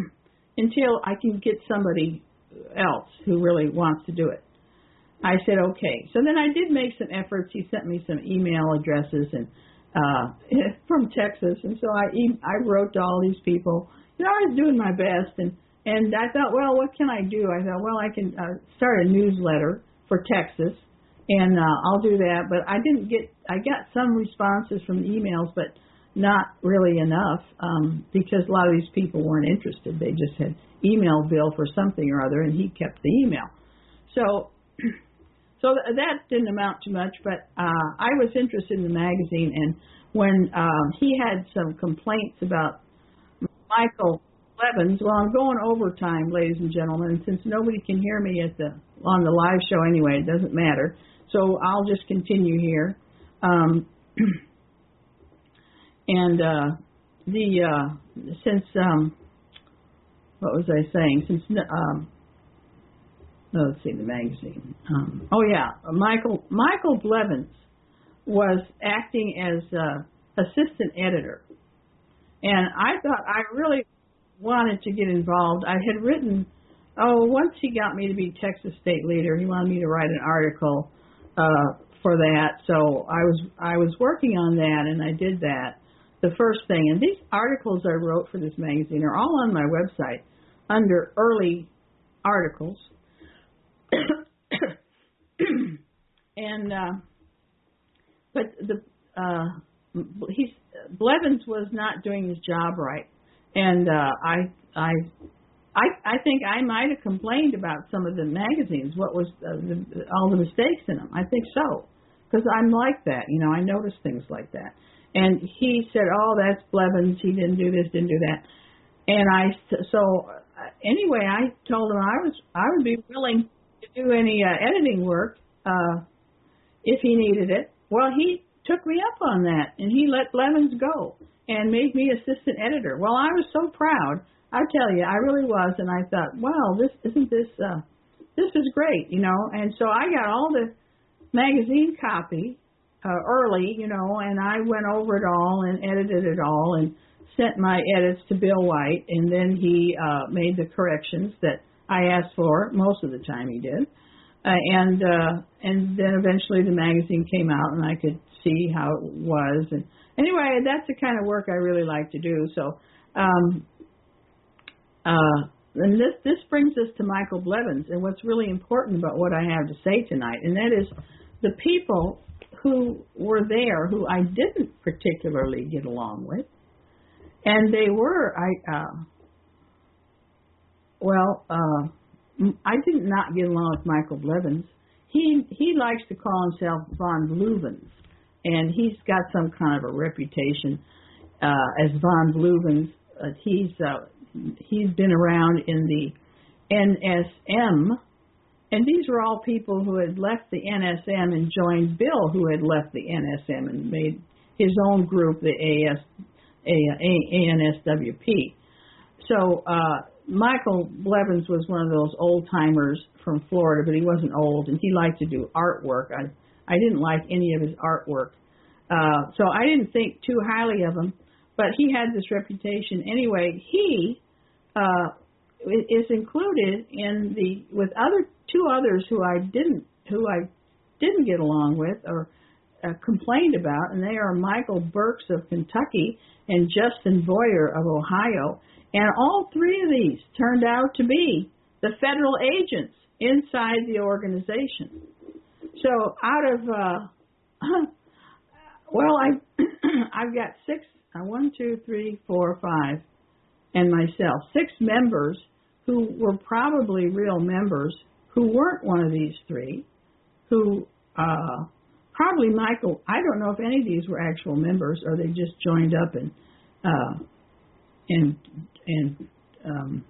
until I can get somebody else who really wants to do it. I said, okay. So then I did make some efforts. He sent me some email addresses and uh, from Texas, and so I I wrote to all these people. You know, I was doing my best, and, and I thought, well, what can I do? I thought, well, I can uh, start a newsletter for Texas, and uh, I'll do that. But I didn't get, I got some responses from the emails, but not really enough um, because a lot of these people weren't interested. They just had emailed Bill for something or other, and he kept the email. So. So that didn't amount to much, but uh, I was interested in the magazine, and when um, he had some complaints about Michael Blevins, well, I'm going overtime, ladies and gentlemen, and since nobody can hear me at the on the live show anyway, it doesn't matter, so I'll just continue here. Um, and uh, the uh, since um, what was I saying? Since um, Oh, let's see, the magazine. Um, oh, yeah, Michael Michael Blevins was acting as uh, assistant editor. And I thought I really wanted to get involved. I had written, oh, once he got me to be Texas State Leader, he wanted me to write an article uh, for that. So I was I was working on that, and I did that, the first thing. And these articles I wrote for this magazine are all on my website under early articles. and uh, but the uh, he's Blevins was not doing his job right, and uh, I I I I think I might have complained about some of the magazines. What was uh, the, all the mistakes in them? I think so, because I'm like that. You know, I notice things like that. And he said, "Oh, that's Blevins. He didn't do this, didn't do that." And I so anyway, I told him I was I would be willing to do any uh, editing work uh, if he needed it. Well, he took me up on that, and he let Blevins go and made me assistant editor. Well, I was so proud. I tell you, I really was, and I thought, wow, this isn't this uh, this is great, you know. And so I got all the magazine copy uh, early, you know, and I went over it all and edited it all and sent my edits to Bill White, and then he uh, made the corrections that I asked for. Most of the time he did. Uh, and uh, and then eventually the magazine came out, and I could see how it was. And anyway, that's the kind of work I really like to do. So, um, uh, and this this brings us to Michael Blevins, and what's really important about what I have to say tonight, and that is the people who were there who I didn't particularly get along with, and they were I. Uh, Well, uh, I did not get along with Michael Blevins. He he likes to call himself von Bluvens. and he's got some kind of a reputation uh, as von Bluevens. Uh, he's uh, he's been around in the N S M, and these were all people who had left the N S M and joined Bill, who had left the N S M and made his own group, the A S, A, A, N S W P. So uh, Michael Blevins was one of those old-timers from Florida, but he wasn't old, and he liked to do artwork. I, I didn't like any of his artwork, uh, so I didn't think too highly of him, but he had this reputation. Anyway, he uh, is included in the, with other two others who I didn't, who I didn't get along with or uh, complained about, and they are Michael Burks of Kentucky and Justin Boyer of Ohio. And all three of these turned out to be the federal agents inside the organization. So out of, uh, well, I, I've got six, uh, one, two, three, four, five, and myself, six members who were probably real members who weren't one of these three, who uh, probably Michael, I don't know if any of these were actual members or they just joined up and uh, and and um,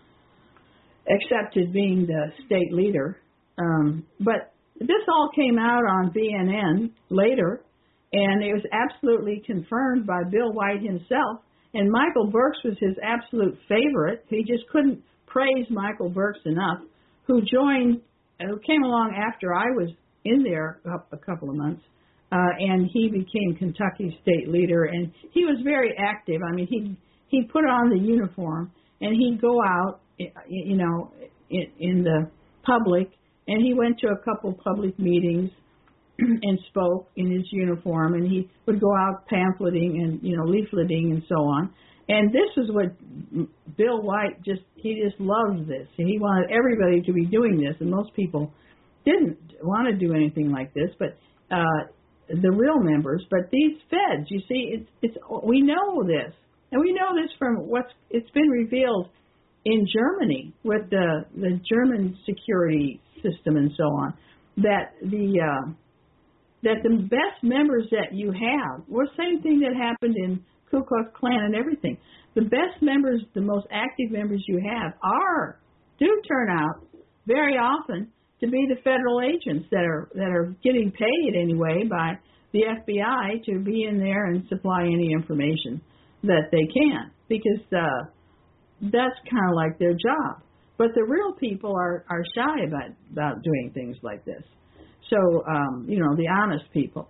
accepted being the state leader. Um, but this all came out on B N N later, and it was absolutely confirmed by Bill White himself. And Michael Burks was his absolute favorite. He just couldn't praise Michael Burks enough, who joined, who came along after I was in there a couple of months, uh, and he became Kentucky's state leader. And he was very active. I mean, he he put on the uniform, and he'd go out, you know, in, in the public, and he went to a couple public meetings and spoke in his uniform, and he would go out pamphleting and, you know, leafleting and so on. And this is what Bill White just, he just loved this. And he wanted everybody to be doing this, and most people didn't want to do anything like this, but uh, the real members. But these feds, you see, it's, it's we know this. And we know this from what's, it's been revealed in Germany with the, the German security system and so on, that the, uh, that the best members that you have, well, same thing that happened in Ku Klux Klan and everything. The best members, the most active members you have are, do turn out very often to be the federal agents that are that are getting paid anyway by the F B I to be in there and supply any information that they can, because uh, that's kind of like their job. But the real people are, are shy about, about doing things like this. So, um, you know, the honest people.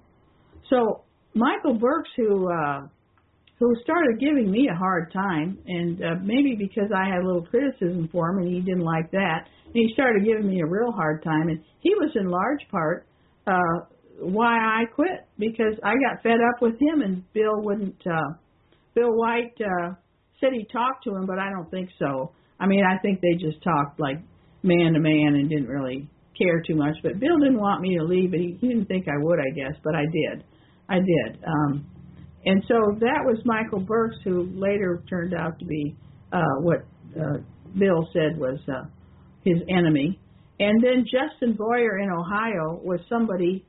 So Michael Burks, who uh, who started giving me a hard time, and uh, maybe because I had a little criticism for him and he didn't like that, and he started giving me a real hard time, and he was in large part uh, why I quit, because I got fed up with him, and Bill wouldn't, uh, Bill White uh, said he talked to him, but I don't think so. I mean, I think they just talked like man to man and didn't really care too much, but Bill didn't want me to leave, but he, he didn't think I would, I guess, but I did. I did. Um, and so that was Michael Burks, who later turned out to be uh, what uh, Bill said was uh, his enemy. And then Justin Boyer in Ohio was somebody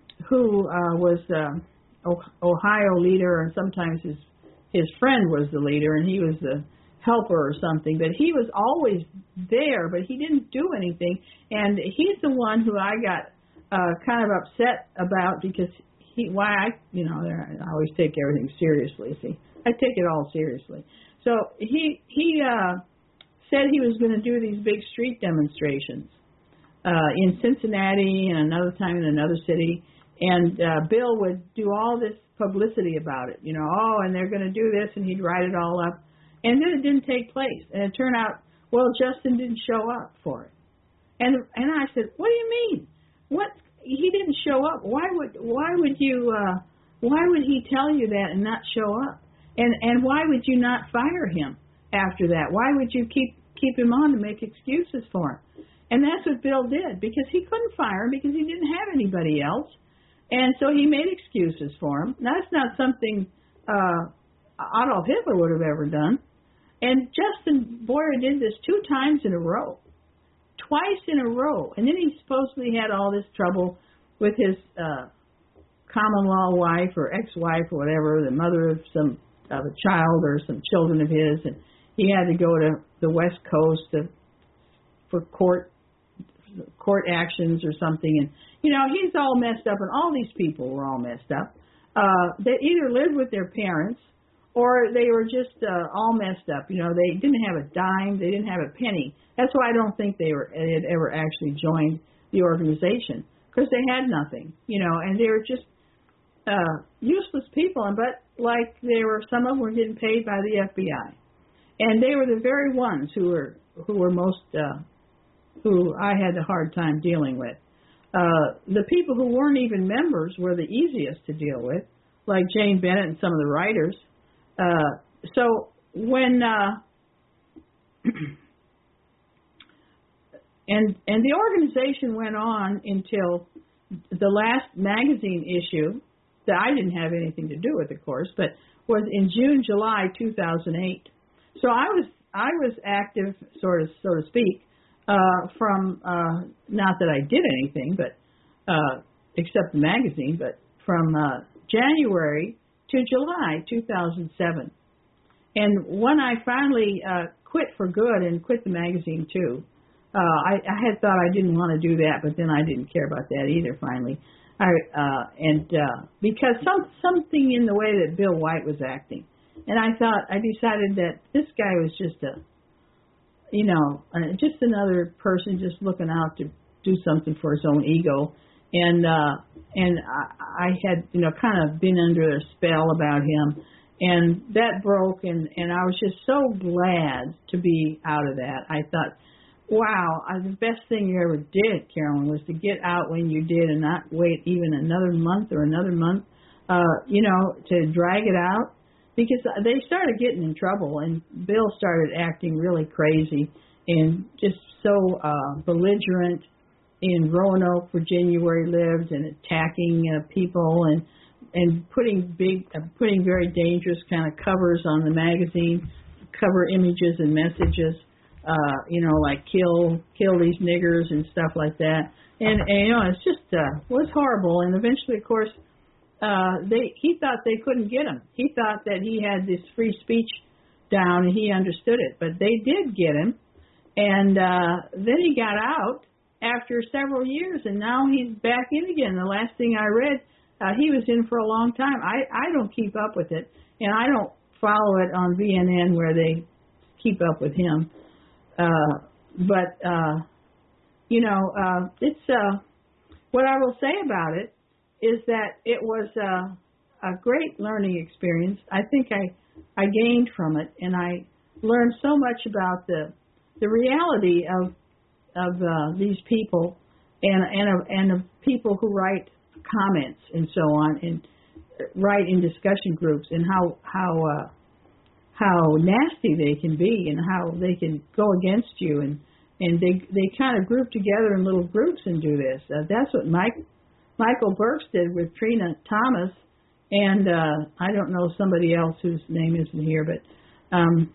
who uh, was the Ohio leader, and sometimes his his friend was the leader, and he was the helper or something, but he was always there, but he didn't do anything. And he's the one who I got uh, kind of upset about, because he, why I, you know, I always take everything seriously. See, I take it all seriously. So he he uh, said he was going to do these big street demonstrations uh, in Cincinnati and another time in another city, and uh, Bill would do all this publicity about it. You know, oh, and they're going to do this, and he'd write it all up. And then it didn't take place. And it turned out, well, Justin didn't show up for it. And and I said, what do you mean? What? He didn't show up. Why would why would you uh, why would he tell you that and not show up? And and why would you not fire him after that? Why would you keep keep him on to make excuses for him? And that's what Bill did, because he couldn't fire him because he didn't have anybody else. And so he made excuses for him. Now, that's not something uh, Adolf Hitler would have ever done. And Justin Boyer did this two times in a row, twice in a row. And then he supposedly had all this trouble with his uh, common law wife or ex-wife or whatever, the mother of some of a child or some children of his, and he had to go to the West Coast to, for court court actions or something. And, you know, he's all messed up, and all these people were all messed up. Uh, they either lived with their parents or they were just uh, all messed up. You know, they didn't have a dime. They didn't have a penny. That's why I don't think they were they had ever actually joined the organization, because they had nothing, you know, and they were just uh, useless people. And but like they were, some of them were getting paid by the F B I, and they were the very ones who were who were most uh, who I had a hard time dealing with. Uh, the people who weren't even members were the easiest to deal with, like Jane Bennett and some of the writers. Uh, so when uh, and and the organization went on until the last magazine issue that I didn't have anything to do with, of course, but was in June, July two thousand eight. So I was I was active, sort of, so to speak, uh, from uh, not that I did anything, but uh, except the magazine, but from uh, January to July two thousand seven. And when I finally uh, quit for good and quit the magazine too, uh, I, I had thought I didn't want to do that, but then I didn't care about that either. Finally, I uh, and uh, because some something in the way that Bill White was acting, and I thought I decided that this guy was just a, you know, uh, just another person just looking out to do something for his own ego. And uh, and I, I had, you know, kind of been under a spell about him, and that broke, and, and I was just so glad to be out of that. I thought, wow, I, the best thing you ever did, Carolyn, was to get out when you did and not wait even another month or another month, uh, you know, to drag it out, because they started getting in trouble, and Bill started acting really crazy and just so uh, belligerent in Roanoke, Virginia, where he lived, and attacking uh, people and and putting big, uh, putting very dangerous kind of covers on the magazine, cover images and messages, uh, you know, like kill kill these niggers and stuff like that. And, and you know, it's just uh, was horrible. And eventually, of course, uh, they he thought they couldn't get him. He thought that he had this free speech down, and he understood it. But they did get him, and uh, then he got out after several years, and now he's back in again. The last thing I read, uh, he was in for a long time. I, I don't keep up with it, and I don't follow it on V N N where they keep up with him. Uh, but, uh, you know, uh, it's uh, what I will say about it is that it was uh, a great learning experience. I think I, I gained from it, and I learned so much about the the reality of of uh, these people and and of, and of people who write comments and so on, and write in discussion groups, and how how uh, how nasty they can be, and how they can go against you, and and they they kind of group together in little groups and do this. Uh, that's what Mike Michael Burks did with Trina Thomas, and uh, I don't know somebody else whose name isn't here, but um,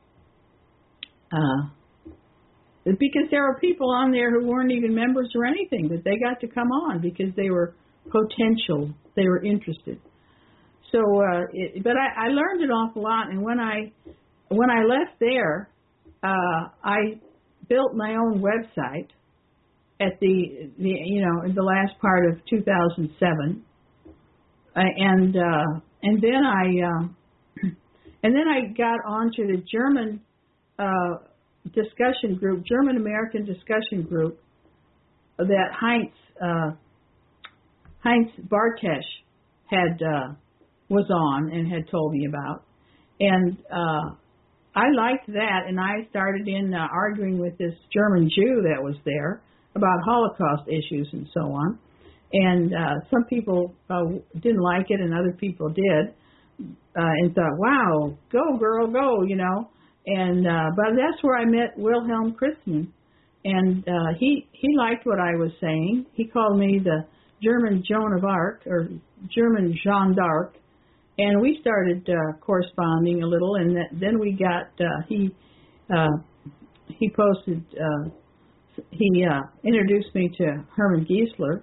uh. Because there were people on there who weren't even members or anything, but they got to come on because they were potential, they were interested. So, uh, it, but I, I learned an awful lot, and when I when I left there, uh, I built my own website at the, the you know in the last part of two thousand seven, uh, and uh, and then I uh, and then I got onto the German. Uh, discussion group, German American discussion group that Heinz uh, Heinz Bartesch had uh, was on and had told me about, and uh, I liked that, and I started in uh, arguing with this German Jew that was there about Holocaust issues and so on, and uh, some people uh, didn't like it, and other people did, uh, and thought, "Wow, go girl, go," you know. And uh, but that's where I met Wilhelm Christmann, and uh, he he liked what I was saying. He called me the German Joan of Arc, or German Jeanne d'Arc, and we started uh, corresponding a little. And that, then we got uh, he uh, he posted uh, he uh, introduced me to Hermann Giesler,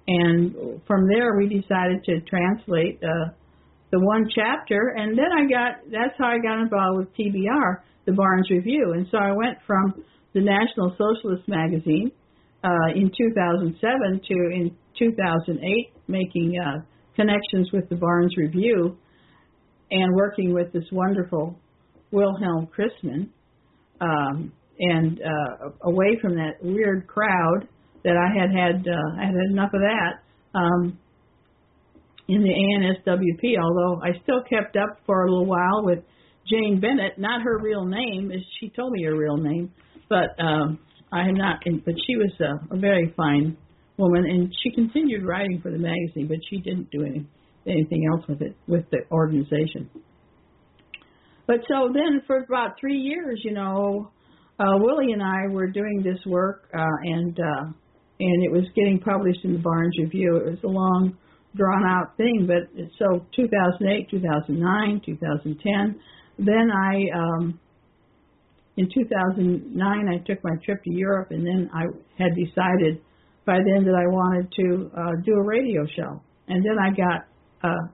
and from there we decided to translate uh, the one chapter, and then I got, that's how I got involved with T B R, the Barnes Review. And so I went from the National Socialist magazine uh, in two thousand seven to in two thousand eight making uh, connections with the Barnes Review and working with this wonderful Wilhelm Chrisman, um, and uh, away from that weird crowd that I had had, uh, I had had enough of that um, in the A N S W P, although I still kept up for a little while with Jane Bennett, not her real name, as she told me her real name, but um, I had not, but she was a, a very fine woman, and she continued writing for the magazine, but she didn't do any, anything else with it, with the organization. But so then for about three years, you know, uh, Willie and I were doing this work, uh, and uh, and it was getting published in the Barnes Review. It was a long, drawn-out thing, but so two thousand eight, two thousand nine, two thousand ten, then I, um, in two thousand nine, I took my trip to Europe, and then I had decided by then that I wanted to uh, do a radio show. And then I got, uh,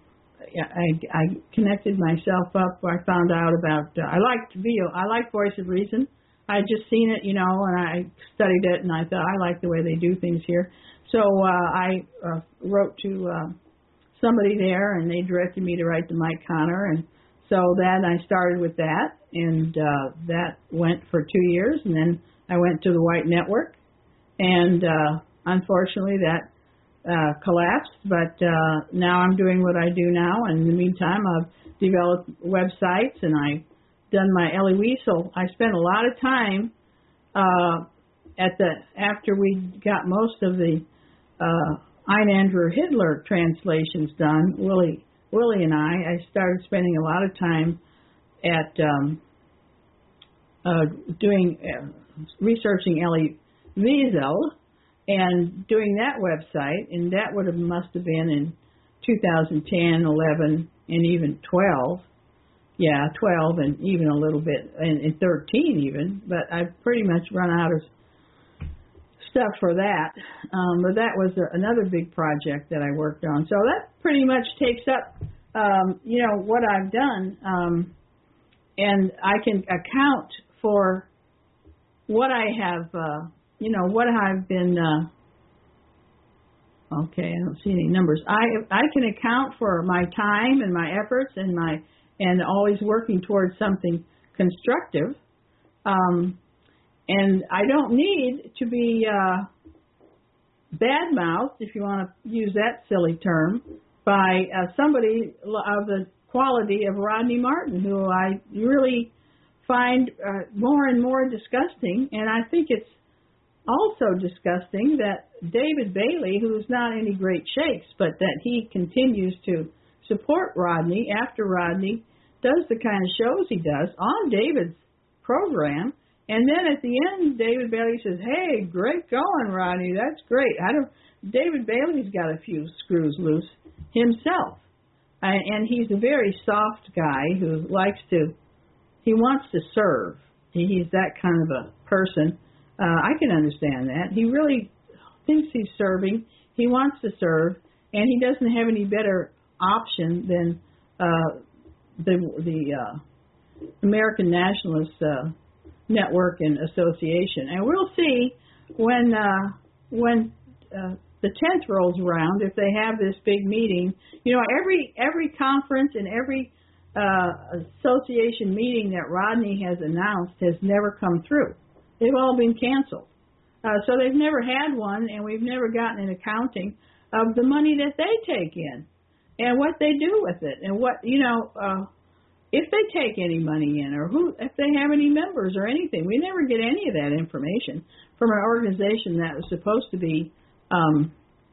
I, I connected myself up. I found out about, uh, I liked V O, I liked Voice of Reason. I had just seen it, you know, and I studied it, and I thought, I like the way they do things here. So uh, I uh, wrote to uh, somebody there, and they directed me to write to Mike Connor, and so then I started with that, and uh, that went for two years, and then I went to the White Network, and uh, unfortunately that uh, collapsed, but uh, now I'm doing what I do now, and in the meantime I've developed websites, and I've done my Elie Wiesel. I spent a lot of time uh, at the, after we got most of the uh, Ein Andrew Hitler translations done, Willie Willie and I, I started spending a lot of time at um, uh, doing uh, researching Elie Wiesel and doing that website, and that would have must have been in two thousand ten, eleven, and even twelve. Yeah, twelve, and even a little bit, and, and thirteen even. But I've pretty much run out of stuff for that. Um, but that was a, another big project that I worked on. So that pretty much takes up, um, you know, what I've done. Um, and I can account for what I have, uh, you know, what I've been, uh, okay, I don't see any numbers. I I can account for my time and my efforts and my, and always working towards something constructive. Um, And I don't need to be uh, bad-mouthed, if you want to use that silly term, by uh, somebody of the quality of Rodney Martin, who I really find uh, more and more disgusting. And I think it's also disgusting that David Bailey, who's not any great shakes, but that he continues to support Rodney after Rodney does the kind of shows he does on David's program. And then at the end, David Bailey says, "Hey, great going, Rodney. That's great." I don't. David Bailey's got a few screws loose himself, I, and he's a very soft guy who likes to. He wants to serve. He, he's that kind of a person. Uh, I can understand that. He really thinks he's serving. He wants to serve, and he doesn't have any better option than uh, the the uh, American Nationalist Uh, Network and Association. And we'll see when uh, when uh, the tenth rolls around, if they have this big meeting. You know, every every conference and every uh, association meeting that Rodney has announced has never come through. They've all been canceled. Uh, so they've never had one, and we've never gotten an accounting of the money that they take in and what they do with it, and what, you know, uh, if they take any money in, or who, if they have any members or anything. We never get any of that information from an organization that was supposed to be, um,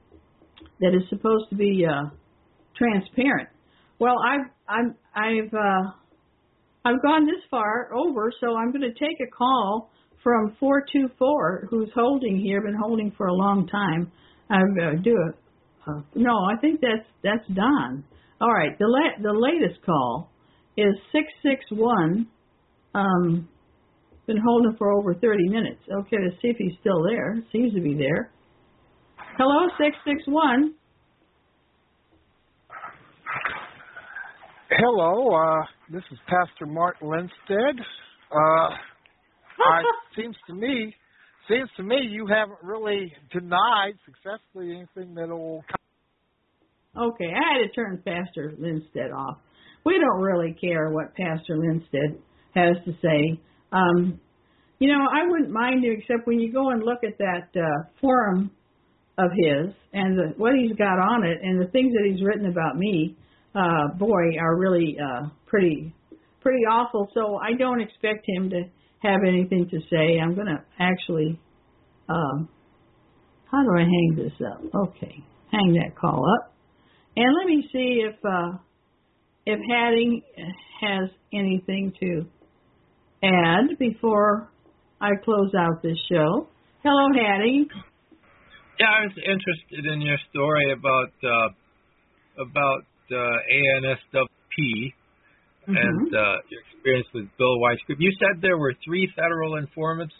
that is supposed to be uh, transparent. Well, I've I'm, I've uh, I've gone this far over, so I'm going to take a call from four two four, who's holding here, been holding for a long time. I uh, do a uh, no, I think that's that's Don. All right, the la- the latest call is six six one, um, been holding for over thirty minutes. Okay, let's see if he's still there. Seems to be there. Hello, six six one. Hello, uh, this is Pastor Martin Lindstead. Uh, I, seems to me, seems to me you haven't really denied successfully anything that'll. Okay, I had to turn Pastor Lindstead off. We don't really care what Pastor Lindstead has to say. Um, you know, I wouldn't mind you, except when you go and look at that uh, forum of his and the, what he's got on it and the things that he's written about me. Uh, boy, are really uh, pretty pretty awful. So I don't expect him to have anything to say. I'm going to actually, um, how do I hang this up? Okay, hang that call up. And let me see if uh, if Hattie has anything to add before I close out this show. Hello, Hattie. Yeah, I was interested in your story about uh, about Uh, A N S W P mm-hmm. and uh, your experience with Bill White's group. You said there were three federal informants?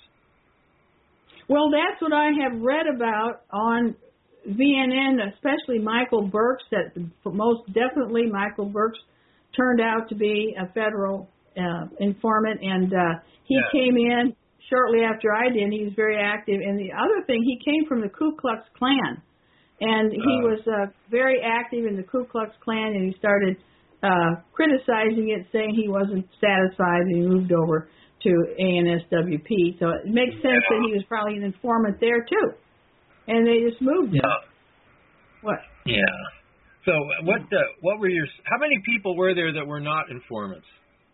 Well, that's what I have read about on V N N, especially Michael Burks, that most definitely Michael Burks turned out to be a federal uh, informant, and uh, he yeah. came in shortly after I did. He was very active. And the other thing, he came from the Ku Klux Klan. And he uh, was uh, very active in the Ku Klux Klan, and he started uh, criticizing it, saying he wasn't satisfied, and he moved over to A N S W P. So it makes sense yeah. that he was probably an informant there, too. And they just moved him. Uh, what? Yeah. So what uh, what were your, how many people were there that were not informants?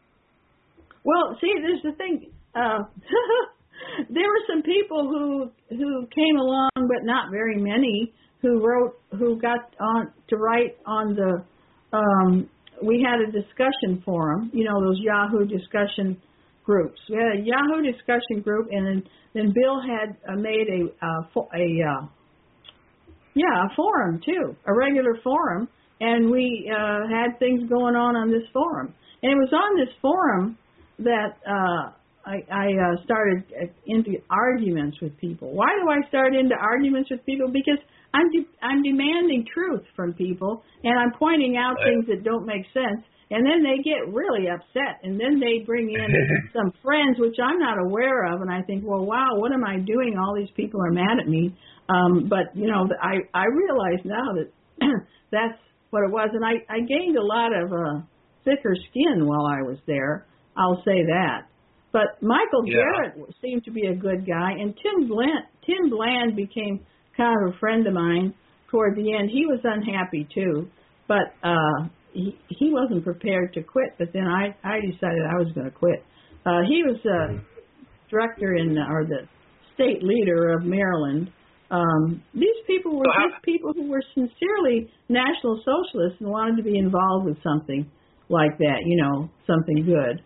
Well, see, there's the thing. Uh, there were some people who who came along, but not very many, who wrote, who got on to write on the, um, we had a discussion forum, you know, those Yahoo discussion groups. We had a Yahoo discussion group, and then, then Bill had uh, made a, uh, a uh, yeah, a forum too, a regular forum, and we uh, had things going on on this forum. And it was on this forum that uh, I, I uh, started into arguments with people. Why do I start into arguments with people? Because I'm de- I'm demanding truth from people, and I'm pointing out things that don't make sense, and then they get really upset, and then they bring in some friends, which I'm not aware of, and I think, well, wow, what am I doing? All these people are mad at me. Um, but, you know, I, I realize now that that's what it was, and I, I gained a lot of uh, thicker skin while I was there. I'll say that. But Michael yeah. Garrett seemed to be a good guy, and Tim Bland, Tim Bland became kind of a friend of mine toward the end. He was unhappy too, but uh, he he wasn't prepared to quit. But then I, I decided I was going to quit. Uh, he was uh, director in or the state leader of Maryland. Um, these people were so just people who were sincerely National Socialists and wanted to be involved with something like that. You know, something good.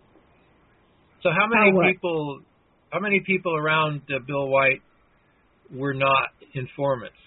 So how many how people? How many people around uh, Bill White were not informants?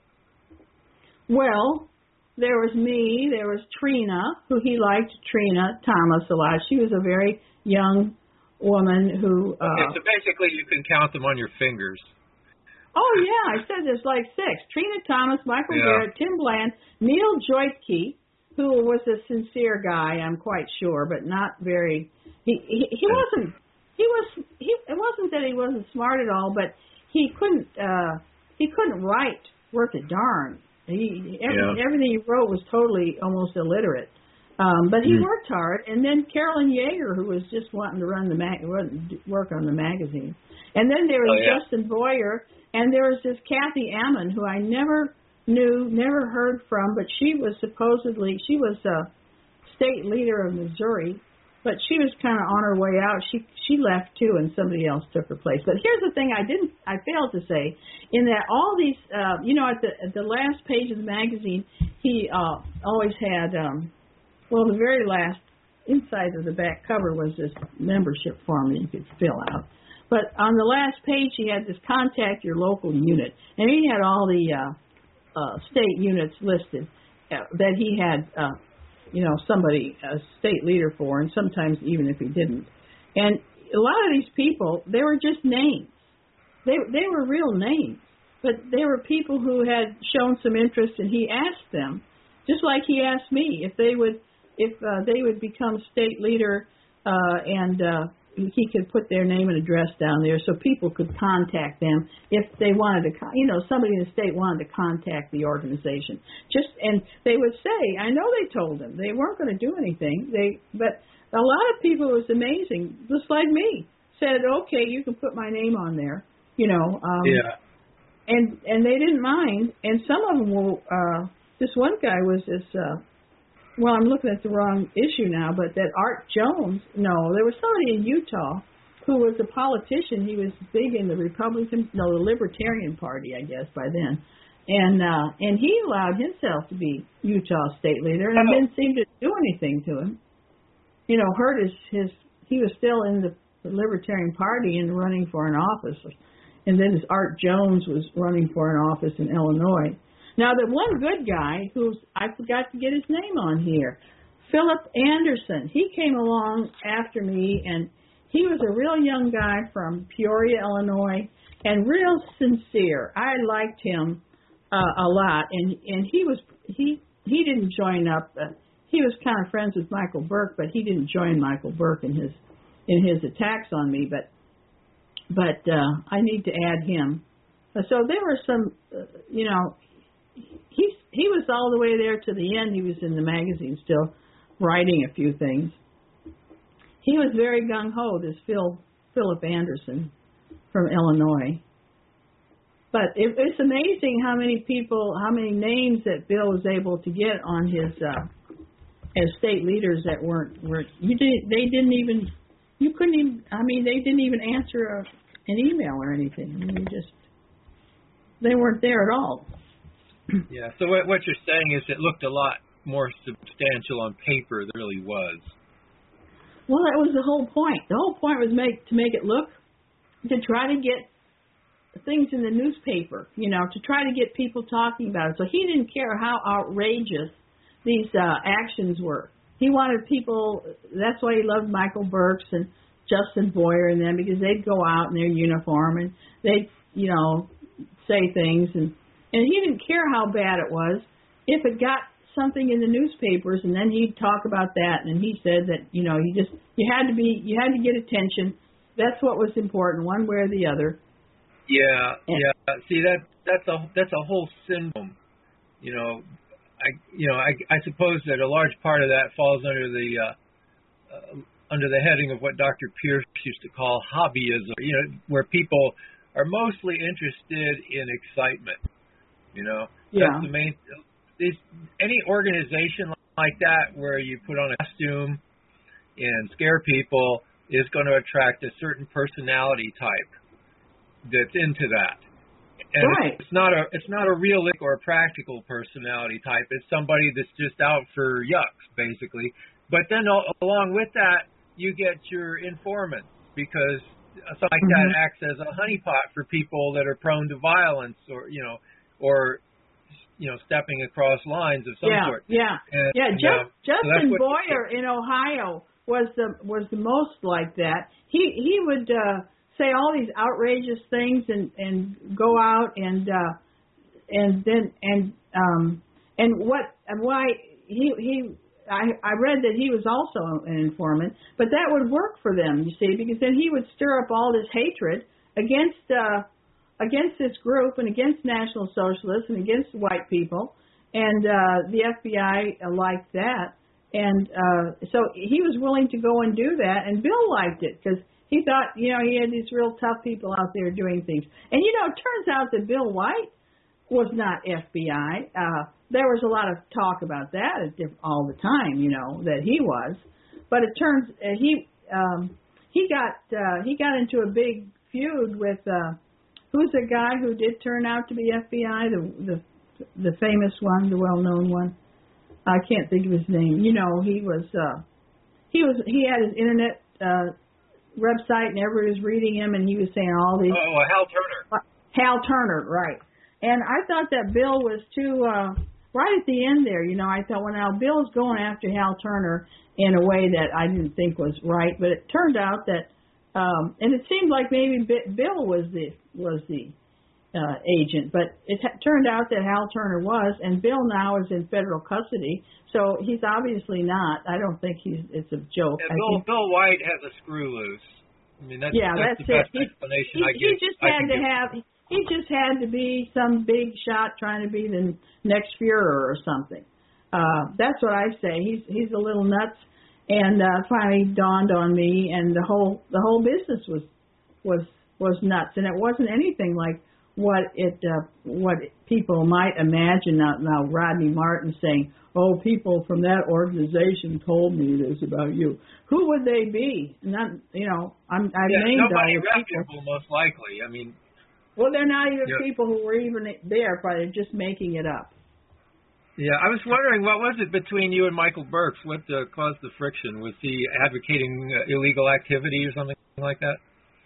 Well, there was me, there was Trina, who he liked, Trina Thomas a lot. She was a very young woman who... Uh, okay, so basically you can count them on your fingers. Oh, yeah, I said there's like six. Trina Thomas, Michael yeah. Garrett, Tim Bland, Neil Joitke, who was a sincere guy, I'm quite sure, but not very... He, he, he wasn't... He was... He, it wasn't that he wasn't smart at all, but he couldn't uh, he couldn't write worth a darn. He every, yeah. everything he wrote was totally almost illiterate. Um, but he mm. worked hard. And then Carolyn Yeager, who was just wanting to run the mag- work on the magazine. And then there was oh, yeah. Justin Boyer, and there was this Kathy Ammon, who I never knew, never heard from, but she was supposedly she was a state leader of Missouri. But she was kind of on her way out. She she left too, and somebody else took her place. But here's the thing: I didn't, I failed to say, in that all these, uh, you know, at the at the last page of the magazine, he uh, always had, um, well, the very last inside of the back cover was this membership form that you could fill out. But on the last page, he had this contact your local unit, and he had all the uh, uh, state units listed uh, that he had. Uh, you know, somebody, a state leader for, and sometimes even if he didn't. And a lot of these people, they were just names. They they were real names. but there were people who had shown some interest, and he asked them, just like he asked me, if they would if uh, they would become state leader, uh, and uh, he could put their name and address down there so people could contact them if they wanted to, you know, somebody in the state wanted to contact the organization. Just and they would say, I know they told them they weren't going to do anything. They, but a lot of people, it was amazing, just like me, said, okay, you can put my name on there, you know. Um, yeah. And and they didn't mind. And some of them were. Uh, this one guy was this. Uh, Well, I'm looking at the wrong issue now, but that Art Jones, no, there was somebody in Utah who was a politician. He was big in the Republican, no, the Libertarian Party, I guess, by then. And uh, and he allowed himself to be Utah state leader, and it didn't seem to do anything to him. You know, hurt his, his, he was still in the Libertarian Party and running for an office. And then this Art Jones was running for an office in Illinois. Now, the one good guy, who's I forgot to get his name on here, Philip Anderson, he came along after me, and he was a real young guy from Peoria, Illinois, and real sincere. I liked him uh, a lot, and and he was he he didn't join up. Uh, he was kind of friends with Michael Burke, but he didn't join Michael Burke in his in his attacks on me. But but uh, I need to add him. Uh, so there were some, uh, you know. He he was all the way there to the end. He was in the magazine still, writing a few things. He was very gung-ho, this Phil Philip Anderson from Illinois. But it, it's amazing how many people, how many names that Bill was able to get on his uh, as state leaders that weren't weren't you did they didn't even you couldn't even I mean they didn't even answer a, an email or anything. I mean, you just they weren't there at all. Yeah, so what, what you're saying is it looked a lot more substantial on paper than it really was. Well, that was the whole point. The whole point was make to make it look, to try to get things in the newspaper, you know, to try to get people talking about it. So he didn't care how outrageous these uh, actions were. He wanted people, that's why he loved Michael Burks and Justin Boyer and them, because they'd go out in their uniform and they'd, you know, say things, and And he didn't care how bad it was. If it got something in the newspapers, and then he'd talk about that, and he said that, you know, you just, you had to be, you had to get attention. That's what was important, one way or the other. Yeah, and, yeah. See, that that's a that's a whole syndrome. You know, I you know, I I suppose that a large part of that falls under the uh, uh, under the heading of what Doctor Pierce used to call hobbyism. You know, where people are mostly interested in excitement. You know, yeah. That's the main. These, any organization like that where you put on a costume and scare people is going to attract a certain personality type that's into that. And right. it's not a it's not a realistic or a practical personality type. It's somebody that's just out for yucks, basically. But then along with that, you get your informants, because something like mm-hmm. that acts as a honeypot for people that are prone to violence, or you know. or, you know, stepping across lines of some yeah, sort. Yeah, and, yeah. Just, uh, Justin so Boyer in Ohio was the was the most like that. He he would uh, say all these outrageous things and, and go out and uh, and then and um, and what and why he he I I read that he was also an informant, but that would work for them, you see, because then he would stir up all this hatred against. Uh, against this group and against National Socialists and against white people, and uh, the F B I liked that, and uh, so he was willing to go and do that, and Bill liked it because he thought, you know, he had these real tough people out there doing things. And, you know, it turns out that Bill White was not F B I. Uh, there was a lot of talk about that all the time, you know, that he was, but it turns uh, he um, he got uh, he got into a big feud with. Uh, Who's the guy who did turn out to be F B I, the the the famous one, the well-known one? I can't think of his name. You know, he was uh, he was he had his internet uh, website, and everybody was reading him, and he was saying all these. Oh, uh, Hal Turner. Uh, Hal Turner, right? And I thought that Bill was too uh, right at the end there. You know, I thought, well, now Bill's going after Hal Turner in a way that I didn't think was right, but it turned out that. Um, and it seemed like maybe Bill was the was the uh, agent. But it ha- turned out that Hal Turner was, and Bill now is in federal custody. So he's obviously not. I don't think he's. It's a joke. Yeah, I Bill think, Bill White has a screw loose. I mean, that's, yeah, that's, that's the it. best He, explanation he, I he get. just I had can to give. have. He just had to be some big shot trying to be the next Fuhrer or something. Uh, that's what I say. He's he's a little nuts, and uh, finally dawned on me, and the whole the whole business was was was nuts, and it wasn't anything like what it uh, what people might imagine. Now, now Rodney Martin saying, "Oh, people from that organization told me this about you." Who would they be? Not, you know, I'm I've Yeah, named nobody all the people. reputable, most likely. I mean, Well, they're not even yeah. people who were even there, but they're just making it up. Yeah, I was wondering, what was it between you and Michael Burks? What uh, caused the friction? Was he advocating uh, illegal activity or something like that?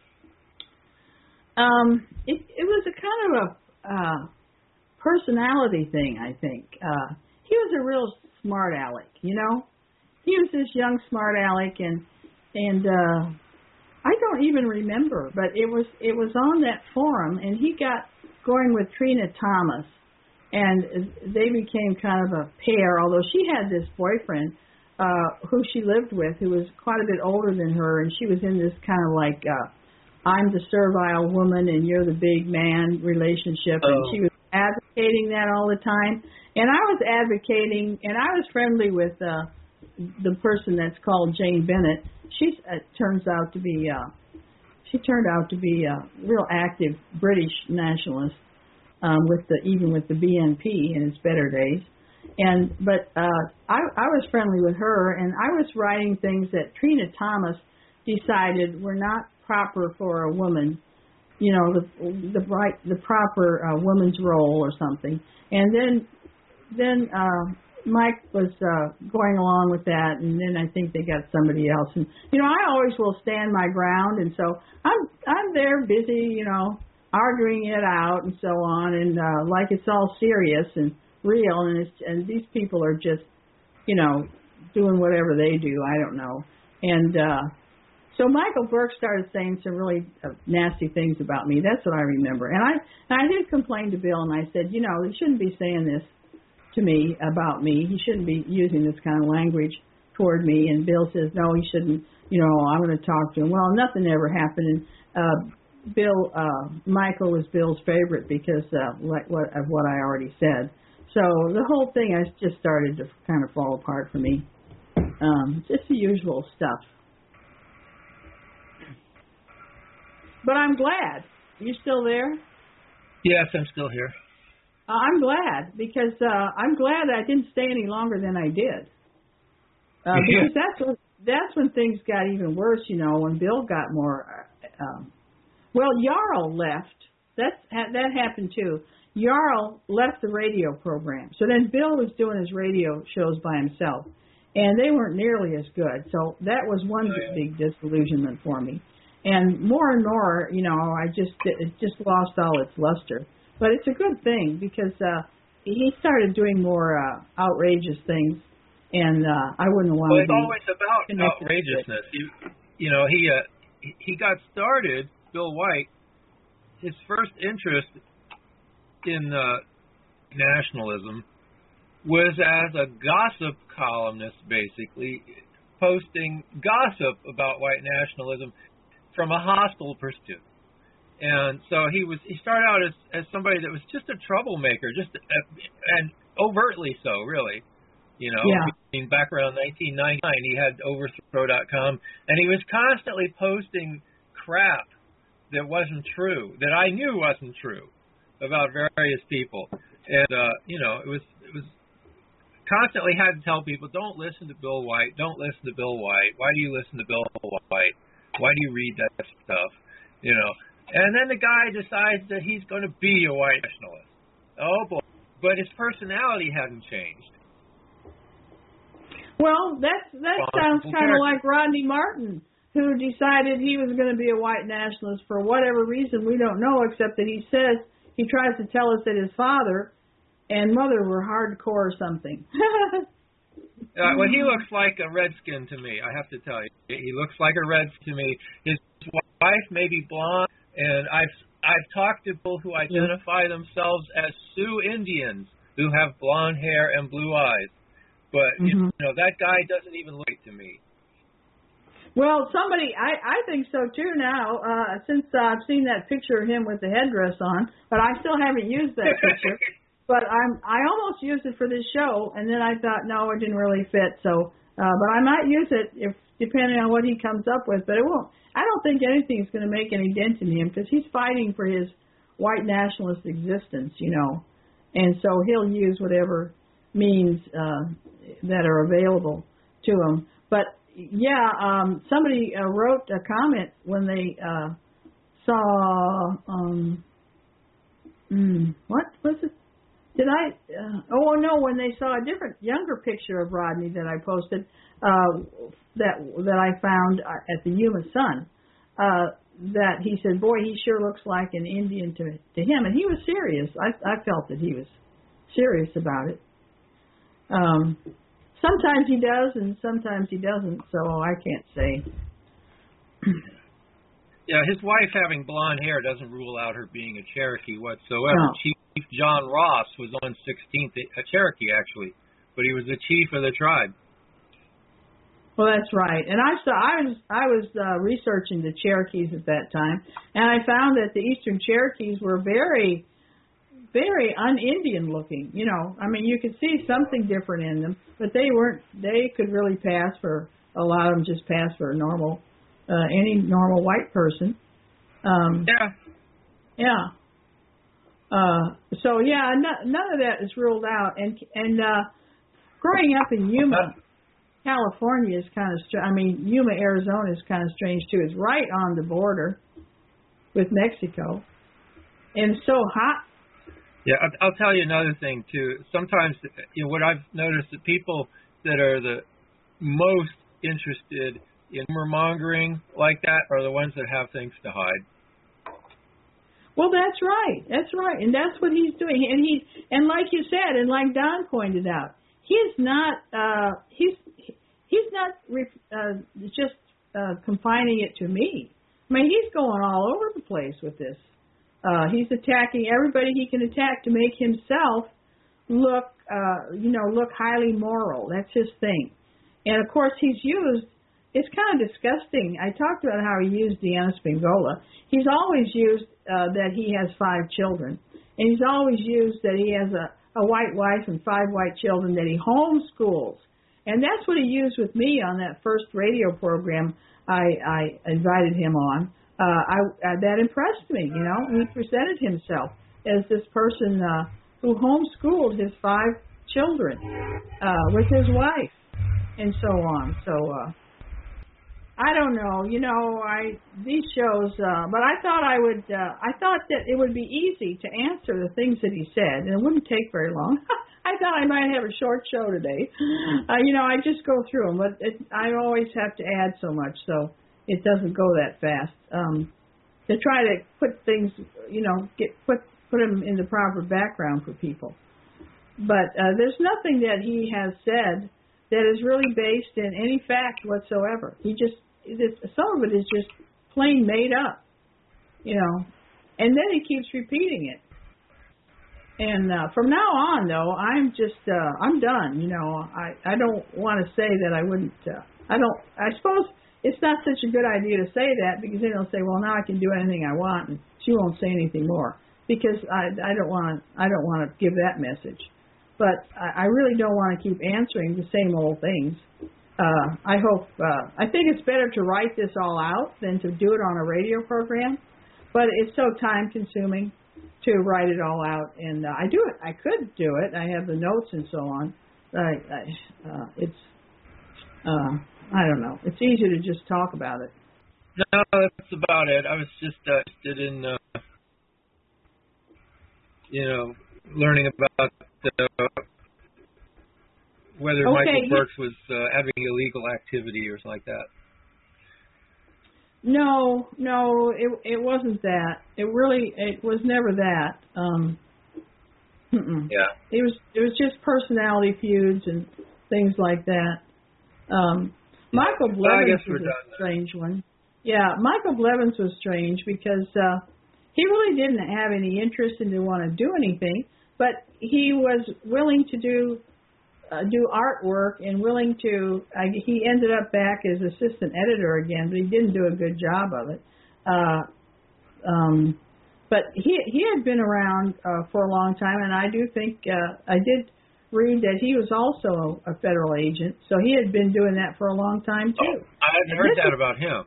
Um, it, it was a kind of a uh, personality thing, I think. Uh, he was a real smart aleck, you know. He was this young smart aleck, and and uh, I don't even remember, but it was it was on that forum, and he got going with Trina Thomas, and they became kind of a pair. Although she had this boyfriend uh, who she lived with, who was quite a bit older than her, and she was in this kind of like uh, I'm the servile woman and you're the big man relationship, oh. and she was advocating that all the time. And I was advocating, and I was friendly with uh, the person that's called Jane Bennett. She uh, turns out to be, uh, she turned out to be a real active British nationalist, um, with the even with the B N P in its better days. And but uh, I, I was friendly with her, and I was writing things that Trina Thomas decided were not proper for a woman, you know, the the right the proper uh, woman's role or something. And then then uh, Mike was uh, going along with that, and then I think they got somebody else. And you know, I always will stand my ground, and so I'm I'm there busy, you know, arguing it out and so on, and uh, like it's all serious and real, and it's, and these people are just, you know, doing whatever they do. I don't know. And uh, so Michael Burke started saying some really uh, nasty things about me. That's what I remember. And I and I did complain to Bill, and I said, you know, he shouldn't be saying this to me about me. He shouldn't be using this kind of language toward me. And Bill says, no, he shouldn't. You know, I'm going to talk to him. Well, nothing ever happened. And uh, Bill, uh, Michael was Bill's favorite because uh, like what of what I already said. So the whole thing has just started to kind of fall apart for me. Um, just the usual stuff. But I'm glad. You still there? Yes, I'm still here. Uh, I'm glad because uh, I'm glad I didn't stay any longer than I did. Uh, because that's when, that's when things got even worse, you know, when Bill got more. Uh, um, well, Jarl left. That's that happened too. Jarl left the radio program, so then Bill was doing his radio shows by himself, and they weren't nearly as good. So that was one oh, yeah. big disillusionment for me. And more and more, you know, I just it just lost all its luster. But it's a good thing because uh, he started doing more uh, outrageous things, and uh, I wouldn't want well, to it's be always about outrageousness. You, you know, he uh, he got started, Bill White, his first interest in uh, nationalism was as a gossip columnist, basically, posting gossip about white nationalism from a hostile perspective. And so he was he started out as, as somebody that was just a troublemaker, just a, and overtly so, really. You know, yeah. I mean, back around nineteen ninety-nine, he had overthrow dot com, and he was constantly posting crap that wasn't true, that I knew wasn't true about various people. And, uh, you know, it was it was constantly had to tell people, don't listen to Bill White, don't listen to Bill White. Why do you listen to Bill White? Why do you read that stuff? You know. And then the guy decides that he's going to be a white nationalist. Oh, boy. But his personality hadn't changed. Well, that's, that sounds kind of like Rodney Martin, who decided he was going to be a white nationalist for whatever reason. We don't know, except that he says he tries to tell us that his father and mother were hardcore or something. uh, well, he looks like a redskin to me, I have to tell you. He looks like a redskin to me. His wife may be blonde. And I've I've talked to people who identify themselves as Sioux Indians who have blonde hair and blue eyes. But, mm-hmm. you know, that guy doesn't even look to me. Well, somebody, I, I think so too now, uh, since uh, I've seen that picture of him with the headdress on, but I still haven't used that picture. But I'm, I almost used it for this show, and then I thought, no, it didn't really fit. So, uh, but I might use it if depending on what he comes up with. But it won't. I don't think anything's going to make any dent in him because he's fighting for his white nationalist existence, you know, and so he'll use whatever means uh, that are available to him. But yeah, um, somebody uh, wrote a comment when they uh, saw, um, mm, what was it? Did I, uh, oh no, when they saw a different, younger picture of Rodney that I posted, uh, that that I found at the Yuma Sun, uh, that he said, boy, he sure looks like an Indian to to him. And he was serious. I, I felt that he was serious about it. Um, sometimes he does and sometimes he doesn't, so I can't say. Yeah, his wife having blonde hair doesn't rule out her being a Cherokee whatsoever. No. Chief John Ross was on sixteenth, a Cherokee actually, but he was the chief of the tribe. Well, that's right. And I saw I was I was uh, researching the Cherokees at that time, and I found that the Eastern Cherokees were very, very un-Indian looking. You know, I mean, you could see something different in them, but they weren't. They could really pass for a lot of them. Just pass for a normal, uh, any normal white person. Um, yeah. Yeah. Uh, so yeah, n- none of that is ruled out. And and uh, growing up in Yuma, California is kind of str- I mean, Yuma, Arizona is kind of strange too. It's right on the border with Mexico, and so hot. Yeah, I'll, I'll tell you another thing too. Sometimes, you know, what I've noticed that people that are the most interested in rumor mongering like that are the ones that have things to hide. Well, that's right. That's right, and that's what he's doing. And he, and like you said, and like Don pointed out, he's not. Uh, he's he's not uh, just uh, confining it to me. I mean, he's going all over the place with this. Uh, he's attacking everybody he can attack to make himself look, uh, you know, look highly moral. That's his thing. And of course, he's used. It's kind of disgusting. I talked about how he used Deanna Spingola. He's always used uh, that he has five children. And he's always used that he has a, a white wife and five white children that he homeschools. And that's what he used with me on that first radio program I, I invited him on. Uh, I, uh, that impressed me, you know. He presented himself as this person uh, who homeschooled his five children uh, with his wife and so on. So, uh, I don't know, you know, I these shows, uh, but I thought I would, uh, I thought that it would be easy to answer the things that he said, and it wouldn't take very long. I thought I might have a short show today. Uh, you know, I just go through them, but it, I always have to add so much, so it doesn't go that fast. Um, to try to put things, you know, get put put them in the proper background for people. But uh, there's nothing that he has said that is really based in any fact whatsoever. He just, this, some of it is just plain made up, you know, and then he keeps repeating it. And uh, from now on, though, I'm just, uh, I'm done, you know. I, I don't want to say that I wouldn't, uh, I don't, I suppose it's not such a good idea to say that because then they'll say, well, now I can do anything I want and she won't say anything more because I, I don't want to, I don't want to give that message. But I really don't want to keep answering the same old things. Uh, I hope, uh, I think it's better to write this all out than to do it on a radio program. But it's so time consuming to write it all out. And uh, I do it. I could do it. I have the notes and so on. I, I, uh, it's, uh, I don't know. It's easier to just talk about it. No, that's about it. I was just uh, interested in, uh, you know, learning about the, whether okay, Michael Burks was uh, having illegal activity or something like that. No, no, it it wasn't that. It really, it was never that. Um, mm-mm. Yeah. It was it was just personality feuds and things like that. Um, Michael Well, I Blevins guess we're was done a strange one. Yeah, Michael Blevins was strange because uh, he really didn't have any interest in to want to do anything, but he was willing to do uh, do artwork and willing to. Uh, he ended up back as assistant editor again, but he didn't do a good job of it. Uh, um, but he he had been around uh, for a long time, and I do think uh, I did read that he was also a federal agent, so he had been doing that for a long time too. Oh, I hadn't heard that about him.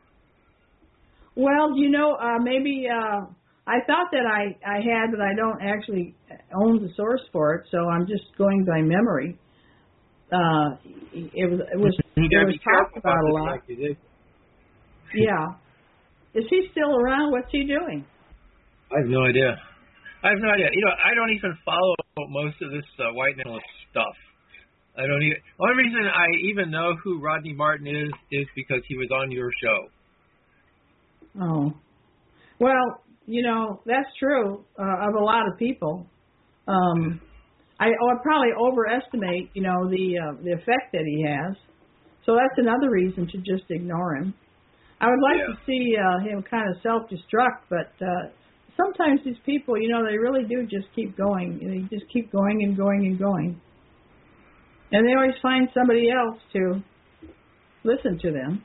Well, you know, uh, maybe uh, I thought that I, I had, but I don't actually own the source for it, so I'm just going by memory. Uh, it was it was You it gotta was be careful talked about a this lot. like you did. Yeah. Is he still around? What's he doing? I have no idea. I have no idea. You know, I don't even follow most of this uh, white nationalist stuff. I don't even. The only reason I even know who Rodney Martin is is because he was on your show. Oh. Well, you know, that's true uh, of a lot of people. Um, I, I probably overestimate, you know, the uh, the effect that he has. So that's another reason to just ignore him. I would like Yeah. to see uh, him kind of self-destruct, but uh, sometimes these people, you know, they really do just keep going. They just keep going and going and going. And they always find somebody else to listen to them.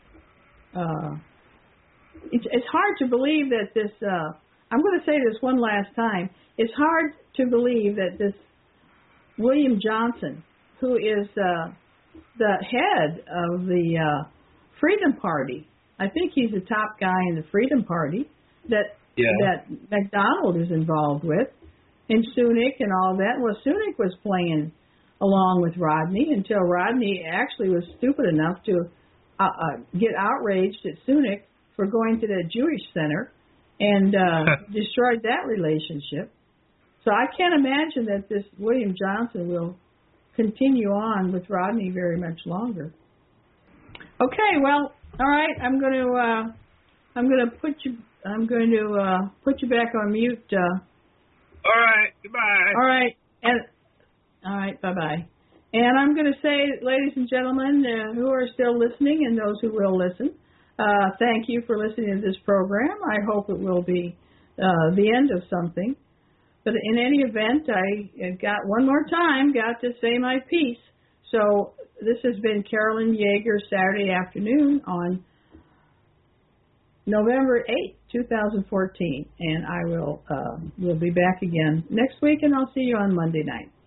Uh, it's, it's hard to believe that this, uh, I'm going to say this one last time, it's hard to believe that this William Johnson, who is uh, the head of the uh, Freedom Party, I think he's the top guy in the Freedom Party, that Yeah. that McDonald is involved with, and Sunak and all that. Well, Sunak was playing along with Rodney until Rodney actually was stupid enough to uh, uh, get outraged at Sunak for going to the Jewish Center and uh, destroyed that relationship. So I can't imagine that this William Johnson will continue on with Rodney very much longer. Okay, well, all right. I'm going to uh, I'm going to put you I'm going to uh, put you back on mute. Uh, All right. Goodbye. all right, and all right. Bye bye. And I'm going to say, ladies and gentlemen, uh, who are still listening and those who will listen, uh, thank you for listening to this program. I hope it will be uh, the end of something. But in any event, I got one more time, got to say my piece. So this has been Carolyn Yeager, Saturday afternoon on November eighth, two thousand fourteen. And I will uh, will be back again next week, and I'll see you on Monday night.